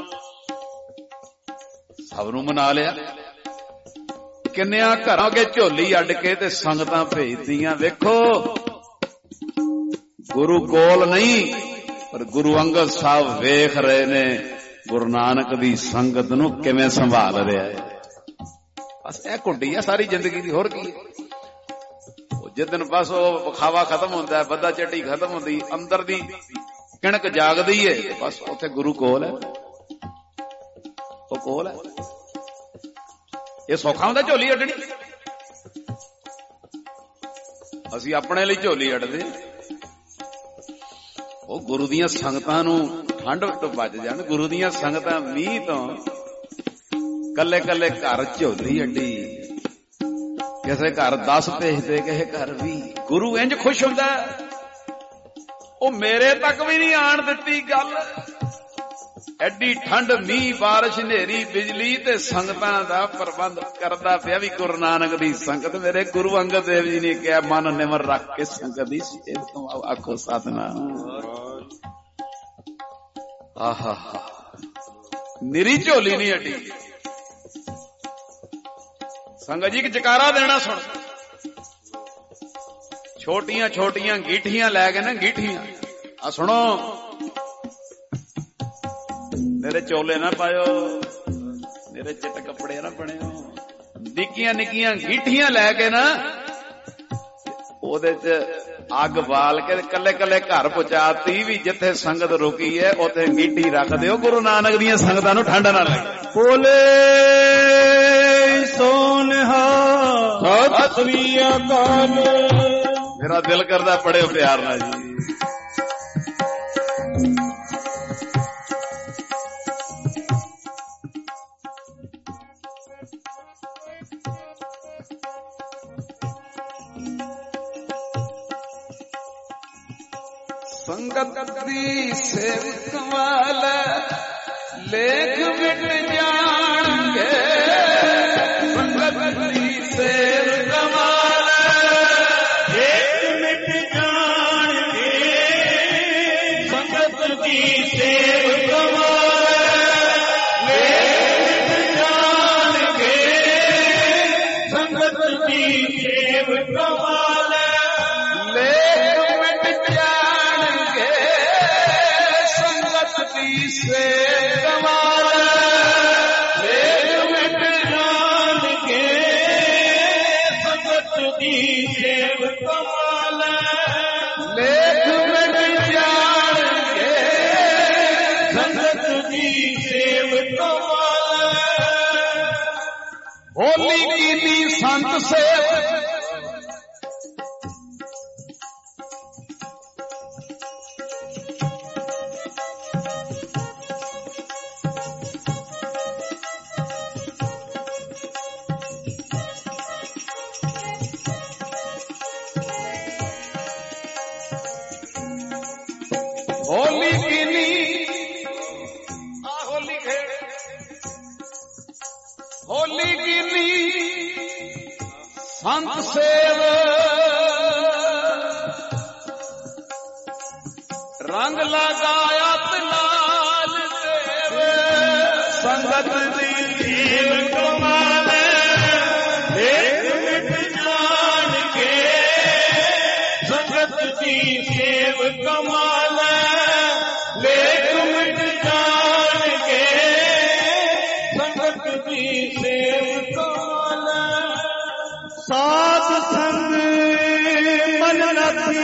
सब नूं मना लिया। किन्नियां घरां के झोली अड्ड के ते संगतां भेजदियां। वेखो गुरु कोल नहीं, पर गुरु अंगद साहब वेख रहे ने गुरु नानक दी संगत नूं किवें संभाल रहा है। बस यह कुंडी है सारी जिंदगी दी, होर की। जिस दिन बस वो विखावा खत्म होंदा है, बद्दा चट्टी खत्म होंदी, अंदर दी किणक जागदी है, बस उत्थे गुरु कोल है, वो कोल है। ये सौखा हुंदा झोली अड्डनी, असीं अपने लिए झोली अड्डदे। वो गुरु दियां संगतां नूं ठंड तो बच जाण, गुरु दियां संगतां मींह तो कल्ले कल्ले घर झोली अड्डी, किसे घर दस भेजदे, किसे घर भी। गुरु इंज खुश हुंदा, ओ मेरे तक भी नहीं आण दित्ती गल। एडी ठंड, मींह, बारिश, नेरी, बिजली ते संगतां दा प्रबंध करदा पिया भी गुरु नानक दी संगत। मेरे गुरु अंगद देव जी ने कहा मन निमर रख के संगत दी सेव तो। आखो सतनाम। आहा निरी झोली नहीं अड्डी। संगत जी जकारा देना सुन, छोटियां छोटियां गीठियां लै के ना, गीठियां आ सुनो, मेरे चोले ना पायो, मेरे चिट कपड़े ना बने, निक्कियां निक्कियां गीठियां लैके ना ओदे च अग बाल के कल्ले कल्ले घर पहुंचाती। भी जिथे संगत रुकी है उथे गीठी रख दिओ, गुरु नानक दियां संगतां नूं ठंड ना लगे। बोले सोनहा सत श्री अकाल। मेरा दिल करदा पढ़िओ प्यार नाल जी। संगत दी सेवक वाला लेख मिट जाणगे, संगत दी सेवक वाला लेख मिट जाणगे, संगत दी सेवक वाला लेख मिट जाणगे, संगत दी सेवक वाला लेख मिट जाणगे, संगत दी सेवक वाला लेख मिट जाणगे, संगत दी सेवक वाला लेख मिट जाणगे, संगत दी सेवक वाला। होली कीती संत सेवक ਹੋਲੀ ਕੀਨੀ ਆ ਹੋਲੀ ਖੇਡ ਹੋਲੀ ਕੀਨੀ ਸੰਤ ਸੇਵ ਰੰਗ ਲਗਾਇਆ ਤੇ ਲਾਲ ਦੇਵ ਸੰਗਤ ਦੀ ਜੀਵ ਕਮਾਲ ਇੱਕ ਮਿਟ ਜਾਣ ਕੇ ਸੰਗਤ ਦੀ ਸੇਵ ਕਮਾਲ ਲੇਖ ਮਿਟ ਜਾਣ ਕੇ ਸੰਗਤ ਦੀ ਸੇਵ ਕਮਾਲ ਸਾਧ ਸੰਗ ਮਨ ਰਾਖੀ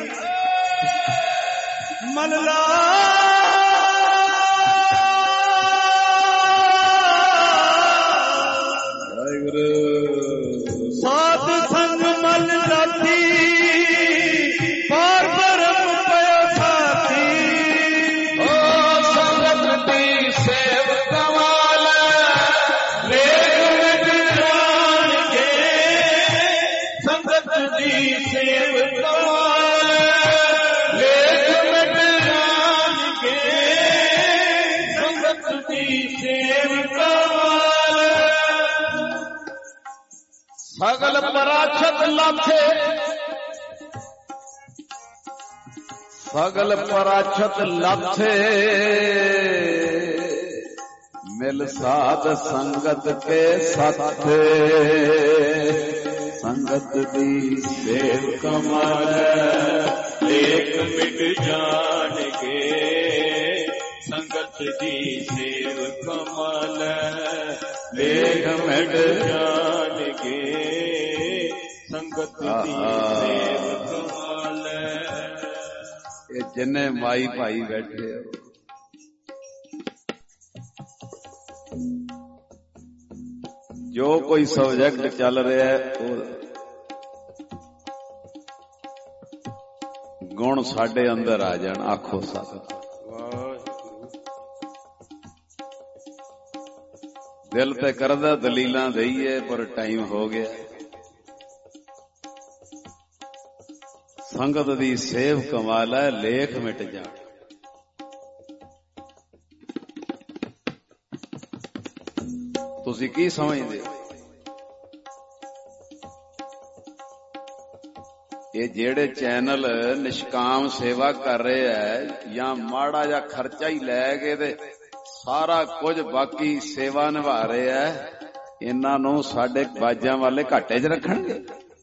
ਮਨ ਲਾ ਸਾਧ ਸੰਗ ਮਨ ਰਾਖੀ ਪਾਰ ਬਰਮ ਪਿਆ ਸਾਥੀ ਓ ਸੰਗਤ ਦੀ ਸੇਵ ਕਮਾਲ ਲੇਖ ਮਿਟ ਜਾਣ ਕੇ ਸੰਗਤ ਦੀ ਸੇਵ ਕਮਾਲ ਲੇਖ ਮਿਟ ਜਾਣ ਕੇ ਸੰਗਤ ਦੀ ਸੇਵ ਕਮਾਲ ਸਗਲ ਪਰਾਛਤ ਲਾਥੇ ਸਗਲ ਪਰਾਛਤ ਲਾਥੇ ਮਿਲ ਸਾਧ ਸੰਗਤ ਕੇ ਸਾਥੇ ਸੰਗਤ ਦੀ ਸੇਵ ਕਮਾਲ ਲੇਖ ਮਿਟ ਜਾਣ ਕੇ ਸੰਗਤ ਦੀ ਸੇਵ ਕਮਾਲ ਲੇਖ ਮਿਟ ਜਾਣ ਕੇ ਸੰਗਤ ਦੀ ਸੇਵ ਕਮਾਲ ਇਹ ਜਿੰਨੇ ਮਾਈ ਭਾਈ ਬੈਠੇ ਆ ਜੋ ਕੋਈ ਸਬਜੈਕਟ ਚੱਲ ਰਿਹਾ ਹੈ ਉਹ ਗੁਣ ਸਾਡੇ ਅੰਦਰ ਆ ਜਾਣ। ਆਖੋ ਸਤ ਦਿਲ ਤੇ ਕਰਦਾ ਦਲੀਲਾਂ ਦਈਏ ਪਰ ਟਾਈਮ ਹੋ ਗਿਆ। ਸੰਗਤ ਦੀ ਸੇਵ ਕਮਾਲ ਹੈ ਲੇਖ ਮਿਟ ਜਾਣ। ਤੁਸੀਂ ਕੀ ਸਮਝਦੇ ਹੋ? ਇਹ ਜਿਹੜੇ ਚੈਨਲ ਨਿਸ਼ਕਾਮ ਸੇਵਾ ਕਰ ਰਹੇ ਐ ਜਾਂ ਮਾੜਾ ਜਿਹਾ ਖਰਚਾ ਹੀ ਲੈ ਕੇ ਤੇ ਸਾਰਾ ਕੁਝ ਬਾਕੀ ਸੇਵਾ ਨਿਭਾ ਰਹੇ ਐ, ਇਹਨਾਂ ਨੂੰ ਸਾਡੇ ਬਾਜਾਂ ਵਾਲੇ ਘਾਟੇ 'ਚ ਰੱਖਣਗੇ।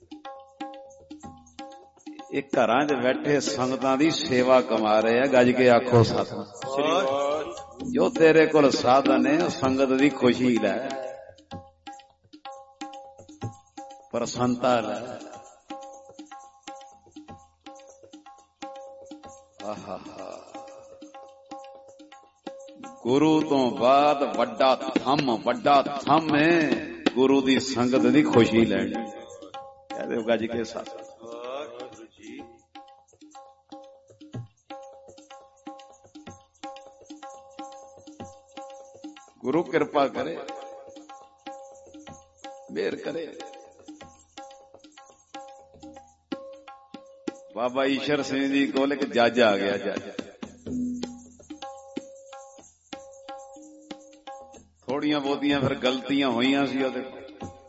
ਇਹ ਘਰਾਂ 'ਚ ਬੈਠੇ ਸੰਗਤਾਂ ਦੀ ਸੇਵਾ ਕਮਾ ਰਹੇ ਆ। ਗੱਜ ਕੇ ਆਖੋ ਸਤਿ। ਜੋ ਤੇਰੇ ਕੋਲ ਸਾਧਨ ਹੈ ਉਹ ਸੰਗਤ ਦੀ ਖੁਸ਼ੀ ਲੈ, ਪ੍ਰਸੰਨਤਾ ਲੈ। ਆਹਾ ਗੁਰੂ ਤੋਂ ਬਾਅਦ ਵੱਡਾ ਥੰਮ ਵੱਡਾ ਥੰਮ ਹੈ ਗੁਰੂ ਦੀ ਸੰਗਤ ਦੀ ਖੁਸ਼ੀ ਲੈਣੀ। ਕਹਦੇ ਹੋ ਗੱਜ ਕੇ ਸਤਿ। ਗੁਰੂ ਕਿਰਪਾ ਕਰੇ, ਮਿਹਰ ਕਰੇ। ਬਾਬਾ ਈਸ਼ਰ ਸਿੰਘ ਜੀ ਕੋਲ ਇੱਕ ਜੱਜ ਆ ਗਿਆ। ਜੱਜ ਥੋੜੀਆਂ ਬਹੁਤੀਆਂ ਫਿਰ ਗਲਤੀਆਂ ਹੋਈਆਂ ਸੀ ਉਹਦੇ ਕੋਲ।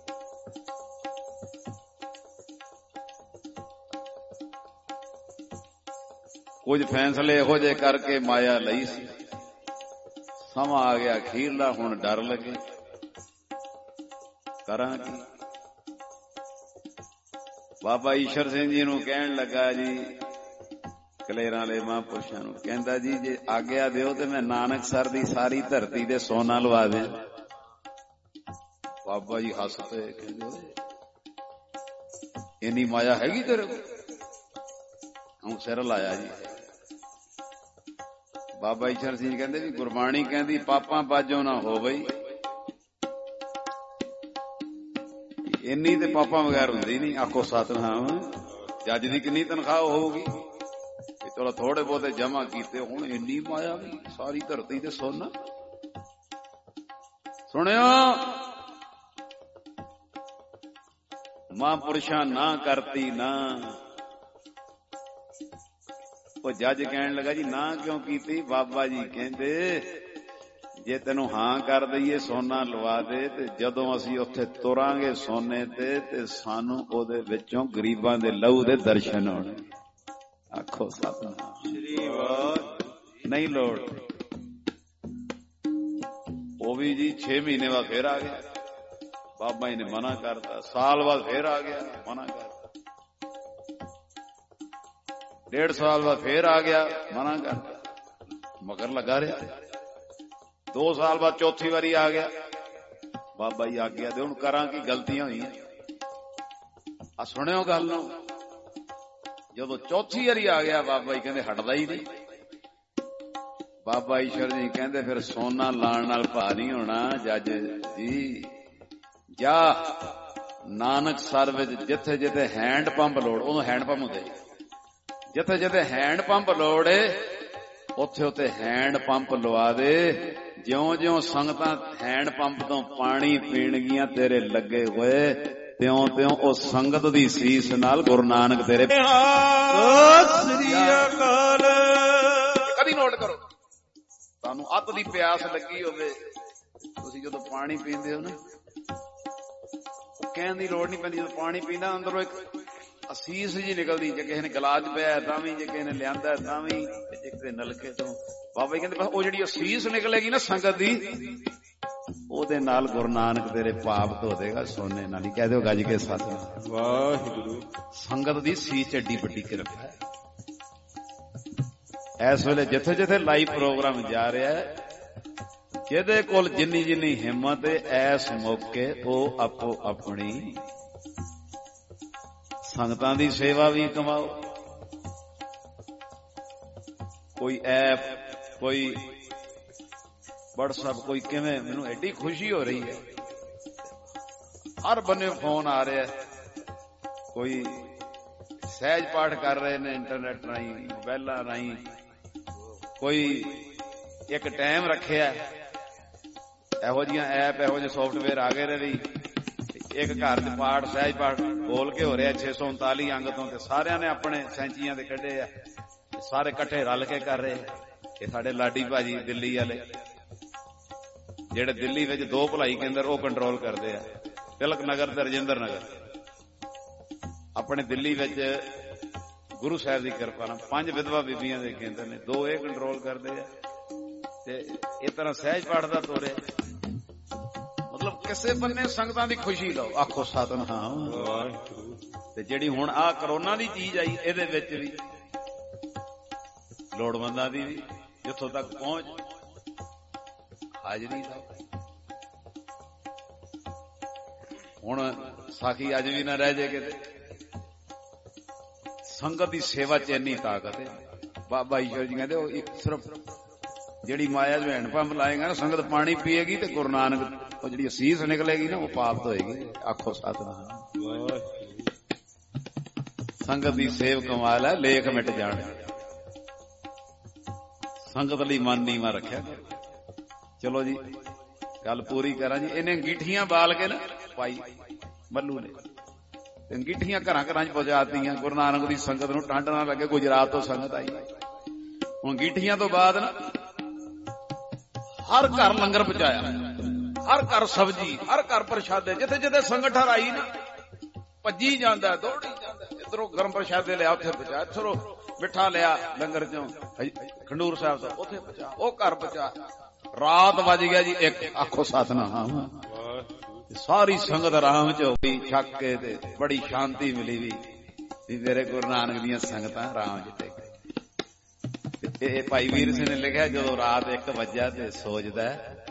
ਕੁਝ ਫੈਸਲੇ ਇਹੋ ਜਿਹੇ ਕਰਕੇ ਮਾਇਆ ਲਈ ਸੀ। ਸਮਾਂ ਆ ਗਿਆ ਅਖੀਰਲਾ, ਹੁਣ ਡਰ ਲੱਗੇ ਕਰਾਂ ਕੀ। ਬਾਬਾ ਈਸ਼ਰ ਸਿੰਘ ਜੀ ਨੂੰ ਕਹਿਣ ਲੱਗਾ ਜੀ ਕਲੇਰਾਂ ਵਾਲੇ ਮਹਾਂਪੁਰਸ਼ਾਂ ਨੂੰ, ਕਹਿੰਦਾ ਜੀ ਜੇ ਆਗਿਆ ਦਿਓ ਤੇ ਮੈਂ ਨਾਨਕਸਰ ਦੀ ਸਾਰੀ ਧਰਤੀ ਦੇ ਸੋਨਾ ਲਵਾ ਦਿਆਂ। ਬਾਬਾ ਜੀ ਹੱਸ ਪਏ, ਕਹਿੰਦੇ ਇੰਨੀ ਮਾਇਆ ਹੈਗੀ ਤੇਰੇ ਕੋਲ? ਹੁਣ ਸਿਰ ਲਾਇਆ ਜੀ। ਬਾਬਾ ਈਸ਼ਰ ਸਿੰਘ ਕਹਿੰਦੇ ਵੀ ਗੁਰਬਾਣੀ ਕਹਿੰਦੀ ਪਾਪਾਂ ਬਾਝੋਂ ਨਾ ਹੋ ਬਈ, ਇੰਨੀ ਤੇ ਪਾਪਾਂ ਬਗੈਰ ਹੁੰਦੀ ਨਹੀਂ। ਆਖੋ ਸਤਿਨਾਮ। ਜੱਜ ਦੀ ਕਿੰਨੀ ਤਨਖਾਹ ਹੋਊਗੀ? ਚਲੋ ਥੋੜੇ ਬਹੁਤੇ ਜਮਾ ਕੀਤੇ, ਹੁਣ ਇੰਨੀ ਮਾਇਆ ਵੀ ਸਾਰੀ ਧਰਤੀ ਤੇ ਸੋਨਾ। ਸੁਣਿਓ ਮਹਾਂਪੁਰਸ਼ਾਂ ਨਾ ਕਰਤੀ ਨਾ, ਉਹ ਜੱਜ ਕਹਿਣ ਲੱਗਾ ਜੀ ਨਾ ਕਿਉਂ ਕੀਤੀ? ਬਾਬਾ ਜੀ ਕਹਿੰਦੇ ਜੇ ਤੈਨੂੰ ਹਾਂ ਕਰ ਦਈਏ ਸੋਨਾ ਲਵਾ ਦੇ, ਤੇ ਜਦੋਂ ਅਸੀਂ ਉੱਥੇ ਤੁਰਾਂਗੇ ਸੋਨੇ ਤੇ ਤੇ ਸਾਨੂੰ ਉਹਦੇ ਵਿੱਚੋਂ ਗਰੀਬਾਂ ਦੇ ਲਹੂ ਦੇ ਦਰਸ਼ਨ ਹੋਣੇ। ਆਖੋ ਸਤਿਨਾਮ ਸ੍ਰੀ ਵਾਹਿਗੁਰੂ। ਨਹੀਂ ਲੋੜ। ਉਹ ਵੀ ਜੀ ਛੇ ਮਹੀਨੇ ਬਾਅਦ ਫੇਰ ਆ ਗਿਆ। ਬਾਬਾ ਜੀ ਨੇ ਮਨਾ ਕਰਤਾ। ਸਾਲ ਬਾਅਦ ਫੇਰ ਆ ਗਿਆ, ਮਨਾ ਕਰਤਾ। ਡੇਢ ਸਾਲ ਬਾਅਦ ਫੇਰ ਆ ਗਿਆ, ਮਨਾ ਕਰਤਾ। ਮਗਰ ਲੱਗਾ ਰਿਹਾ। ਦੋ ਸਾਲ ਬਾਅਦ ਚੌਥੀ ਵਾਰੀ ਆ ਗਿਆ। ਬਾਬਾ ਜੀ ਆਗਿਆ ਦੇ ਹੁਣ ਕਰਾਂ ਕੀ, ਗਲਤੀਆਂ ਹੋਈਆਂ। ਆ ਸੁਣਿਓ ਗੱਲ ਨੂੰ। ਜਦੋਂ ਚੌਥੀ ਵਾਰੀ ਆ ਗਿਆ ਬਾਬਾ ਜੀ ਕਹਿੰਦੇ ਹਟਦਾ ਹੀ ਨਹੀਂ। ਬਾਬਾ ਈਸ਼ਰ ਜੀ ਕਹਿੰਦੇ ਫਿਰ ਸੋਨਾ ਲਾਣ ਨਾਲ ਭਾ ਨਹੀਂ ਹੋਣਾ ਜੱਜ ਜੀ। ਜਾ ਨਾਨਕ ਸਰ ਵਿੱਚ ਜਿੱਥੇ ਜਿੱਥੇ ਹੈਂਡ ਪੰਪ ਲੋੜ, ਉਹਨੂੰ ਹੈਂਡ ਪੰਪ ਹੁੰਦੇ, ਜਿੱਥੇ ਜਿੱਥੇ ਹੈਂਡ ਪੰਪ ਲੋੜ ਏ ਉੱਥੇ ਉੱਥੇ ਹੈਂਡ ਪੰਪ ਲਵਾ ਦੇ। ਜਿਉਂ ਜਿਉਂ ਸੰਗਤਾਂ ਹੈਂਡ ਪੰਪ ਤੋਂ ਪਾਣੀ ਪੀਣਗੀਆਂ ਤੇਰੇ ਲੱਗੇ ਹੋਏ, ਤਿਉਂ ਤਿਉਂ ਉਹ ਸੰਗਤ ਦੀ ਸੀਸ ਨਾਲ ਗੁਰੂ ਨਾਨਕ ਤੇਰੇ। ਸ੍ਰੀ ਅਕਾਲ। ਕਦੀ ਨੋਟ ਕਰੋ, ਤੁਹਾਨੂੰ ਅੱਤ ਦੀ ਪਿਆਸ ਲੱਗੀ ਹੋਵੇ, ਤੁਸੀਂ ਜਦੋਂ ਪਾਣੀ ਪੀਂਦੇ ਹੋ ਨਾ, ਕਹਿਣ ਦੀ ਲੋੜ ਨਹੀਂ ਪੈਂਦੀ। ਜਦੋਂ ਪਾਣੀ ਪੀਂਦਾ ਅੰਦਰੋਂ ਇੱਕ ਅਸੀਸ ਜੀ ਨਿਕਲਦੀ। ਜੇ ਕਿਸੇ ਨੇ ਗਲਾਸ ਪਿਆ ਤਾਂ ਵੀ, ਜੇ ਕਿਸੇ ਨੇ ਲਿਆਂਦਾ ਤਾਂ ਵੀ, ਜੇ ਕਿਸੇ ਨਲਕੇ ਤੋਂ। ਬਾਬਾ ਜੀ ਕਹਿੰਦੇ ਬਸ ਉਹ ਜਿਹੜੀ ਅਸੀਸ ਨਿਕਲੇਗੀ ਨਾ ਸੰਗਤ ਦੀ, ਉਹਦੇ ਨਾਲ ਗੁਰੂ ਨਾਨਕ ਤੇਰੇ ਪਾਪ ਧੋ ਦੇਗਾ ਸੋਨੇ ਨਾਲ ਹੀ। ਕਹਿ ਦਿਓ ਗੱਜ ਕੇ ਸਤਿਨਾਮ ਵਾਹਿਗੁਰੂ। ਸੰਗਤ ਦੀ ਸੀਸ ਚ ਏਡੀ ਵੱਡੀ ਕਿਰਪਾ ਹੈ। ਇਸ ਵੇਲੇ ਜਿੱਥੇ ਜਿੱਥੇ ਲਾਈਵ ਪ੍ਰੋਗਰਾਮ ਜਾ ਰਿਹਾ ਹੈ, ਜਿਹਦੇ ਕੋਲ ਜਿੰਨੀ ਜਿੰਨੀ ਹਿੰਮਤ ਹੈ ਇਸ ਮੌਕੇ ਉਹ ਆਪੋ ਆਪਣੀ ਸੰਗਤਾਂ ਦੀ ਸੇਵਾ ਵੀ ਕਮਾਓ। ਕੋਈ ਐਪ, ਕੋਈ ਵਟਸਐਪ, ਕੋਈ ਕਿਵੇਂ। ਮੈਨੂੰ ਐਡੀ ਖੁਸ਼ੀ ਹੋ ਰਹੀ ਹੈ, ਹਰ ਬੰਨੇ ਫੋਨ ਆ ਰਿਹਾ। ਕੋਈ ਸਹਿਜ ਪਾਠ ਕਰ ਰਹੇ ਨੇ ਇੰਟਰਨੈਟ ਰਾਹੀਂ, ਮੋਬਾਈਲਾਂ ਰਾਹੀਂ। ਕੋਈ ਇੱਕ ਟਾਈਮ ਰੱਖਿਆ, ਇਹੋ ਜਿਹੀਆਂ ਐਪ, ਇਹੋ ਜਿਹੇ ਸੌਫਟਵੇਅਰ ਆ ਗਏ ਨੇ। ਇੱਕ ਘਰ ਚ ਪਾਠ, ਸਹਿਜ ਪਾਠ ਬੋਲ ਕੇ ਹੋ ਰਿਹਾ ਛੇ ਸੌ ਉਨਤਾਲੀ ਅੰਗ ਤੋਂ, ਤੇ ਸਾਰਿਆਂ ਨੇ ਆਪਣੇ ਸੈਂਚੀਆਂ ਦੇ ਕੱਢੇ ਆ, ਸਾਰੇ ਇਕੱਠੇ ਰਲ ਕੇ ਕਰ ਰਹੇ। ਇਹ ਸਾਡੇ ਲਾਡੀ ਭਾਜੀ ਦਿੱਲੀ ਵਾਲੇ, ਜਿਹੜੇ ਦਿੱਲੀ ਵਿੱਚ ਦੋ ਭਲਾਈ ਕੇਂਦਰ ਉਹ ਕੰਟਰੋਲ ਕਰਦੇ ਆ, ਤਿਲਕ ਨਗਰ ਤੇ ਰਜਿੰਦਰ ਨਗਰ। ਆਪਣੇ ਦਿੱਲੀ ਵਿੱਚ ਗੁਰੂ ਸਾਹਿਬ ਦੀ ਕਿਰਪਾ ਨਾਲ ਪੰਜ ਵਿਧਵਾ ਬੀਬੀਆਂ ਦੇ ਕੇਂਦਰ ਨੇ, ਦੋ ਇਹ ਕੰਟਰੋਲ ਕਰਦੇ ਆ, ਤੇ ਇਸ ਤਰ੍ਹਾਂ ਸਹਿਜ ਪਾਠ ਦਾ ਤੋਰੇ। ਮਤਲਬ ਕਿਸੇ ਬੰਨੇ ਸੰਗਤਾਂ ਦੀ ਖੁਸ਼ੀ ਲਓ। ਆਖੋ ਸਤਿਨਾਮ ਵਾਹਿਗੁਰੂ। ਤੇ ਜਿਹੜੀ ਹੁਣ ਆ ਕਰੋਨਾ ਦੀ ਚੀਜ਼ ਆਈ, ਇਹਦੇ ਵਿੱਚ ਵੀ ਲੋੜਵੰਦਾਂ ਦੀ ਵੀ ਜਿੱਥੋਂ ਤੱਕ ਪਹੁੰਚ ਹਾਜ਼ਰੀ ਦਾ। ਹੁਣ ਸਾਖੀ ਅੱਜ ਵੀ ਨਾ ਰਹਿ ਜੇ ਕਿਤੇ। ਸੰਗਤ ਦੀ ਸੇਵਾ ਚ ਇੰਨੀ ਤਾਕਤ ਹੈ। ਬਾਬਾ ਈਸ਼ਰ ਜੀ ਕਹਿੰਦੇ ਉਹ ਇੱਕ ਸਿਰਫ ਜਿਹੜੀ ਮਾਇਆ ਚ ਹੈਂਡ ਪੰਪ ਲਾਏਗਾ ਨਾ, ਸੰਗਤ ਪਾਣੀ ਪੀਏਗੀ ਤੇ ਗੁਰੂ ਨਾਨਕ ਉਹ ਜਿਹੜੀ ਅਸੀਸ ਨਿਕਲੇਗੀ ਨਾ, ਉਹ ਪਾਪ ਹੋਏਗੀ। ਆਖੋ ਸਤਿਨਾਮ। ਸੰਗਤ ਦੀ ਸੇਵ ਕਮਾਲ ਹੈ, ਲੇਖ ਮਿਟ ਜਾਣ। ਸੰਗਤ ਲਈ ਮਨ ਨੀਵਾ ਰੱਖਿਆ। ਚਲੋ ਜੀ ਗੱਲ ਪੂਰੀ ਕਰਾਂ ਜੀ। ਇਹਨੇ ਅੰਗੀਠੀਆਂ ਬਾਲ ਕੇ ਨਾ ਪਾਈ ਮੱਲੂ ਨੇ, ਤੇ ਅੰਗੀਠੀਆਂ ਘਰਾਂ ਘਰਾਂ ਚ ਪਹੁੰਚਾਤੀਆਂ। ਗੁਰੂ ਨਾਨਕ ਦੀ ਸੰਗਤ ਨੂੰ ਠੰਡ ਨਾ ਲੱਗੇ। ਗੁਜਰਾਤ ਤੋਂ ਸੰਗਤ ਆਈ। ਹੁਣ ਅੰਗੀਠੀਆਂ ਤੋਂ ਬਾਅਦ ਨਾ ਹਰ ਘਰ ਲੰਗਰ ਪਹੁੰਚਾਇਆ, ਹਰ ਘਰ ਸਬਜ਼ੀ, ਹਰ ਘਰ ਪ੍ਰਸ਼ਾਦੇ। ਜਿੱਥੇ ਜਿੱਥੇ ਸੰਗਤ ਹਰਾਈ ਨਾ, ਭੱਜੀ ਜਾਂਦਾ, ਦੌੜੀ ਜਾਂਦਾ। ਇੱਧਰੋਂ ਗਰਮ ਪ੍ਰਸ਼ਾਦੇ ਲਿਆ, ਉੱਥੇ ਪਹੁੰਚਾ। ਇੱਧਰੋਂ ਮਿੱਠਾ ਲਿਆ ਲੰਗਰ ਚੋਂ ਖੰਡੂਰ ਸਾਹਿਬ ਤੋਂ, ਉੱਥੇ ਪਹੁੰਚਾ। ਉਹ ਘਰ ਪਹੁੰਚਾ। ਰਾਤ ਵੱਜ ਗਿਆ ਜੀ ਇੱਕ। ਆਖੋ ਸਤਿਨਾਮ। ਸਾਰੀ ਸੰਗਤ ਆਰਾਮ ਚ ਹੋ ਗਈ, ਛੱਕ ਕੇ, ਤੇ ਬੜੀ ਸ਼ਾਂਤੀ ਮਿਲੀ ਵੀ ਵੀ ਮੇਰੇ ਗੁਰੂ ਨਾਨਕ ਦੀਆਂ ਸੰਗਤਾਂ ਆਰਾਮ ਚ ਟਿਕ। ਇਹ ਭਾਈ ਵੀਰ ਸਿੰਘ ਨੇ ਲਿਖਿਆ, ਜਦੋਂ ਰਾਤ ਇੱਕ ਵੱਜਿਆ ਤੇ ਸੋਚਦਾ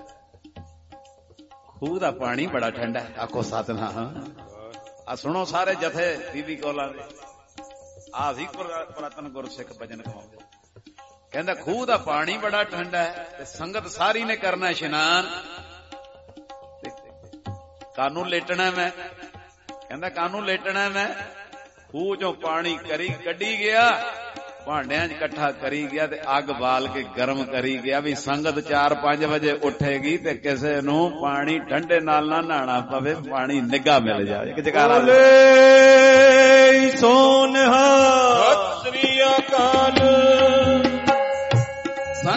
ਖੂਹ ਦਾ ਪਾਣੀ ਬੜਾ ਠੰਡਾ। ਆਖੋ ਸਤਿਨਾਮ। ਆ ਸੁਣੋ ਸਾਰੇ ਜਥੇ ਬੀਬੀ ਕੋਲਾਂ ਦੇ। ਆ ਸੀ ਪੁਰਾਤਨ ਗੁਰਸਿੱਖ ਭਜਨ ਕਮਾਉਂਦੇ। ਕਹਿੰਦਾ ਖੂਹ ਦਾ ਪਾਣੀ ਬੜਾ ਠੰਡਾ ਹੈ, ਤੇ ਸੰਗਤ ਸਾਰੀ ਨੇ ਕਰਨਾ ਇਸ਼ਨਾਨ। ਕਾਨੂੰ ਲੇਟਣਾ ਮੈਂ, ਕਹਿੰਦਾ ਕਾਨੂੰ ਲੇਟਣਾ ਮੈਂ। ਖੂਹ ਚੋਂ ਪਾਣੀ ਕਰੀ ਕੱਢੀ ਗਿਆ, ਭਾਂਡਿਆਂ 'ਚ ਇਕੱਠਾ ਕਰੀ ਗਿਆ, ਤੇ ਅੱਗ ਬਾਲ ਕੇ ਗਰਮ ਕਰੀ ਗਿਆ ਵੀ ਸੰਗਤ ਚਾਰ ਪੰਜ ਵਜੇ ਉੱਠੇਗੀ ਤੇ ਕਿਸੇ ਨੂੰ ਪਾਣੀ ਠੰਡੇ ਨਾਲ ਨਾ ਨਹਾਣਾ ਪਵੇ, ਪਾਣੀ ਨਿੱਘਾ ਮਿਲ ਜਾਵੇ। ਇੱਕ ਜਗਾਰਾ ਸੋਨਹਾ ਸਤਿ ਸ੍ਰੀ ਅਕਾਲ।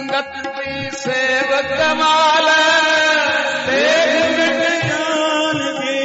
ਸੰਗਤ ਦੀ ਸੇਵ ਕਮਾਲ ਦੇਖ ਮਿਟ ਜਾਣਗੇ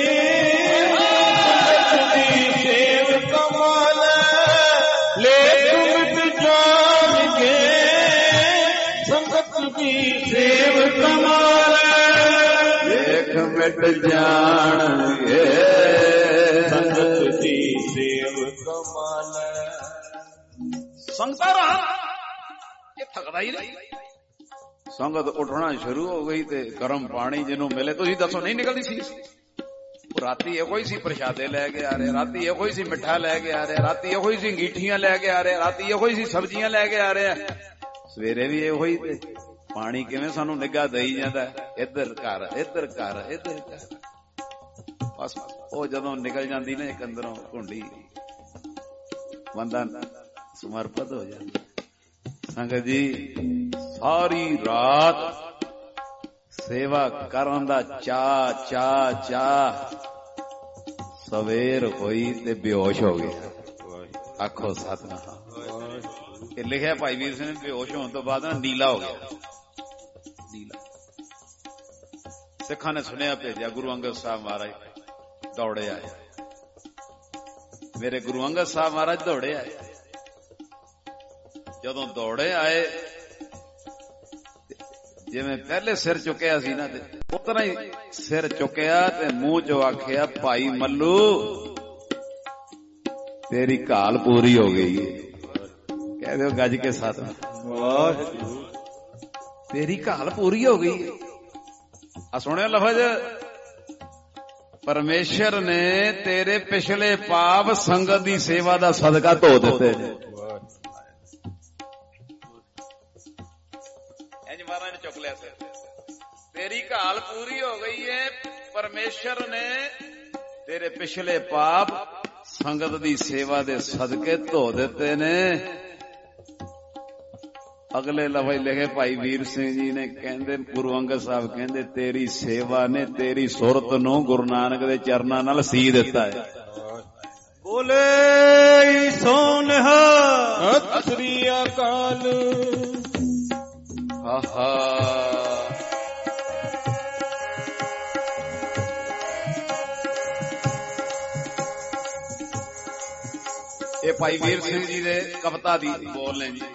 ਸੰਗਤ ਦੀ ਸੇਵ ਕਮਾਲ ਲੇਖ ਮਿਟ ਜਾਣਗੇ ਸੰਗਤ ਦੀ ਸੇਵ ਕਮਾਲ ਦੇਖ ਮਿਟ ਜਾਣਗੇ ਸੰਗਤ ਦੀ ਸੇਵ ਕਮਾਲ। ਸੰਗਤਾਂ ਰਹਾ ਇਹ ਥਕਦਾ ਹੀ ਨਹੀਂ। ਸੰਗਤ ਉੱਠਣਾ ਸ਼ੁਰੂ ਹੋ ਗਈ ਤੇ ਗਰਮ ਪਾਣੀ ਜਿਹਨੂੰ ਮਿਲੇ, ਤੁਸੀਂ ਦੱਸੋ ਨਹੀਂ ਨਿਕਲਦੀ ਸੀ। ਰਾਤੀ ਇਹੋ ਹੀ ਸੀ ਪ੍ਰਸ਼ਾਦੇ ਲੈ ਕੇ ਆ ਰਹੇ, ਰਾਤੀ ਇਹੋ ਹੀ ਸੀ ਮਿੱਠਾ ਲੈ ਕੇ ਆ ਰਹੇ, ਰਾਤੀ ਇਹੋ ਹੀ ਸੀ ਅੰਗੀਠੀਆਂ ਲੈ ਕੇ ਆ ਰਹੇ, ਰਾਤੀ ਇਹੋ ਹੀ ਸੀ ਸਬਜ਼ੀਆਂ ਲੈ ਕੇ ਆ ਰਹੇ, ਸਵੇਰੇ ਵੀ ਇਹੋ ਹੀ। ਤੇ ਪਾਣੀ ਕਿਵੇਂ ਸਾਨੂੰ ਨਿੱਘਾ ਦੇਈ ਜਾਂਦਾ, ਇੱਧਰ ਕਰ ਇੱਧਰ ਕਰ ਇੱਧਰ ਕਰ। ਬਸ ਉਹ ਜਦੋਂ ਨਿਕਲ ਜਾਂਦੀ ਨਾ ਇੱਕ ਅੰਦਰੋਂ ਘੁੰਡੀ, ਬੰਦਾ ਸਮਰਪਿਤ ਹੋ ਜਾਂਦਾ। ਸੰਗਤ ਜੀ ਸਾਰੀ ਰਾਤ ਸੇਵਾ ਕਰਨ ਦਾ ਚਾ ਚਾ ਚਾ, ਸਵੇਰ ਹੋਈ ਤੇ ਬੇਹੋਸ਼ ਹੋ ਗਿਆ। ਆਖੋ ਸਤਿਨਾਮ। ਇਹ ਲਿਖਿਆ ਭਾਈ ਵੀਰ ਸਿੰਘ ਨੇ, ਬੇਹੋਸ਼ ਹੋਣ ਤੋਂ ਬਾਅਦ ਨਾ ਨੀਲਾ ਹੋ ਗਿਆ। ਨੀਲਾ ਸਿੱਖਾਂ ਨੇ ਸੁਣਿਆ ਭੇਜਿਆ, ਗੁਰੂ ਅੰਗਦ ਸਾਹਿਬ ਮਹਾਰਾਜ ਦੌੜੇ ਆਏ। ਮੇਰੇ ਗੁਰੂ ਅੰਗਦ ਸਾਹਿਬ ਮਹਾਰਾਜ ਦੌੜੇ ਆਏ। ਜਦੋਂ ਦੌੜੇ ਆਏ, ਜਿਵੇਂ ਪਹਿਲੇ ਸਿਰ ਚੁੱਕਿਆ ਸੀ ਨਾ, ਤੇ ਉਤਨਾ ਹੀ ਸਿਰ ਚੁੱਕਿਆ ਤੇ ਮੂੰਹ ਚੋਂ ਆਖਿਆ, ਭਾਈ ਮੱਲੂ ਤੇਰੀ ਘਾਲ ਪੂਰੀ ਹੋ ਗਈ ਹੈ। ਕਹਿ ਦਿਓ ਗੱਜ ਕੇ ਸਾਥ, ਤੇਰੀ ਘਾਲ ਪੂਰੀ ਹੋ ਗਈ ਹੈ। ਆ ਸੁਣਿਓ ਲਫ਼ਜ਼, ਪਰਮੇਸ਼ਰ ਨੇ ਤੇਰੇ ਪਿਛਲੇ ਪਾਪ ਸੰਗਤ ਦੀ ਸੇਵਾ ਦਾ ਸਦਕਾ ਧੋ ਦਿੱਤੇ ਨੇ। ਇੰਜ ਮਹਾਰਾਜ ਨੇ ਚੁੱਕ ਲਿਆ ਸਿਰ, ਤੇਰੀ ਘਾਲ ਪੂਰੀ ਹੋ ਗਈ ਹੈ। ਪਰਮੇਸ਼ਰ ਨੇ ਤੇਰੇ ਪਿਛਲੇ ਪਾਪ ਸੰਗਤ ਦੀ ਸੇਵਾ ਦੇ ਸਦਕੇ ਧੋ ਦਿੱਤੇ ਨੇ। ਅਗਲੇ ਲਫ਼ਜ਼ ਲਿਖੇ ਭਾਈ ਵੀਰ ਸਿੰਘ ਜੀ ਨੇ, ਕਹਿੰਦੇ ਗੁਰੂ ਅੰਗਦ ਸਾਹਿਬ ਕਹਿੰਦੇ, ਤੇਰੀ ਸੇਵਾ ਨੇ ਤੇਰੀ ਸੁਰਤ ਨੂੰ ਗੁਰੂ ਨਾਨਕ ਦੇ ਚਰਨਾਂ ਨਾਲ ਸੀ ਦਿੱਤਾ ਹੈ। ਬੋਲੇ ਸੋ ਨਿਹਾਲ ਸਤਿ ਸ੍ਰੀ ਅਕਾਲ। ਆਹਾ ਇਹ ਭਾਈ ਵੀਰ ਸਿੰਘ ਜੀ ਦੇ ਕਵਿਤਾ ਦੀ ਬੋਲ ਨੇ ਜੀ।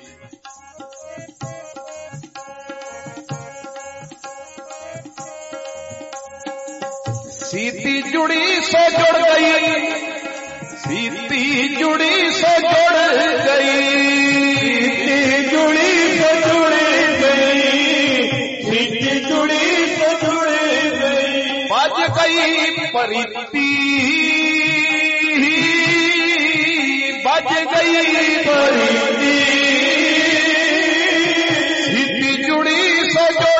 ਸੀਤੀ ਜੁੜੀ ਸੋ ਜੁੜ ਗਈ, ਸੀਤੀ ਜੁੜੀ ਸੋ ਜੁੜ ਗਈ, ਸੀਤੀ ਜੁੜੀ ਸੋ ਜੁੜ ਗਈ, ਸੀਤੀ ਜੁੜੀ ਸੋ ਜੁੜ ਗਈ। ਵੱਜ ਗਈ ਪਰੀਤੀ, ਵੱਜ ਗਈ ਪਰੀਤੀ, ਸੀਤੀ ਜੁੜੀ ਸੋ ਜੁੜ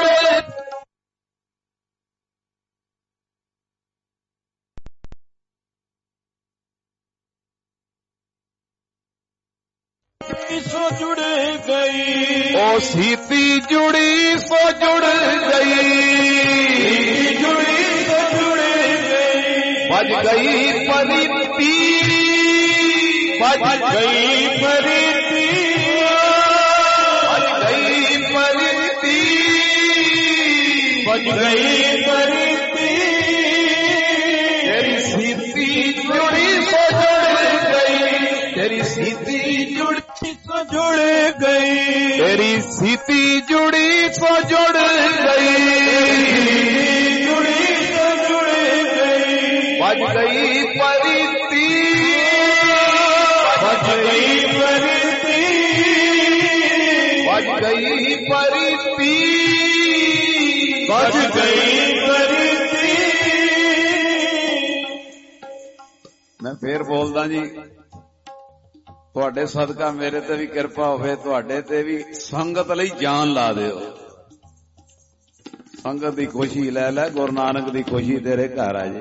ਸੋ ਜੁੜ ਗਈ, ओ सीती जुड़ी सो जुड़ गई, जुड़ी सो जुड़ गई। बज गई परीती, बज गई परीती, बज गई परीती, बज गई परीती। तेरी सीती जुड़ी सो जुड़ गई, तेरी सीती जुड़ी सो जुड़ गई, तेरी सीती जुड़ी सो जुड़ गई, जुड़ी सो जुड़ गई। बज गई परीती, बज गई परीती, बज गई परीती, बज गई परीती। मैं फिर बोलदा जी, ਤੁਹਾਡੇ ਸਦਕਾ ਮੇਰੇ ਤੇ ਵੀ ਕਿਰਪਾ ਹੋਵੇ, ਤੁਹਾਡੇ ਤੇ ਵੀ ਸੰਗਤ ਲਈ ਜਾਨ ਲਾ ਦਿਓ। ਸੰਗਤ ਦੀ ਖੁਸ਼ੀ ਲੈ ਲੈ, ਗੁਰੂ ਨਾਨਕ ਦੀ ਖੁਸ਼ੀ ਤੇਰੇ ਘਰ ਆ ਜੇ।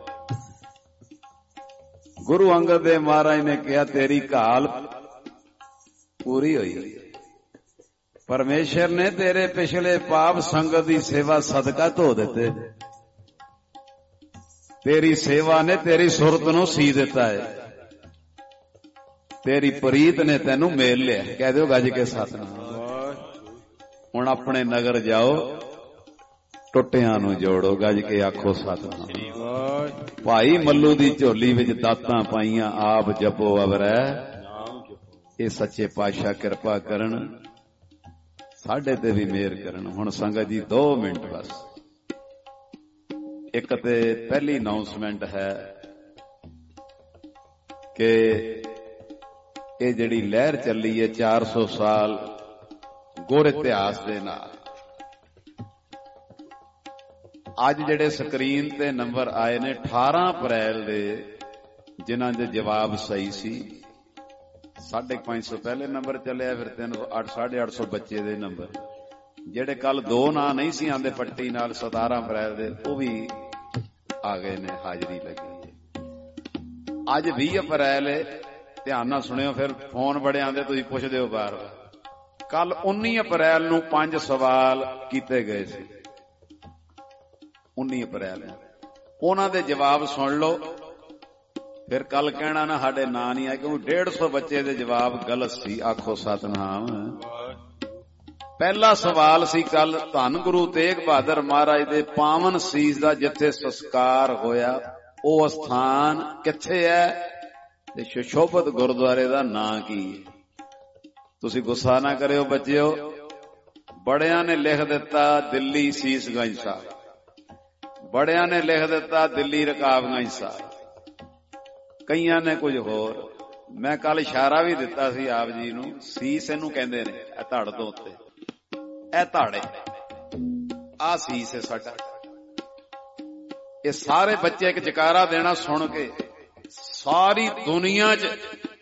ਗੁਰੂ ਅੰਗਦ ਦੇਵ ਮਹਾਰਾਜ ਨੇ ਕਿਹਾ, ਤੇਰੀ ਘਾਲ ਪੂਰੀ ਹੋਈ। ਪਰਮੇਸ਼ਰ ਨੇ ਤੇਰੇ ਪਿਛਲੇ ਪਾਪ ਸੰਗਤ ਦੀ ਸੇਵਾ ਸਦਕਾ ਧੋ ਦਿੱਤੇ। ਤੇਰੀ ਸੇਵਾ ਨੇ ਤੇਰੀ ਸੁਰਤ ਨੂੰ ਸੀ ਦਿੱਤਾ ਹੈ। ਤੇਰੀ ਪ੍ਰੀਤ ਨੇ ਤੈਨੂੰ ਮੇਲ ਲਿਆ। ਕਹਿ ਦਿਓ ਗੱਜ ਕੇ ਸਤਿਨਾਮ। ਹੁਣ ਆਪਣੇ ਨਗਰ ਜਾਓ, ਟੁੱਟਿਆਂ ਨੂੰ ਜੋੜੋ, ਗੱਜ ਕੇ ਆਖੋ ਸਤਿਨਾਮ। ਭਾਈ ਮੱਲੂ ਦੀ ਝੋਲੀ ਵਿੱਚ ਦਾਤਾਂ ਪਾਈਆਂ, ਆਪ ਜਪੋ ਅਵਰੈ। ਇਹ ਸੱਚੇ ਪਾਤਸ਼ਾਹ ਕਿਰਪਾ ਕਰਨ, ਸਾਡੇ ਤੇ ਵੀ ਮਿਹਰ ਕਰਨ। ਹੁਣ ਸੰਗਤ ਜੀ ਦੋ ਮਿੰਟ ਬਸ। ਇੱਕ ਤੇ ਪਹਿਲੀ ਅਨਾਉਂਸਮੈਂਟ ਹੈ ਕਿ ਇਹ ਜਿਹੜੀ ਲਹਿਰ ਚੱਲੀ ਹੈ ਚਾਰ ਸੌ ਸਾਲ ਗੁਰ ਇਤਿਹਾਸ ਦੇ ਨਾਲ, ਅੱਜ ਜਿਹੜੇ ਸਕਰੀਨ ਤੇ ਨੰਬਰ ਆਏ ਨੇ ਅਠਾਰਾਂ ਅਪ੍ਰੈਲ ਦੇ, ਜਿਨ੍ਹਾਂ ਦੇ ਜਵਾਬ ਸਹੀ ਸੀ। ਸਾਢੇ ਪੰਜ ਸੌ ਪਹਿਲੇ ਨੰਬਰ ਚੱਲਿਆ, ਫਿਰ ਤਿੰਨ ਸੌ ਅੱਠ ਸਾਢੇ ਅੱਠ ਸੌ ਬੱਚੇ ਦੇ ਨੰਬਰ। ਜਿਹੜੇ ਕੱਲ ਦੋ ਨਾਂ ਨਹੀਂ ਸੀ ਆਂਦੇ ਪੱਟੀ ਨਾਲ ਸਤਾਰਾਂ ਅਪ੍ਰੈਲ ਦੇ, ਉਹ ਵੀ ਆ ਗਏ ਨੇ, ਹਾਜ਼ਰੀ ਲੱਗੀ ਹੈ। ਅੱਜ ਵੀਹ ਅਪ੍ਰੈਲ ਹੈ, ਧਿਆਨ ਨਾਲ ਸੁਣਿਓ, ਫਿਰ ਫੋਨ ਬੜੇ ਆਂਦੇ, ਤੁਸੀਂ ਪੁੱਛਦੇ ਹੋ ਬਾਰ ਬਾਰ। ਕੱਲ ਉੱਨੀ ਅਪ੍ਰੈਲ ਨੂੰ ਪੰਜ ਸਵਾਲ ਕੀਤੇ ਗਏ ਸੀ, ਉੱਨੀ ਅਪ੍ਰੈਲ ਨੂੰ। ਉਹਨਾਂ ਦੇ ਜਵਾਬ ਸੁਣ ਲਓ, ਫਿਰ ਕੱਲ ਕਹਿਣਾ ਨਾ ਸਾਡੇ ਨਾਂ ਨਹੀਂ ਆਏ, ਕਿਉਂਕਿ ਡੇਢ ਸੌ ਬੱਚੇ ਦੇ ਜਵਾਬ ਗਲਤ ਸੀ। ਆਖੋ ਸਤਨਾਮ। ਪਹਿਲਾ ਸਵਾਲ ਸੀ ਕੱਲ, ਧੰਨ ਗੁਰੂ ਤੇਗ ਬਹਾਦਰ ਮਹਾਰਾਜ ਦੇ ਪਾਵਨ ਸੀਸ ਦਾ ਜਿੱਥੇ ਸੰਸਕਾਰ ਹੋਇਆ, ਉਹ ਸਥਾਨ ਕਿੱਥੇ ਹੈ ਤੇ ਸੁਸ਼ੋਭਿਤ ਗੁਰਦੁਆਰੇ ਦਾ ਨਾਂ ਕੀ ਹੈ? ਤੁਸੀਂ ਗੁੱਸਾ ਨਾ ਕਰਿਓ ਬੱਚਿਓ, ਬੜਿਆਂ ਨੇ ਲਿਖ ਦਿੱਤਾ ਦਿੱਲੀ ਸੀਸਗੰਜ ਸਾਹਿਬ, ਬੜਿਆਂ ਨੇ ਲਿਖ ਦਿੱਤਾ ਦਿੱਲੀ ਰਕਾਬਗੰਜ ਸਾਹਿਬ, ਕਈਆਂ ਨੇ ਕੁਝ ਹੋਰ। ਮੈਂ ਕੱਲ ਇਸ਼ਾਰਾ ਵੀ ਦਿੱਤਾ ਸੀ ਆਪ ਜੀ ਨੂੰ, ਸੀਸ ਇਹਨੂੰ ਕਹਿੰਦੇ ਨੇ, ਇਹ ਧੜ ਤੋਂ ਉੱਤੇ, ਇਹ ਧਾੜੇ, ਆਹ ਸੀਸ ਹੈ ਸਾਡਾ। ਇਹ ਸਾਰੇ ਬੱਚੇ ਇੱਕ ਜਕਾਰਾ ਦੇਣਾ ਸੁਣ ਕੇ, ਸਾਰੀ ਦੁਨੀਆ 'ਚ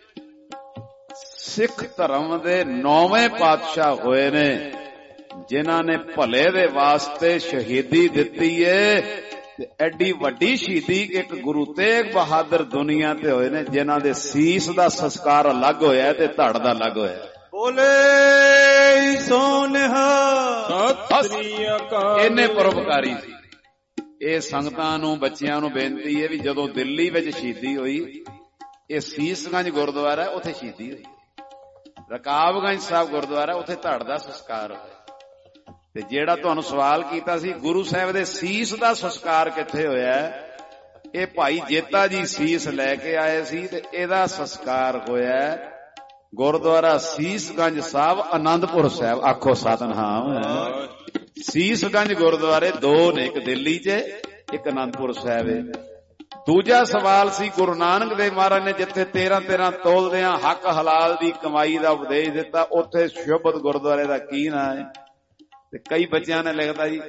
ਸਿੱਖ ਧਰਮ ਦੇ ਨੌਵੇਂ ਪਾਤਸ਼ਾਹ ਹੋਏ ਨੇ ਜਿਨ੍ਹਾਂ ਨੇ ਭਲੇ ਦੇ ਵਾਸਤੇ ਸ਼ਹੀਦੀ ਦਿੱਤੀ ਏ, ਤੇ ਐਡੀ ਵੱਡੀ ਸ਼ਹੀਦੀ ਇੱਕ ਗੁਰੂ ਤੇਗ ਬਹਾਦਰ ਦੁਨੀਆ ਤੇ ਹੋਏ ਨੇ ਜਿਨ੍ਹਾਂ ਦੇ ਸੀਸ ਦਾ ਸੰਸਕਾਰ ਅਲੱਗ ਹੋਇਆ ਤੇ ਧੜ ਦਾ ਅਲੱਗ ਹੋਇਆ। ਬੋਲੇ ਸੋਨਿਹਾ ਸਤਿ ਸ੍ਰੀ ਅਕਾਲ। ਇਹਨੇ ਪਰਉਪਕਾਰੀ ਸੀ। ਇਹ ਸੰਗਤਾਂ ਨੂੰ, ਬੱਚਿਆਂ ਨੂੰ ਬੇਨਤੀ ਹੈ ਵੀ ਜਦੋਂ ਦਿੱਲੀ ਵਿੱਚ ਸ਼ਹੀਦੀ ਹੋਈ, ਇਹ ਸੀਸਗੰਜ ਗੁਰਦੁਆਰਾ, ਉੱਥੇ ਸ਼ਹੀਦੀ ਹੋਈ। ਰਕਾਬਗੰਜ ਸਾਹਿਬ ਗੁਰਦੁਆਰਾ, ਉੱਥੇ ਧੜ ਦਾ ਸੰਸਕਾਰ ਹੋਇਆ। ਤੇ ਜਿਹੜਾ ਤੁਹਾਨੂੰ ਸਵਾਲ ਕੀਤਾ ਸੀ ਗੁਰੂ ਸਾਹਿਬ ਦੇ ਸੀਸ ਦਾ ਸੰਸਕਾਰ ਕਿੱਥੇ ਹੋਇਆ, ਇਹ ਭਾਈ ਜੇਤਾ ਜੀ ਸੀਸ ਲੈ ਕੇ ਆਏ ਸੀ ਤੇ ਇਹਦਾ ਸੰਸਕਾਰ ਹੋਇਆ ਗੁਰਦੁਆਰਾ ਸੀਸਗੰਜ ਸਾਹਿਬ, ਆਨੰਦਪੁਰ ਸਾਹਿਬ। ਆਖੋ ਸਤਿਨਾਮ। ਸੀਸਗੰਜ ਗੁਰਦੁਆਰੇ ਦੋ ਨੇ, ਇੱਕ ਦਿੱਲੀ 'ਚ, ਇੱਕ ਆਨੰਦਪੁਰ ਸਾਹਿਬ ਹੈ। ਦੂਜਾ ਸਵਾਲ ਸੀ ਗੁਰੂ ਨਾਨਕ ਦੇਵ ਮਹਾਰਾਜ ਨੇ ਜਿੱਥੇ ਤੇਰਾਂ ਤੇਰਾਂ ਤੋਲਦਿਆਂ ਹੱਕ ਹਲਾਲ ਦੀ ਕਮਾਈ ਦਾ ਉਪਦੇਸ਼ ਦਿੱਤਾ, ਉੱਥੇ ਸ਼ੁਭਤ ਗੁਰਦੁਆਰੇ ਦਾ ਕੀ ਨਾਂ ਹੈ? ਤੇ ਕਈ ਬੱਚਿਆਂ ਨੇ ਲਿਖਦਾ ਜੀ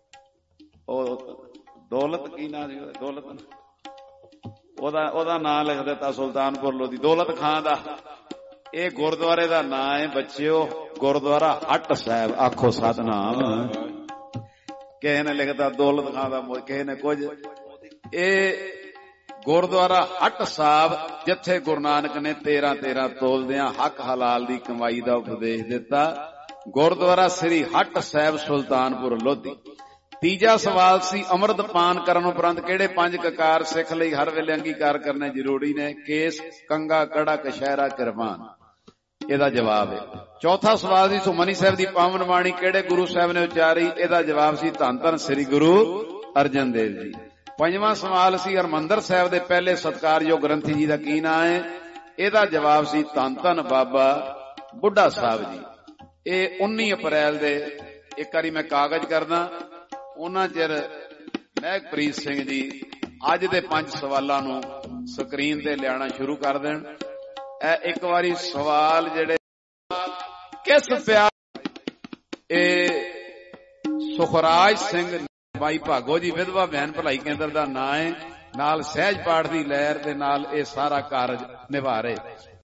ਉਹ ਦੌਲਤ, ਕੀ ਨਾਂ ਸੀ ਦੌਲਤ, ਉਹਦਾ ਉਹਦਾ ਨਾਂ ਲਿਖ ਦਿੱਤਾ ਸੁਲਤਾਨਪੁਰ ਲੋਧੀ, ਦੌਲਤ ਖਾਂ ਦਾ। ਇਹ ਗੁਰਦੁਆਰੇ ਦਾ ਨਾਂ ਹੈ ਬੱਚਿਓ, ਗੁਰਦੁਆਰਾ ਹੱਟ ਸਾਹਿਬ। ਆਖੋ ਸਤਨਾਮ। ਕਿਸੇ ਨੇ ਲਿਖਦਾ ਦੌਲਤ ਖਾਂ ਦਾ, ਕਿਸੇ ਨੇ ਕੁਝ। ਇਹ ਗੁਰਦੁਆਰਾ ਹੱਟ ਸਾਹਿਬ ਜਿੱਥੇ ਗੁਰੂ ਨਾਨਕ ਨੇ ਤੇਰਾਂ ਤੇਰਾਂ ਤੋਲਦਿਆਂ ਹੱਕ ਹਲਾਲ ਦੀ ਕਮਾਈ ਦਾ ਉਪਦੇਸ਼ ਦਿੱਤਾ, ਗੁਰਦੁਆਰਾ ਸ੍ਰੀ ਹੱਟ ਸਾਹਿਬ, ਸੁਲਤਾਨਪੁਰ ਲੋਧੀ। ਤੀਜਾ ਸਵਾਲ ਸੀ ਅੰਮ੍ਰਿਤਪਾਨ ਕਰਨ ਉਪਰੰਤ ਕਿਹੜੇ ਪੰਜ ਕਕਾਰ ਸਿੱਖ ਲਈ ਹਰ ਵੇਲੇ ਅੰਗੀਕਾਰ ਕਰਨੇ ਜ਼ਰੂਰੀ ਨੇ? ਕੇਸ, ਕੰਗਾ, ਕੜਾ, ਕਸ਼ਹਿਰਾ, ਕਿਰਪਾਨ। ਇਹਦਾ ਜਵਾਬ ਹੈ। ਚੌਥਾ ਸਵਾਲ ਸੀ ਸੁਖਮਨੀ ਸਾਹਿਬ ਦੀ ਪਾਵਨ ਬਾਣੀ ਕਿਹੜੇ ਗੁਰੂ ਸਾਹਿਬ ਨੇ ਉਚਾਰੀ? ਇਹਦਾ ਜਵਾਬ ਸੀ ਧੰਨ ਧੰਨ ਸ੍ਰੀ ਗੁਰੂ ਅਰਜਨ ਦੇਵ ਜੀ। ਪੰਜਵਾਂ ਸਵਾਲ ਸੀ ਹਰਿਮੰਦਰ ਸਾਹਿਬ ਦੇ ਪਹਿਲੇ ਸਤਿਕਾਰਯੋਗ ਗ੍ਰੰਥੀ ਜੀ ਦਾ ਕੀ ਨਾਂ ਹੈ? ਇਹਦਾ ਜਵਾਬ ਸੀ ਧੰਨ ਧੰਨ ਬਾਬਾ ਬੁੱਢਾ ਸਾਹਿਬ ਜੀ। ਇਹ ਉੱਨੀ ਅਪ੍ਰੈਲ ਦੇ, ਇੱਕ ਵਾਰੀ ਮੈਂ ਕਾਗਜ਼ ਕਰਦਾ, ਉਹਨਾਂ ਚਿਰ ਮਹਿਕਪ੍ਰੀਤ ਸਿੰਘ ਜੀ ਅੱਜ ਦੇ ਪੰਜ ਸਵਾਲਾਂ ਨੂੰ ਸਕਰੀਨ ਤੇ ਲਿਆਣਾ ਸ਼ੁਰੂ ਕਰ ਦੇਣ। ਇਹ ਇੱਕ ਵਾਰੀ ਸਵਾਲ ਜਿਹੜੇ ਕਿਸ ਪਿਆਰ, ਇਹ ਸੁਖਰਾਜ ਸਿੰਘ ਬਾਈ ਭਾਗੋ ਜੀ ਵਿਧਵਾ ਬਹਿਨ ਭਲਾਈ ਕੇਂਦਰ ਦਾ ਨਾਂ ਹੈ, ਨਾਲ ਸਹਿਜ ਪਾਠ ਦੀ ਲਹਿਰ ਦੇ ਨਾਲ ਇਹ ਸਾਰਾ ਕਾਰਜ ਨਿਭਾ ਰਹੇ।